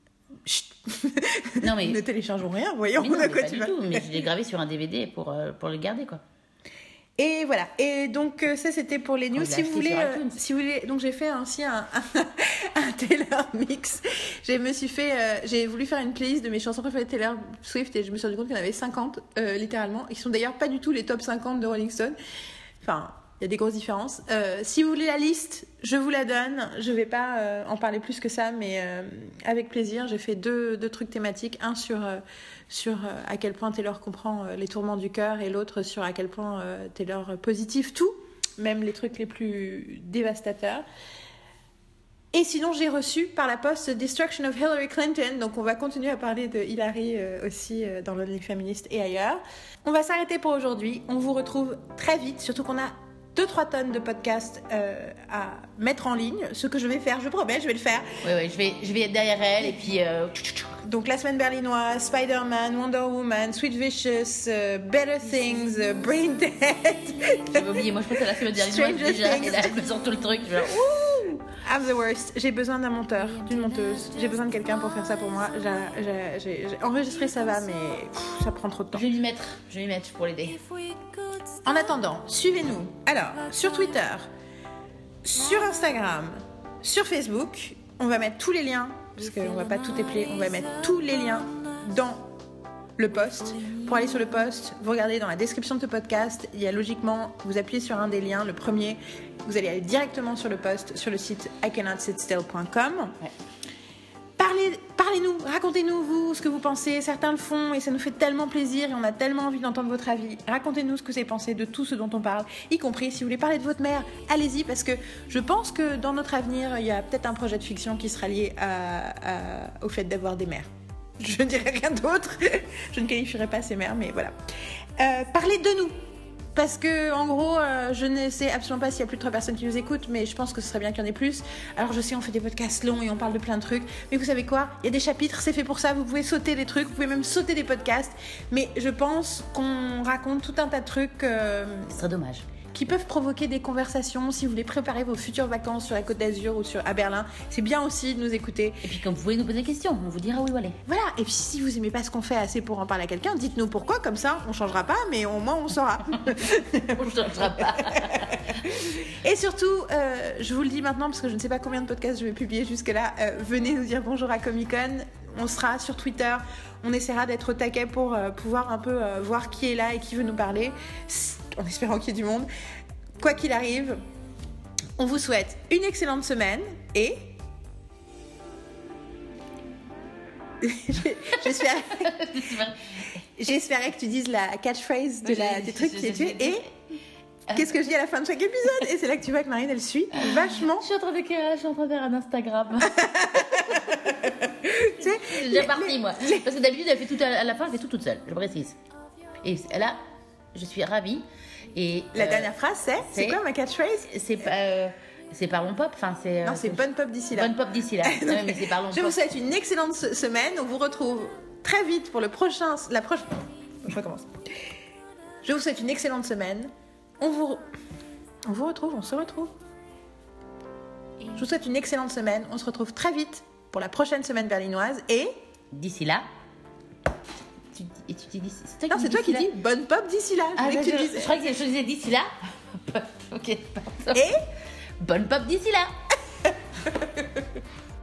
non mais ne téléchargeons rien, voyons mais non, à quoi pas tu du vas. Tout, mais je l'ai gravé sur un D V D pour euh, pour le garder, quoi. Et voilà. Et donc euh, ça c'était pour les news. Si vous voulez, euh, si vous voulez, donc j'ai fait ainsi un, un, un Taylor mix. Je me suis fait, euh, j'ai voulu faire une playlist de mes chansons préférées de Taylor Swift et je me suis rendu compte qu'il y en avait cinquante euh, littéralement. Ils sont d'ailleurs pas du tout les top cinquante de Rolling Stone. Enfin. Il y a des grosses différences. Euh, si vous voulez la liste, je vous la donne. Je vais pas euh, en parler plus que ça, mais euh, avec plaisir. J'ai fait deux, deux trucs thématiques. Un sur, euh, sur euh, à quel point Taylor comprend euh, les tourments du cœur et l'autre sur à quel point euh, Taylor positive tout, même les trucs les plus dévastateurs. Et sinon, j'ai reçu par la poste Destruction of Hillary Clinton. Donc, on va continuer à parler de Hillary euh, aussi euh, dans Lonely Feminist et ailleurs. On va s'arrêter pour aujourd'hui. On vous retrouve très vite, surtout qu'on a deux trois tonnes de podcasts euh, à mettre en ligne. Ce que je vais faire, je promets, je vais le faire. Oui, oui, je vais, je vais être derrière elle et puis. Euh... Donc la semaine berlinoise, Spider-Man, Wonder Woman, Sweet Vicious, uh, Better Things, uh, Brain Dead. J'avais oublié, moi je pensais à la semaine berlinoise Stranger déjà. Things. Et là, elle me sort tout le truc. Genre, ouh. I'm the worst. J'ai besoin d'un monteur, d'une monteuse. J'ai besoin de quelqu'un pour faire ça pour moi. J'ai, j'ai, j'ai, j'ai enregistré, ça va, mais pff, ça prend trop de temps. Je vais m'y mettre, je vais m'y mettre pour l'aider. En attendant, suivez-nous. Alors, sur Twitter, sur Instagram, sur Facebook, on va mettre tous les liens, parce qu'on va pas tout épeler, on va mettre tous les liens dans le post. Pour aller sur le post, vous regardez dans la description de ce podcast, il y a logiquement, vous appuyez sur un des liens, le premier, vous allez aller directement sur le post, sur le site I cannot sit still point com. Ouais. Parlez, parlez-nous, racontez-nous vous ce que vous pensez. Certains le font et ça nous fait tellement plaisir et on a tellement envie d'entendre votre avis. Racontez-nous ce que vous avez pensé de tout ce dont on parle, y compris si vous voulez parler de votre mère, allez-y, parce que je pense que dans notre avenir, il y a peut-être un projet de fiction qui sera lié à, à, au fait d'avoir des mères. Je ne dirai rien d'autre. Je ne qualifierai pas ces mères, mais voilà. Euh, parlez de nous. Parce que, en gros, euh, je ne sais absolument pas s'il y a plus de trois personnes qui nous écoutent, mais je pense que ce serait bien qu'il y en ait plus. Alors, je sais, on fait des podcasts longs et on parle de plein de trucs. Mais vous savez quoi ? Il y a des chapitres, c'est fait pour ça. Vous pouvez sauter des trucs, vous pouvez même sauter des podcasts. Mais je pense qu'on raconte tout un tas de trucs. Euh, Ce serait dommage. Qui peuvent provoquer des conversations si vous voulez préparer vos futures vacances sur la Côte d'Azur ou sur, à Berlin. C'est bien aussi de nous écouter. Et puis quand vous pouvez nous poser des questions, on vous dira oui ou allez. Voilà, et puis si vous aimez pas ce qu'on fait assez pour en parler à quelqu'un, dites-nous pourquoi, comme ça on changera pas, mais au moins on saura. On ne changera pas. Et surtout, euh, je vous le dis maintenant parce que je ne sais pas combien de podcasts je vais publier jusque-là, euh, venez nous dire bonjour à Comic Con. On sera sur Twitter, on essaiera d'être au taquet pour euh, pouvoir un peu euh, voir qui est là et qui veut nous parler, en espérant qu'il y ait du monde. Quoi qu'il arrive, on vous souhaite une excellente semaine et... J'espère... J'espérais que tu dises la catchphrase de la... des trucs qui est tué et... Qu'est-ce que je dis à la fin de chaque épisode? Et c'est là que tu vois que Marine, elle suit vachement. Je suis en train d'écrire, je suis en train de faire un Instagram. Tu sais, Je suis déjà partie, moi. Parce que d'habitude, elle fait tout à la fin, elle fait tout toute seule, je précise. Et là, je suis ravie. Et, la euh, dernière phrase, c'est C'est, c'est quoi ma catchphrase? C'est euh, c'est Parlons Pop. Enfin, c'est, non, euh, c'est Bonne Pop d'ici là. Bonne Pop d'ici là. Non, mais c'est Parlons je Pop. vous souhaite une excellente semaine. On vous retrouve très vite pour le prochain... La prochaine... Je recommence. Je vous souhaite une excellente semaine. On vous... On vous retrouve, on se retrouve. Je vous souhaite une excellente semaine. On se retrouve très vite pour la prochaine semaine berlinoise. Et... D'ici là... Tu, et tu dis, c'est non, c'est toi qui dis Bonne Pop d'ici là. Je, ah, que je, tu dises... je crois que je disais d'ici là. Ok, pardon. Et Bonne Pop d'ici là.